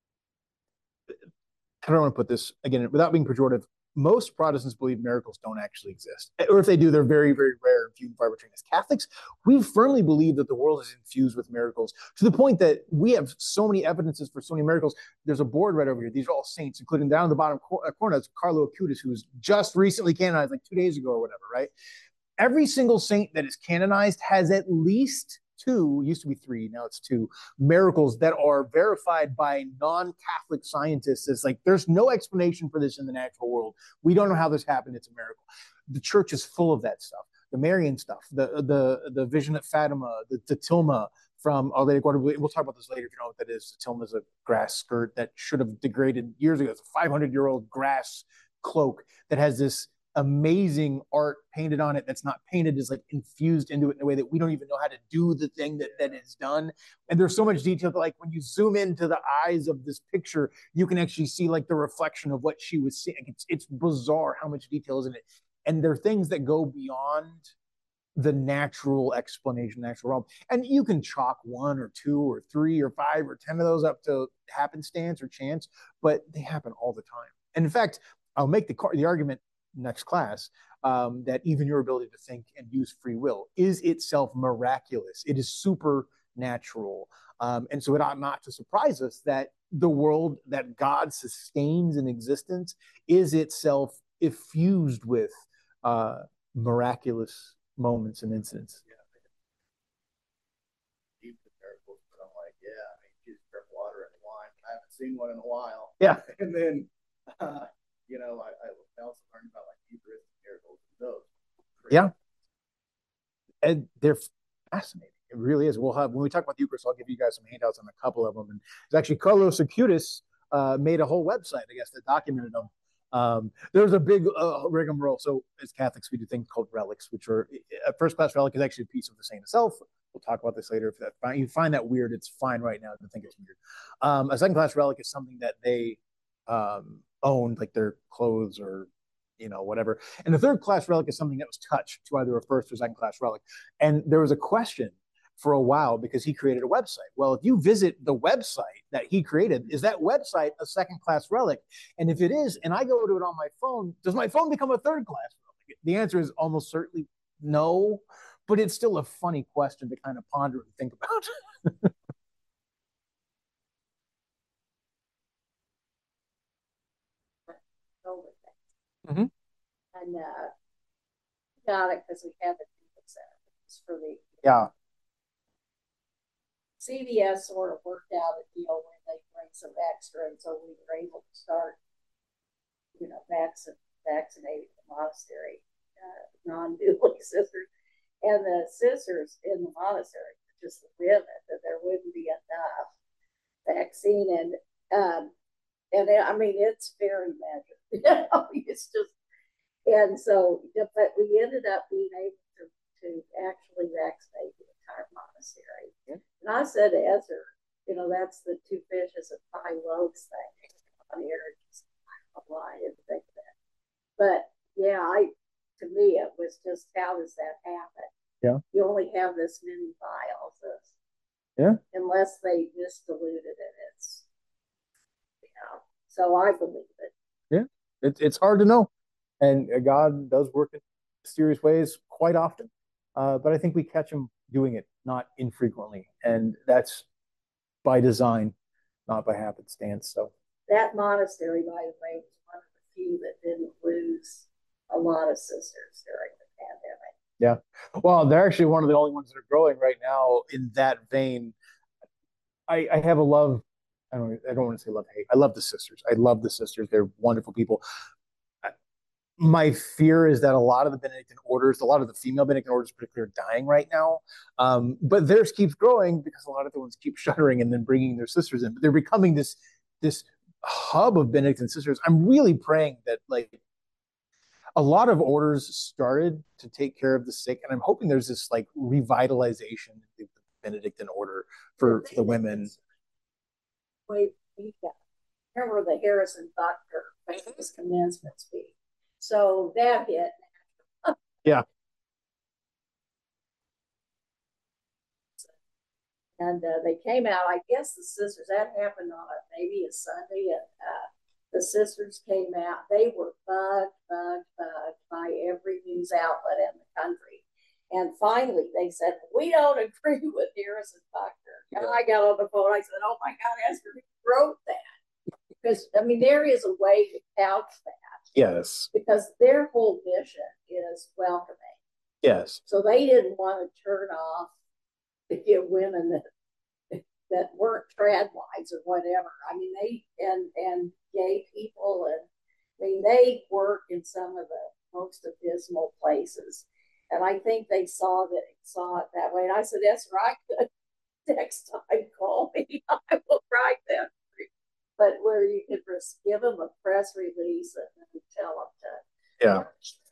I don't want to put this again without being pejorative. Most Protestants believe miracles don't actually exist, or if they do, they're very, very rare and few and far between. As Catholics, we firmly believe that the world is infused with miracles to the point that we have so many evidences for so many miracles. There's a board right over here. These are all saints, including down in the bottom corner, that's Carlo Acutis, who was just recently canonized, like two days ago or whatever, right? Every single saint that is canonized has at least two, used to be three, now it's two, miracles that are verified by non-Catholic scientists. It's like, there's no explanation for this in the natural world. We don't know how this happened. It's a miracle. The church is full of that stuff. The Marian stuff, the the the vision at Fatima, the, the tilma from Our Lady of Guadalupe. We'll talk about this later if you know what that is. The tilma is a grass skirt that should have degraded years ago. It's a five hundred year old grass cloak that has this amazing art painted on it that's not painted, is like infused into it in a way that we don't even know how to do the thing that that is done. And there's so much detail that, like, when you zoom into the eyes of this picture, you can actually see like the reflection of what she was seeing. It's it's bizarre how much detail is in it. And there are things that go beyond the natural explanation, natural realm. And you can chalk one or two or three or five or ten of those up to happenstance or chance, but they happen all the time. And in fact, I'll make the the argument next class, um, that even your ability to think and use free will is itself miraculous. It is supernatural. Um, and so it ought not to surprise us that the world that God sustains in existence is itself effused with uh, miraculous moments and incidents. Yeah. Deep in miracles, but I'm like, yeah, I mean, Jesus turned water into wine. I haven't seen one in a while. Yeah. And then, uh, you know, I, I also learned about like Eucharistic miracles and those. Yeah. And they're fascinating. It really is. We'll have, when we talk about the Eucharist, I'll give you guys some handouts on a couple of them. And it's actually Carlos Acutis uh, made a whole website, I guess, that documented them. Um, there's a big uh, rigmarole. So as Catholics, we do things called relics, which are a first class relic is actually a piece of the saint itself. We'll talk about this later. If that, you find that weird, it's fine right now to think it's weird. Um, a second class relic is something that they um, owned, like their clothes or, you know, whatever. And the third class relic is something that was touched to either a first or second class relic. And there was a question for a while because he created a website. Well, if you visit the website that he created, is that website a second class relic? And if it is, and I go to it on my phone, does my phone become a third class relic? The answer is almost certainly no, but it's still a funny question to kind of ponder and think about. Mm-hmm. And uh, got it because we have a treatment center. It's for the yeah. C V S sort of worked out a deal where they bring some extra, and so we were able to start, you know, vaccin vaccinating the monastery, uh, non-dually sisters, and the sisters in the monastery just livid that there wouldn't be enough vaccine, and um, and it, I mean it's very measured, you know, it's just, and so but we ended up being able to to actually vaccinate the entire monastery. Yeah. And I said to Ezra, you know, that's the two fishes and five loaves thing on here. Just, I didn't think of that. But yeah, I to me it was just, how does that happen? Yeah. You only have this many vials of, yeah. Unless they misdiluted it, it's, you know. So I believe it. Yeah. It's it's hard to know. And God does work in mysterious ways quite often. Uh, but I think we catch him doing it not infrequently. And that's by design, not by happenstance. So that monastery, by the way, was one of the few that didn't lose a lot of sisters during the pandemic. Yeah. Well, they're actually one of the only ones that are growing right now in that vein. I, I have a love, I don't, I don't want to say love hate. I love the sisters. I love the sisters. They're wonderful people. my fear is that a lot of the Benedictine orders, a lot of the female Benedictine orders particularly are dying right now. Um, but theirs keeps growing because a lot of the ones keep shuttering and then bringing their sisters in. But they're becoming this, this hub of Benedictine sisters. I'm really praying that like a lot of orders started to take care of the sick. And I'm hoping there's this like revitalization of the Benedictine order for the women. Wait, we got, remember the Harrison Bucker famous commencement speech. So that hit. Yeah. And uh, they came out, I guess the sisters, that happened on a, maybe a Sunday, and uh, the sisters came out. They were bugged, bugged, bugged by every news outlet in the country. And finally they said, we don't agree with Harrison Bucker. And I got on the phone, I said, oh my God, Esther, who wrote that? Because, I mean, there is a way to couch that. Yes. Because their whole mission is welcoming. Yes. So they didn't want to turn off to get women that that weren't trad wives or whatever. I mean, they and and gay people, and I mean, they work in some of the most abysmal places. And I think they saw that saw it that way. And I said, that's right. Next time, call me. I will write them. But where you could just give them a press release and tell them to.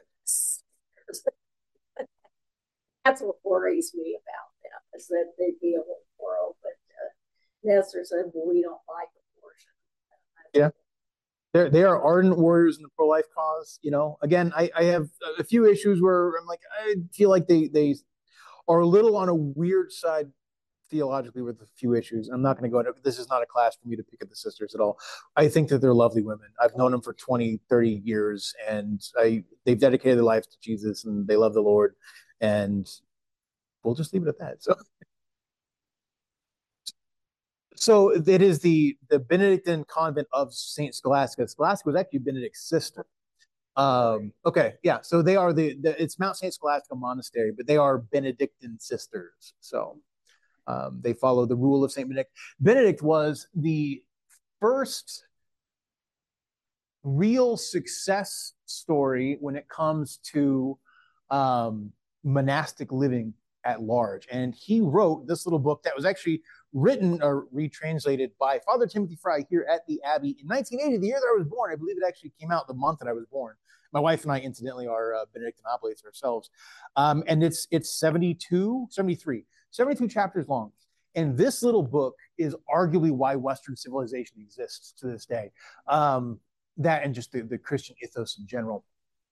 Yeah. That's what worries me about them, is that they'd be a little more open to. Nestor said, well, we don't like abortion. Yeah. They're, they are ardent warriors in the pro-life cause. You know, again, I, I have a few issues where I'm like, I feel like they, they are a little on a weird side theologically with a few issues. I'm not going to go into, this is not a class for me to pick at the sisters at all. I think that they're lovely women. I've known them for twenty, thirty years, and I, they've dedicated their lives to Jesus, and they love the Lord, and we'll just leave it at that. So, so it is the, the Benedictine convent of Saint Scholastica. Scholastica was actually Benedict's sister. Um, okay, yeah. So they are the, the it's Mount Saint Scholastica Monastery, but they are Benedictine sisters. So um, they follow the rule of Saint Benedict. Benedict was the first real success story when it comes to um, monastic living at large. And he wrote this little book that was actually written or retranslated by Father Timothy Fry here at the Abbey in nineteen eighty, the year that I was born. I believe it actually came out the month that I was born. My wife and I, incidentally, are uh, Benedictine Oblates ourselves. Um, and it's it's seventy-two, seventy-three, seventy-two chapters long. And this little book is arguably why Western civilization exists to this day. Um, that and just the, the Christian ethos in general.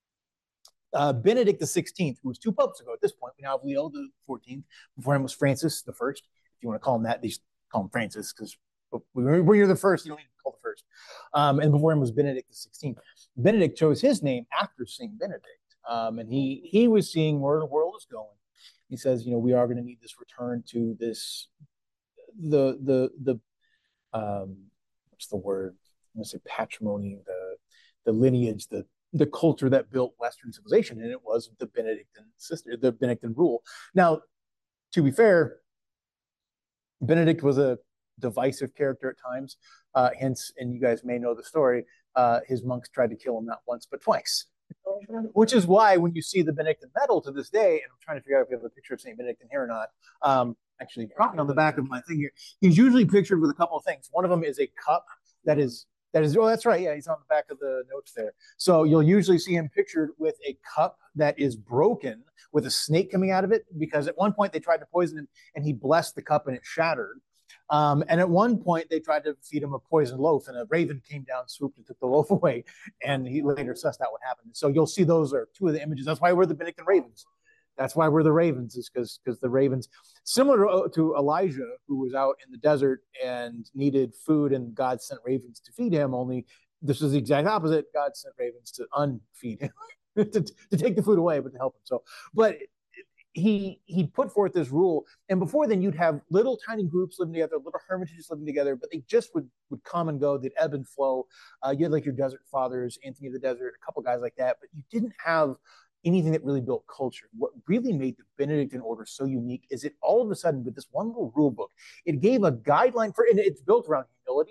Uh, Benedict the sixteenth, who was two popes ago at this point, we now have Leo the fourteenth. Before him was Francis the first. If you want to call him that, they call him Francis, because when you're the first, you don't need to call the first. Um, and before him was Benedict the sixteenth. Benedict chose his name after Saint Benedict. Um, and he he was seeing where the world is going. He says, you know, we are going to need this return to this, the, the, the, um, what's the word? I'm going to say patrimony, the, the lineage, the, the culture that built Western civilization. And it was the Benedictine sister, the Benedictine rule. Now, to be fair, Benedict was a divisive character at times. Uh, hence, and you guys may know the story, uh, his monks tried to kill him not once, but twice. Which is why when you see the Benedictine medal to this day, and I'm trying to figure out if we have a picture of Saint Benedict in here or not, um, actually, probably on the back of my thing here, he's usually pictured with a couple of things. One of them is a cup that is, that is, oh, that's right. Yeah, he's on the back of the notes there. So you'll usually see him pictured with a cup that is broken with a snake coming out of it, because at one point they tried to poison him and he blessed the cup and it shattered. Um, and at one point they tried to feed him a poisoned loaf, and a raven came down, swooped, and took the loaf away. And he later sussed out what happened. So you'll see those are two of the images. That's why we're the Benedictine ravens. That's why we're the ravens, is because because the ravens, similar to, to Elijah, who was out in the desert and needed food, and God sent ravens to feed him. Only this is the exact opposite. God sent ravens to unfeed him, to, to take the food away, but to help him. So, but he he put forth this rule, and before then you'd have little tiny groups living together, little hermitages living together, but they just would would come and go. They'd ebb and flow. Uh, you had like your desert fathers, Anthony of the Desert, a couple guys like that, but you didn't have anything that really built culture. What really made the Benedictine order so unique is it all of a sudden, with this one little rule book, it gave a guideline for, and it's built around humility.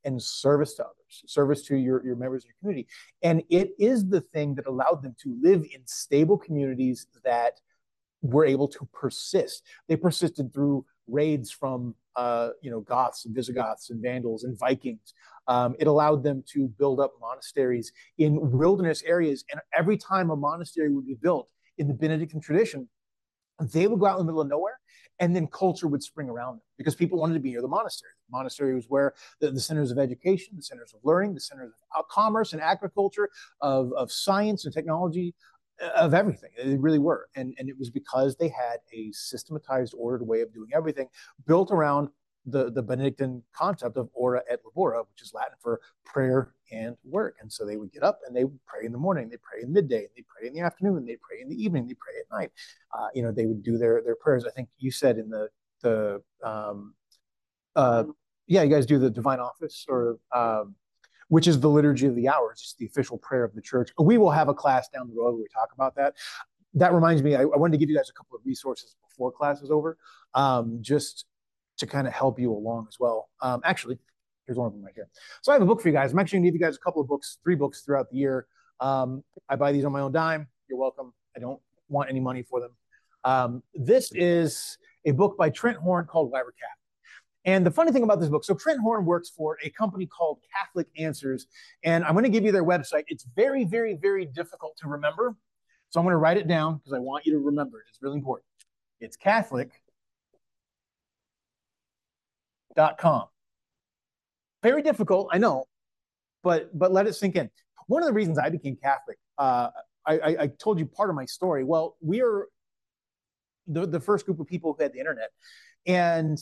and service to others, service to your, your members of your community. And it is the thing that allowed them to live in stable communities that were able to persist. They persisted through raids from uh, you know, Goths and Visigoths and Vandals and Vikings. Um, it allowed them to build up monasteries in wilderness areas. And every time a monastery would be built in the Benedictine tradition, they would go out in the middle of nowhere, and then culture would spring around them because people wanted to be near the monastery. The monastery was where the, the centers of education, the centers of learning, the centers of commerce and agriculture, of, of science and technology, of everything. They really were. And, and it was because they had a systematized, ordered way of doing everything built around the, the Benedictine concept of ora et labora, which is Latin for prayer and work. And so they would get up and they would pray in the morning, they pray in midday, they pray in the afternoon, they pray in the evening, they pray at night. Uh, you know, they would do their, their prayers. I think you said in the, the um, uh, yeah, you guys do the divine office, or um, which is the liturgy of the hours. It's the official prayer of the church. We will have a class down the road where we talk about that. That reminds me, I, I wanted to give you guys a couple of resources before class is over, um, just to kind of help you along as well. Um, actually, here's one of them right here. So I have a book for you guys. I'm actually gonna give you guys a couple of books, three books throughout the year. Um, I buy these on my own dime. You're welcome. I don't want any money for them. Um, this is a book by Trent Horn called Why We're Catholic. And the funny thing about this book, so Trent Horn works for a company called Catholic Answers, and I'm going to give you their website. It's very, very, very difficult to remember. So I'm going to write it down because I want you to remember it. It's really important. It's Catholic dot com. Very difficult, I know, but but let it sink in. One of the reasons I became Catholic, uh, I, I, I told you part of my story. Well, we are the, the first group of people who had the internet. And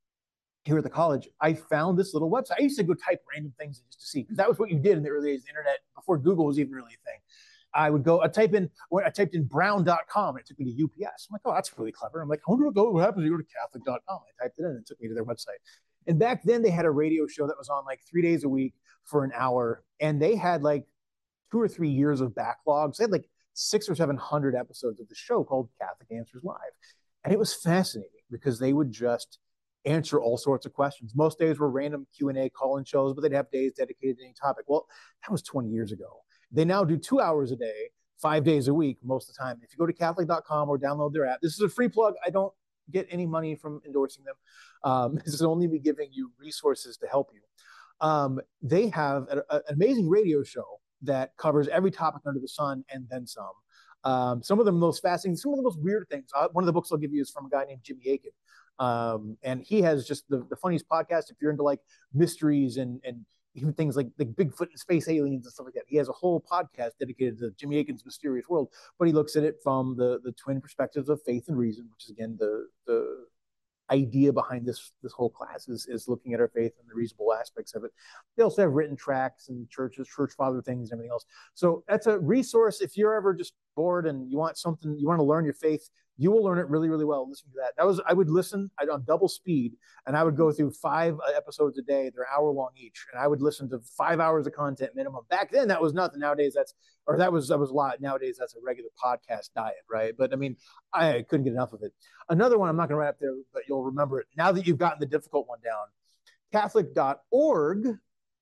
here at the college, I found this little website. I used to go type random things just to see, because that was what you did in the early days of the internet before Google was even really a thing. I would go, I type in, I typed in brown dot com, and it took me to U P S. I'm like, oh, that's really clever. I'm like, I wonder what, what happens if you go to Catholic dot com. I typed it in and it took me to their website. And back then they had a radio show that was on like three days a week for an hour. And they had like two or three years of backlogs. They had like six or seven hundred episodes of the show called Catholic Answers Live. And it was fascinating because they would just answer all sorts of questions. Most days were random Q and A call-in shows, but they'd have days dedicated to any topic. Well, that was twenty years ago. They now do two hours a day, five days a week, most of the time. If you go to Catholic dot com or download their app, this is a free plug. I don't get any money from endorsing them. Um, this is only me giving you resources to help you. Um, they have a, a, an amazing radio show that covers every topic under the sun and then some. Um, some of the most fascinating, some of the most weird things. Uh, one of the books I'll give you is from a guy named Jimmy Akin. Um, and he has just the, the funniest podcast. If you're into like mysteries and, and even things like, like Bigfoot and space aliens and stuff like that, he has a whole podcast dedicated to Jimmy Akin's mysterious world, but he looks at it from the, the twin perspectives of faith and reason, which is again, the, the idea behind this, this whole class is, is looking at our faith and the reasonable aspects of it. They also have written tracts and churches, church father things and everything else. So that's a resource. If you're ever just bored and you want something, you want to learn your faith, you will learn it really, really well. Listen to that. That was, I would listen on double speed, and I would go through five episodes a day. They're hour long each. And I would listen to five hours of content minimum. Back then that was nothing. Nowadays that's, or that was, that was a lot. Nowadays that's a regular podcast diet, right? But I mean, I couldn't get enough of it. Another one, I'm not going to write up there, but you'll remember it. Now that you've gotten the difficult one down, Catholic dot org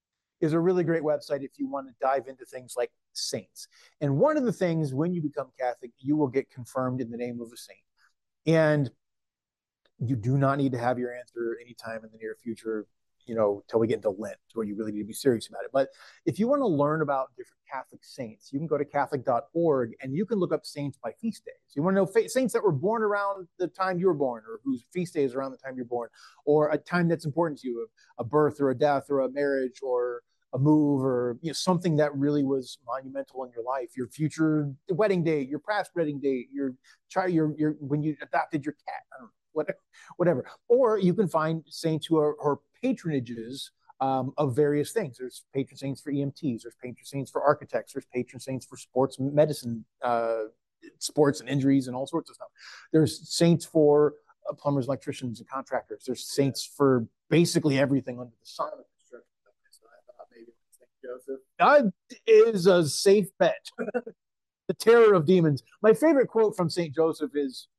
is a really great website if you want to dive into things like saints. And one of the things when you become Catholic, you will get confirmed in the name of a saint. And you do not need to have your answer anytime in the near future, you know, till we get into Lent, where you really need to be serious about it. But if you want to learn about different Catholic saints, you can go to Catholic dot org and you can look up saints by feast days. You want to know fa- saints that were born around the time you were born, or whose feast day is around the time you're born, or a time that's important to you, a birth or a death or a marriage or a move, or you know, something that really was monumental in your life, your future wedding date, your past wedding date, your child, your, your, when you adopted your cat, I don't know, whatever, whatever. Or you can find saints who are, are patronages um, of various things. There's patron saints for E M Ts, there's patron saints for architects, there's patron saints for sports medicine, uh, sports and injuries and all sorts of stuff. There's saints for uh, plumbers, electricians, and contractors. There's saints for basically everything under the sun. Joseph. Uh, is a safe bet. The terror of demons. My favorite quote from Saint Joseph is,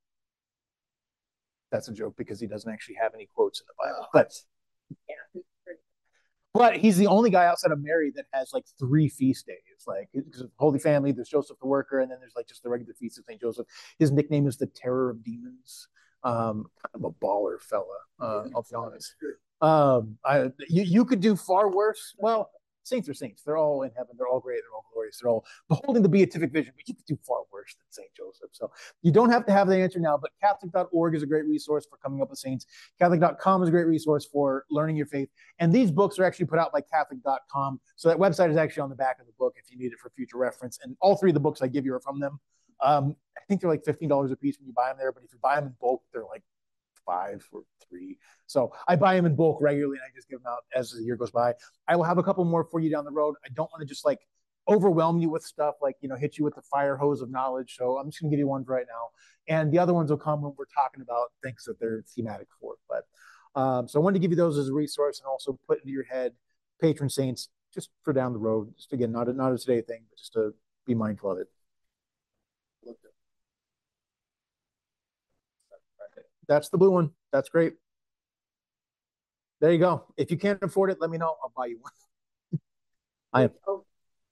that's a joke because he doesn't actually have any quotes in the Bible. But But he's the only guy outside of Mary that has like three feast days. Like, because of Holy Family, there's Joseph the Worker, and then there's like just the regular feast of Saint Joseph. His nickname is the Terror of Demons. Um, kind of a baller fella, uh, I'll be honest. Um, I, you, you could do far worse. Well, saints are saints. They're all in heaven. They're all great. They're all glorious. They're all beholding the beatific vision, but you could do far worse than Saint Joseph. So you don't have to have the answer now, but Catholic dot org is a great resource for coming up with saints. Catholic dot com is a great resource for learning your faith. And these books are actually put out by Catholic dot com. So that website is actually on the back of the book if you need it for future reference. And all three of the books I give you are from them. Um, I think they're like fifteen dollars a piece when you buy them there, but if you buy them in bulk, they're like five or three. So I buy them in bulk regularly and I just give them out as the year goes by. I will have a couple more for you down the road. I don't want to just like overwhelm you with stuff, like, you know, hit you with the fire hose of knowledge. So I'm just going to give you ones right now. And the other ones will come when we're talking about things that they're thematic for. But um, so I wanted to give you those as a resource and also put into your head patron saints just for down the road. Just again, not a, not a today thing, but just to be mindful of it. That's the blue one. That's great. There you go. If you can't afford it, let me know. I'll buy you one. I am. Oh,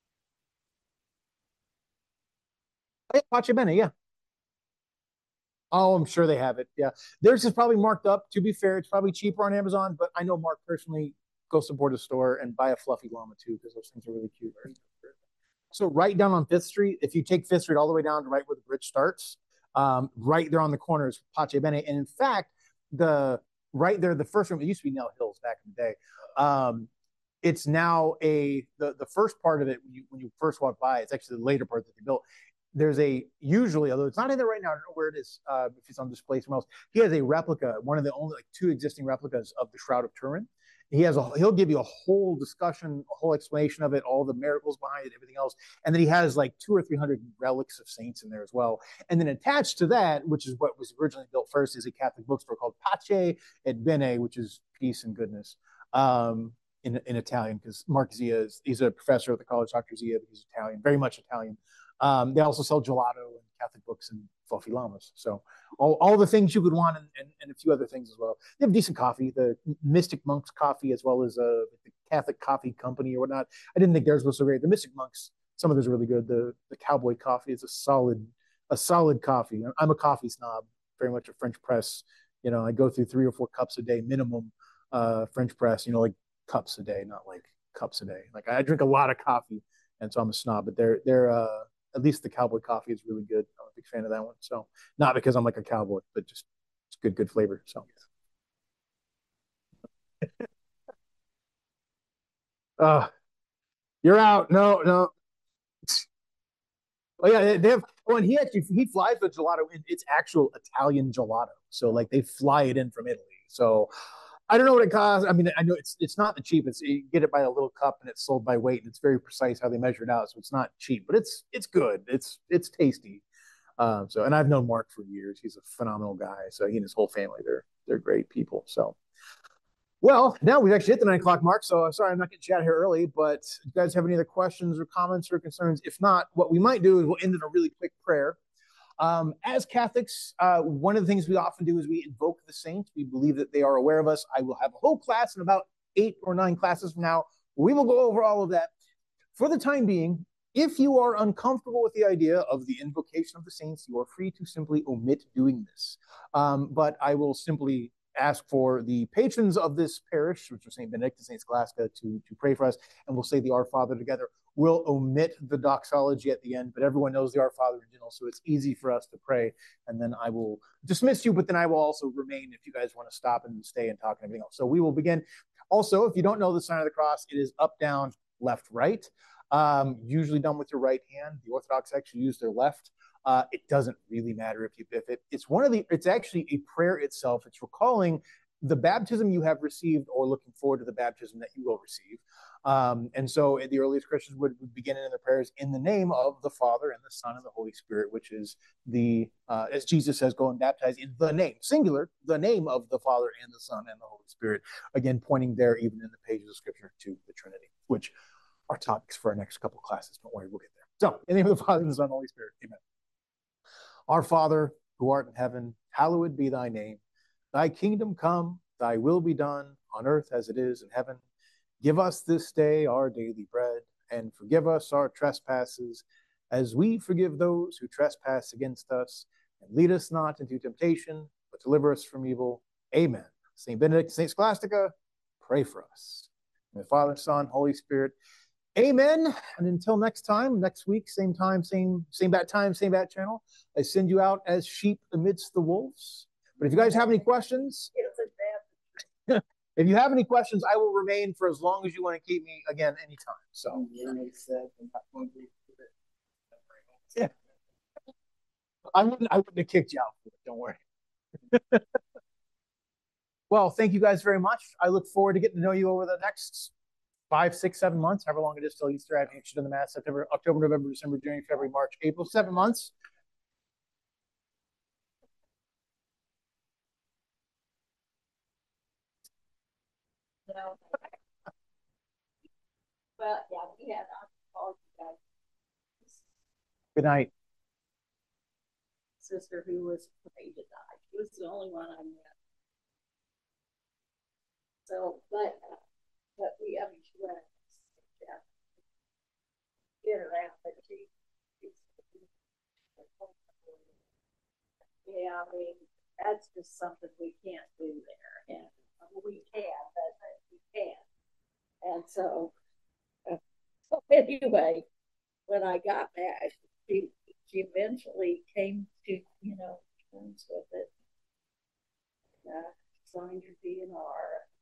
yeah, Pace Bene, yeah. Oh, I'm sure they have it. Yeah. Theirs is probably marked up. To be fair, it's probably cheaper on Amazon, but I know Mark personally. Go support a store and buy a fluffy llama too, because those things are really cute. So right down on Fifth Street, if you take Fifth Street all the way down to right where the bridge starts, um, right there on the corner is Pace Bene. And in fact, the right there, the first room, it used to be Nell Hills back in the day. Um, it's now a the, the first part of it when you when you first walk by, it's actually the later part that they built. There's a usually, although it's not in there right now, I don't know where it is, uh, if it's on display somewhere else. He has a replica, one of the only like two existing replicas of the Shroud of Turin. He has a he'll give you a whole discussion, a whole explanation of it, all the miracles behind it, everything else. And then he has like two or three hundred relics of saints in there as well. And then attached to that, which is what was originally built first, is a Catholic bookstore called Pace et Bene, which is peace and goodness. Um, in, in Italian, because Mark Zia is he's a professor at the college, Doctor Zia, but he's Italian, very much Italian. Um, they also sell gelato and Catholic books and fluffy llamas. So all, all the things you could want and, and, and a few other things as well. They have decent coffee, the Mystic Monks coffee, as well as uh, the Catholic Coffee Company or whatnot. I didn't think theirs was so great. The Mystic Monks, some of those are really good. The the Cowboy Coffee is a solid, a solid coffee. I'm a coffee snob, very much a French press. You know, I go through three or four cups a day minimum, uh, French press, you know, like cups a day, not like cups a day. Like I drink a lot of coffee, and so I'm a snob, but they're, they're, uh, at least the Cowboy Coffee is really good. I'm a big fan of that one. So not because I'm like a cowboy, but just it's good, good flavor. So uh you're out. No, no. Oh yeah, they have oh, and he actually he flies the gelato in it's actual Italian gelato. So like they fly it in from Italy. So I don't know what it costs. I mean, I know it's it's not the cheapest. You get it by a little cup and it's sold by weight, and it's very precise how they measure it out. So it's not cheap, but it's it's good. It's it's tasty. Um, so, and I've known Mark for years. He's a phenomenal guy. So he and his whole family, they're they're great people. So, well, now we've actually hit the nine o'clock mark. So sorry, I'm not getting chat here early. But if you guys have any other questions or comments or concerns? If not, what we might do is we'll end in a really quick prayer. Um, as Catholics, uh, one of the things we often do is we invoke the saints. We believe that they are aware of us. I will have a whole class in about eight or nine classes from now. We will go over all of that. For the time being, if you are uncomfortable with the idea of the invocation of the saints, you are free to simply omit doing this. Um, but I will simply ask for the patrons of this parish, which are Saint Benedict and Saint Scholastica, to, to pray for us, and we'll say the Our Father together. We'll omit the doxology at the end, but everyone knows the Our Father original, so it's easy for us to pray. And then I will dismiss you, but then I will also remain if you guys want to stop and stay and talk and everything else. So we will begin. Also, if you don't know the sign of the cross, it is up, down, left, right. Um, usually done with your right hand. The Orthodox actually use their left. Uh, it doesn't really matter if you if it. It's one of the. It's actually a prayer itself. It's recalling the baptism you have received or looking forward to the baptism that you will receive. Um, and so the earliest Christians would, would begin in their prayers in the name of the Father and the Son and the Holy Spirit, which is the, uh, as Jesus says, go and baptize in the name, singular, the name of the Father and the Son and the Holy Spirit. Again, pointing there even in the pages of Scripture to the Trinity, which are topics for our next couple of classes. Don't worry, we'll get there. So, in the name of the Father and the Son and the Holy Spirit, amen. Our Father, who art in heaven, hallowed be thy name. Thy kingdom come, thy will be done on earth as it is in heaven. Give us this day our daily bread, and forgive us our trespasses, as we forgive those who trespass against us. And lead us not into temptation, but deliver us from evil. Amen. Saint Benedict, Saint Scholastica, pray for us. In the Father, Son, Holy Spirit. Amen. And until next time, next week, same time, same same bat time, same bat channel. I send you out as sheep amidst the wolves. But if you guys have any questions, if you have any questions, I will remain for as long as you want to keep me, again, anytime. So yeah. I wouldn't I wouldn't have kicked you out for it, don't worry. Well, thank you guys very much. I look forward to getting to know you over the next five, six, seven months, however long it is till Easter. I haven't actually done the math. September, October, November, December, January, February, March, April, seven months. No. But yeah, we had I called you guys. Good night. Sister who was afraid to die. She was the only one I met. So, but uh, but we, I mean, she went yeah, get her out, but she, yeah, I mean, that's just something we can't do there, and we can, but we can't. And so, uh, so anyway, when I got back, she she eventually came to, you know, terms with it. Uh, signed her D N R.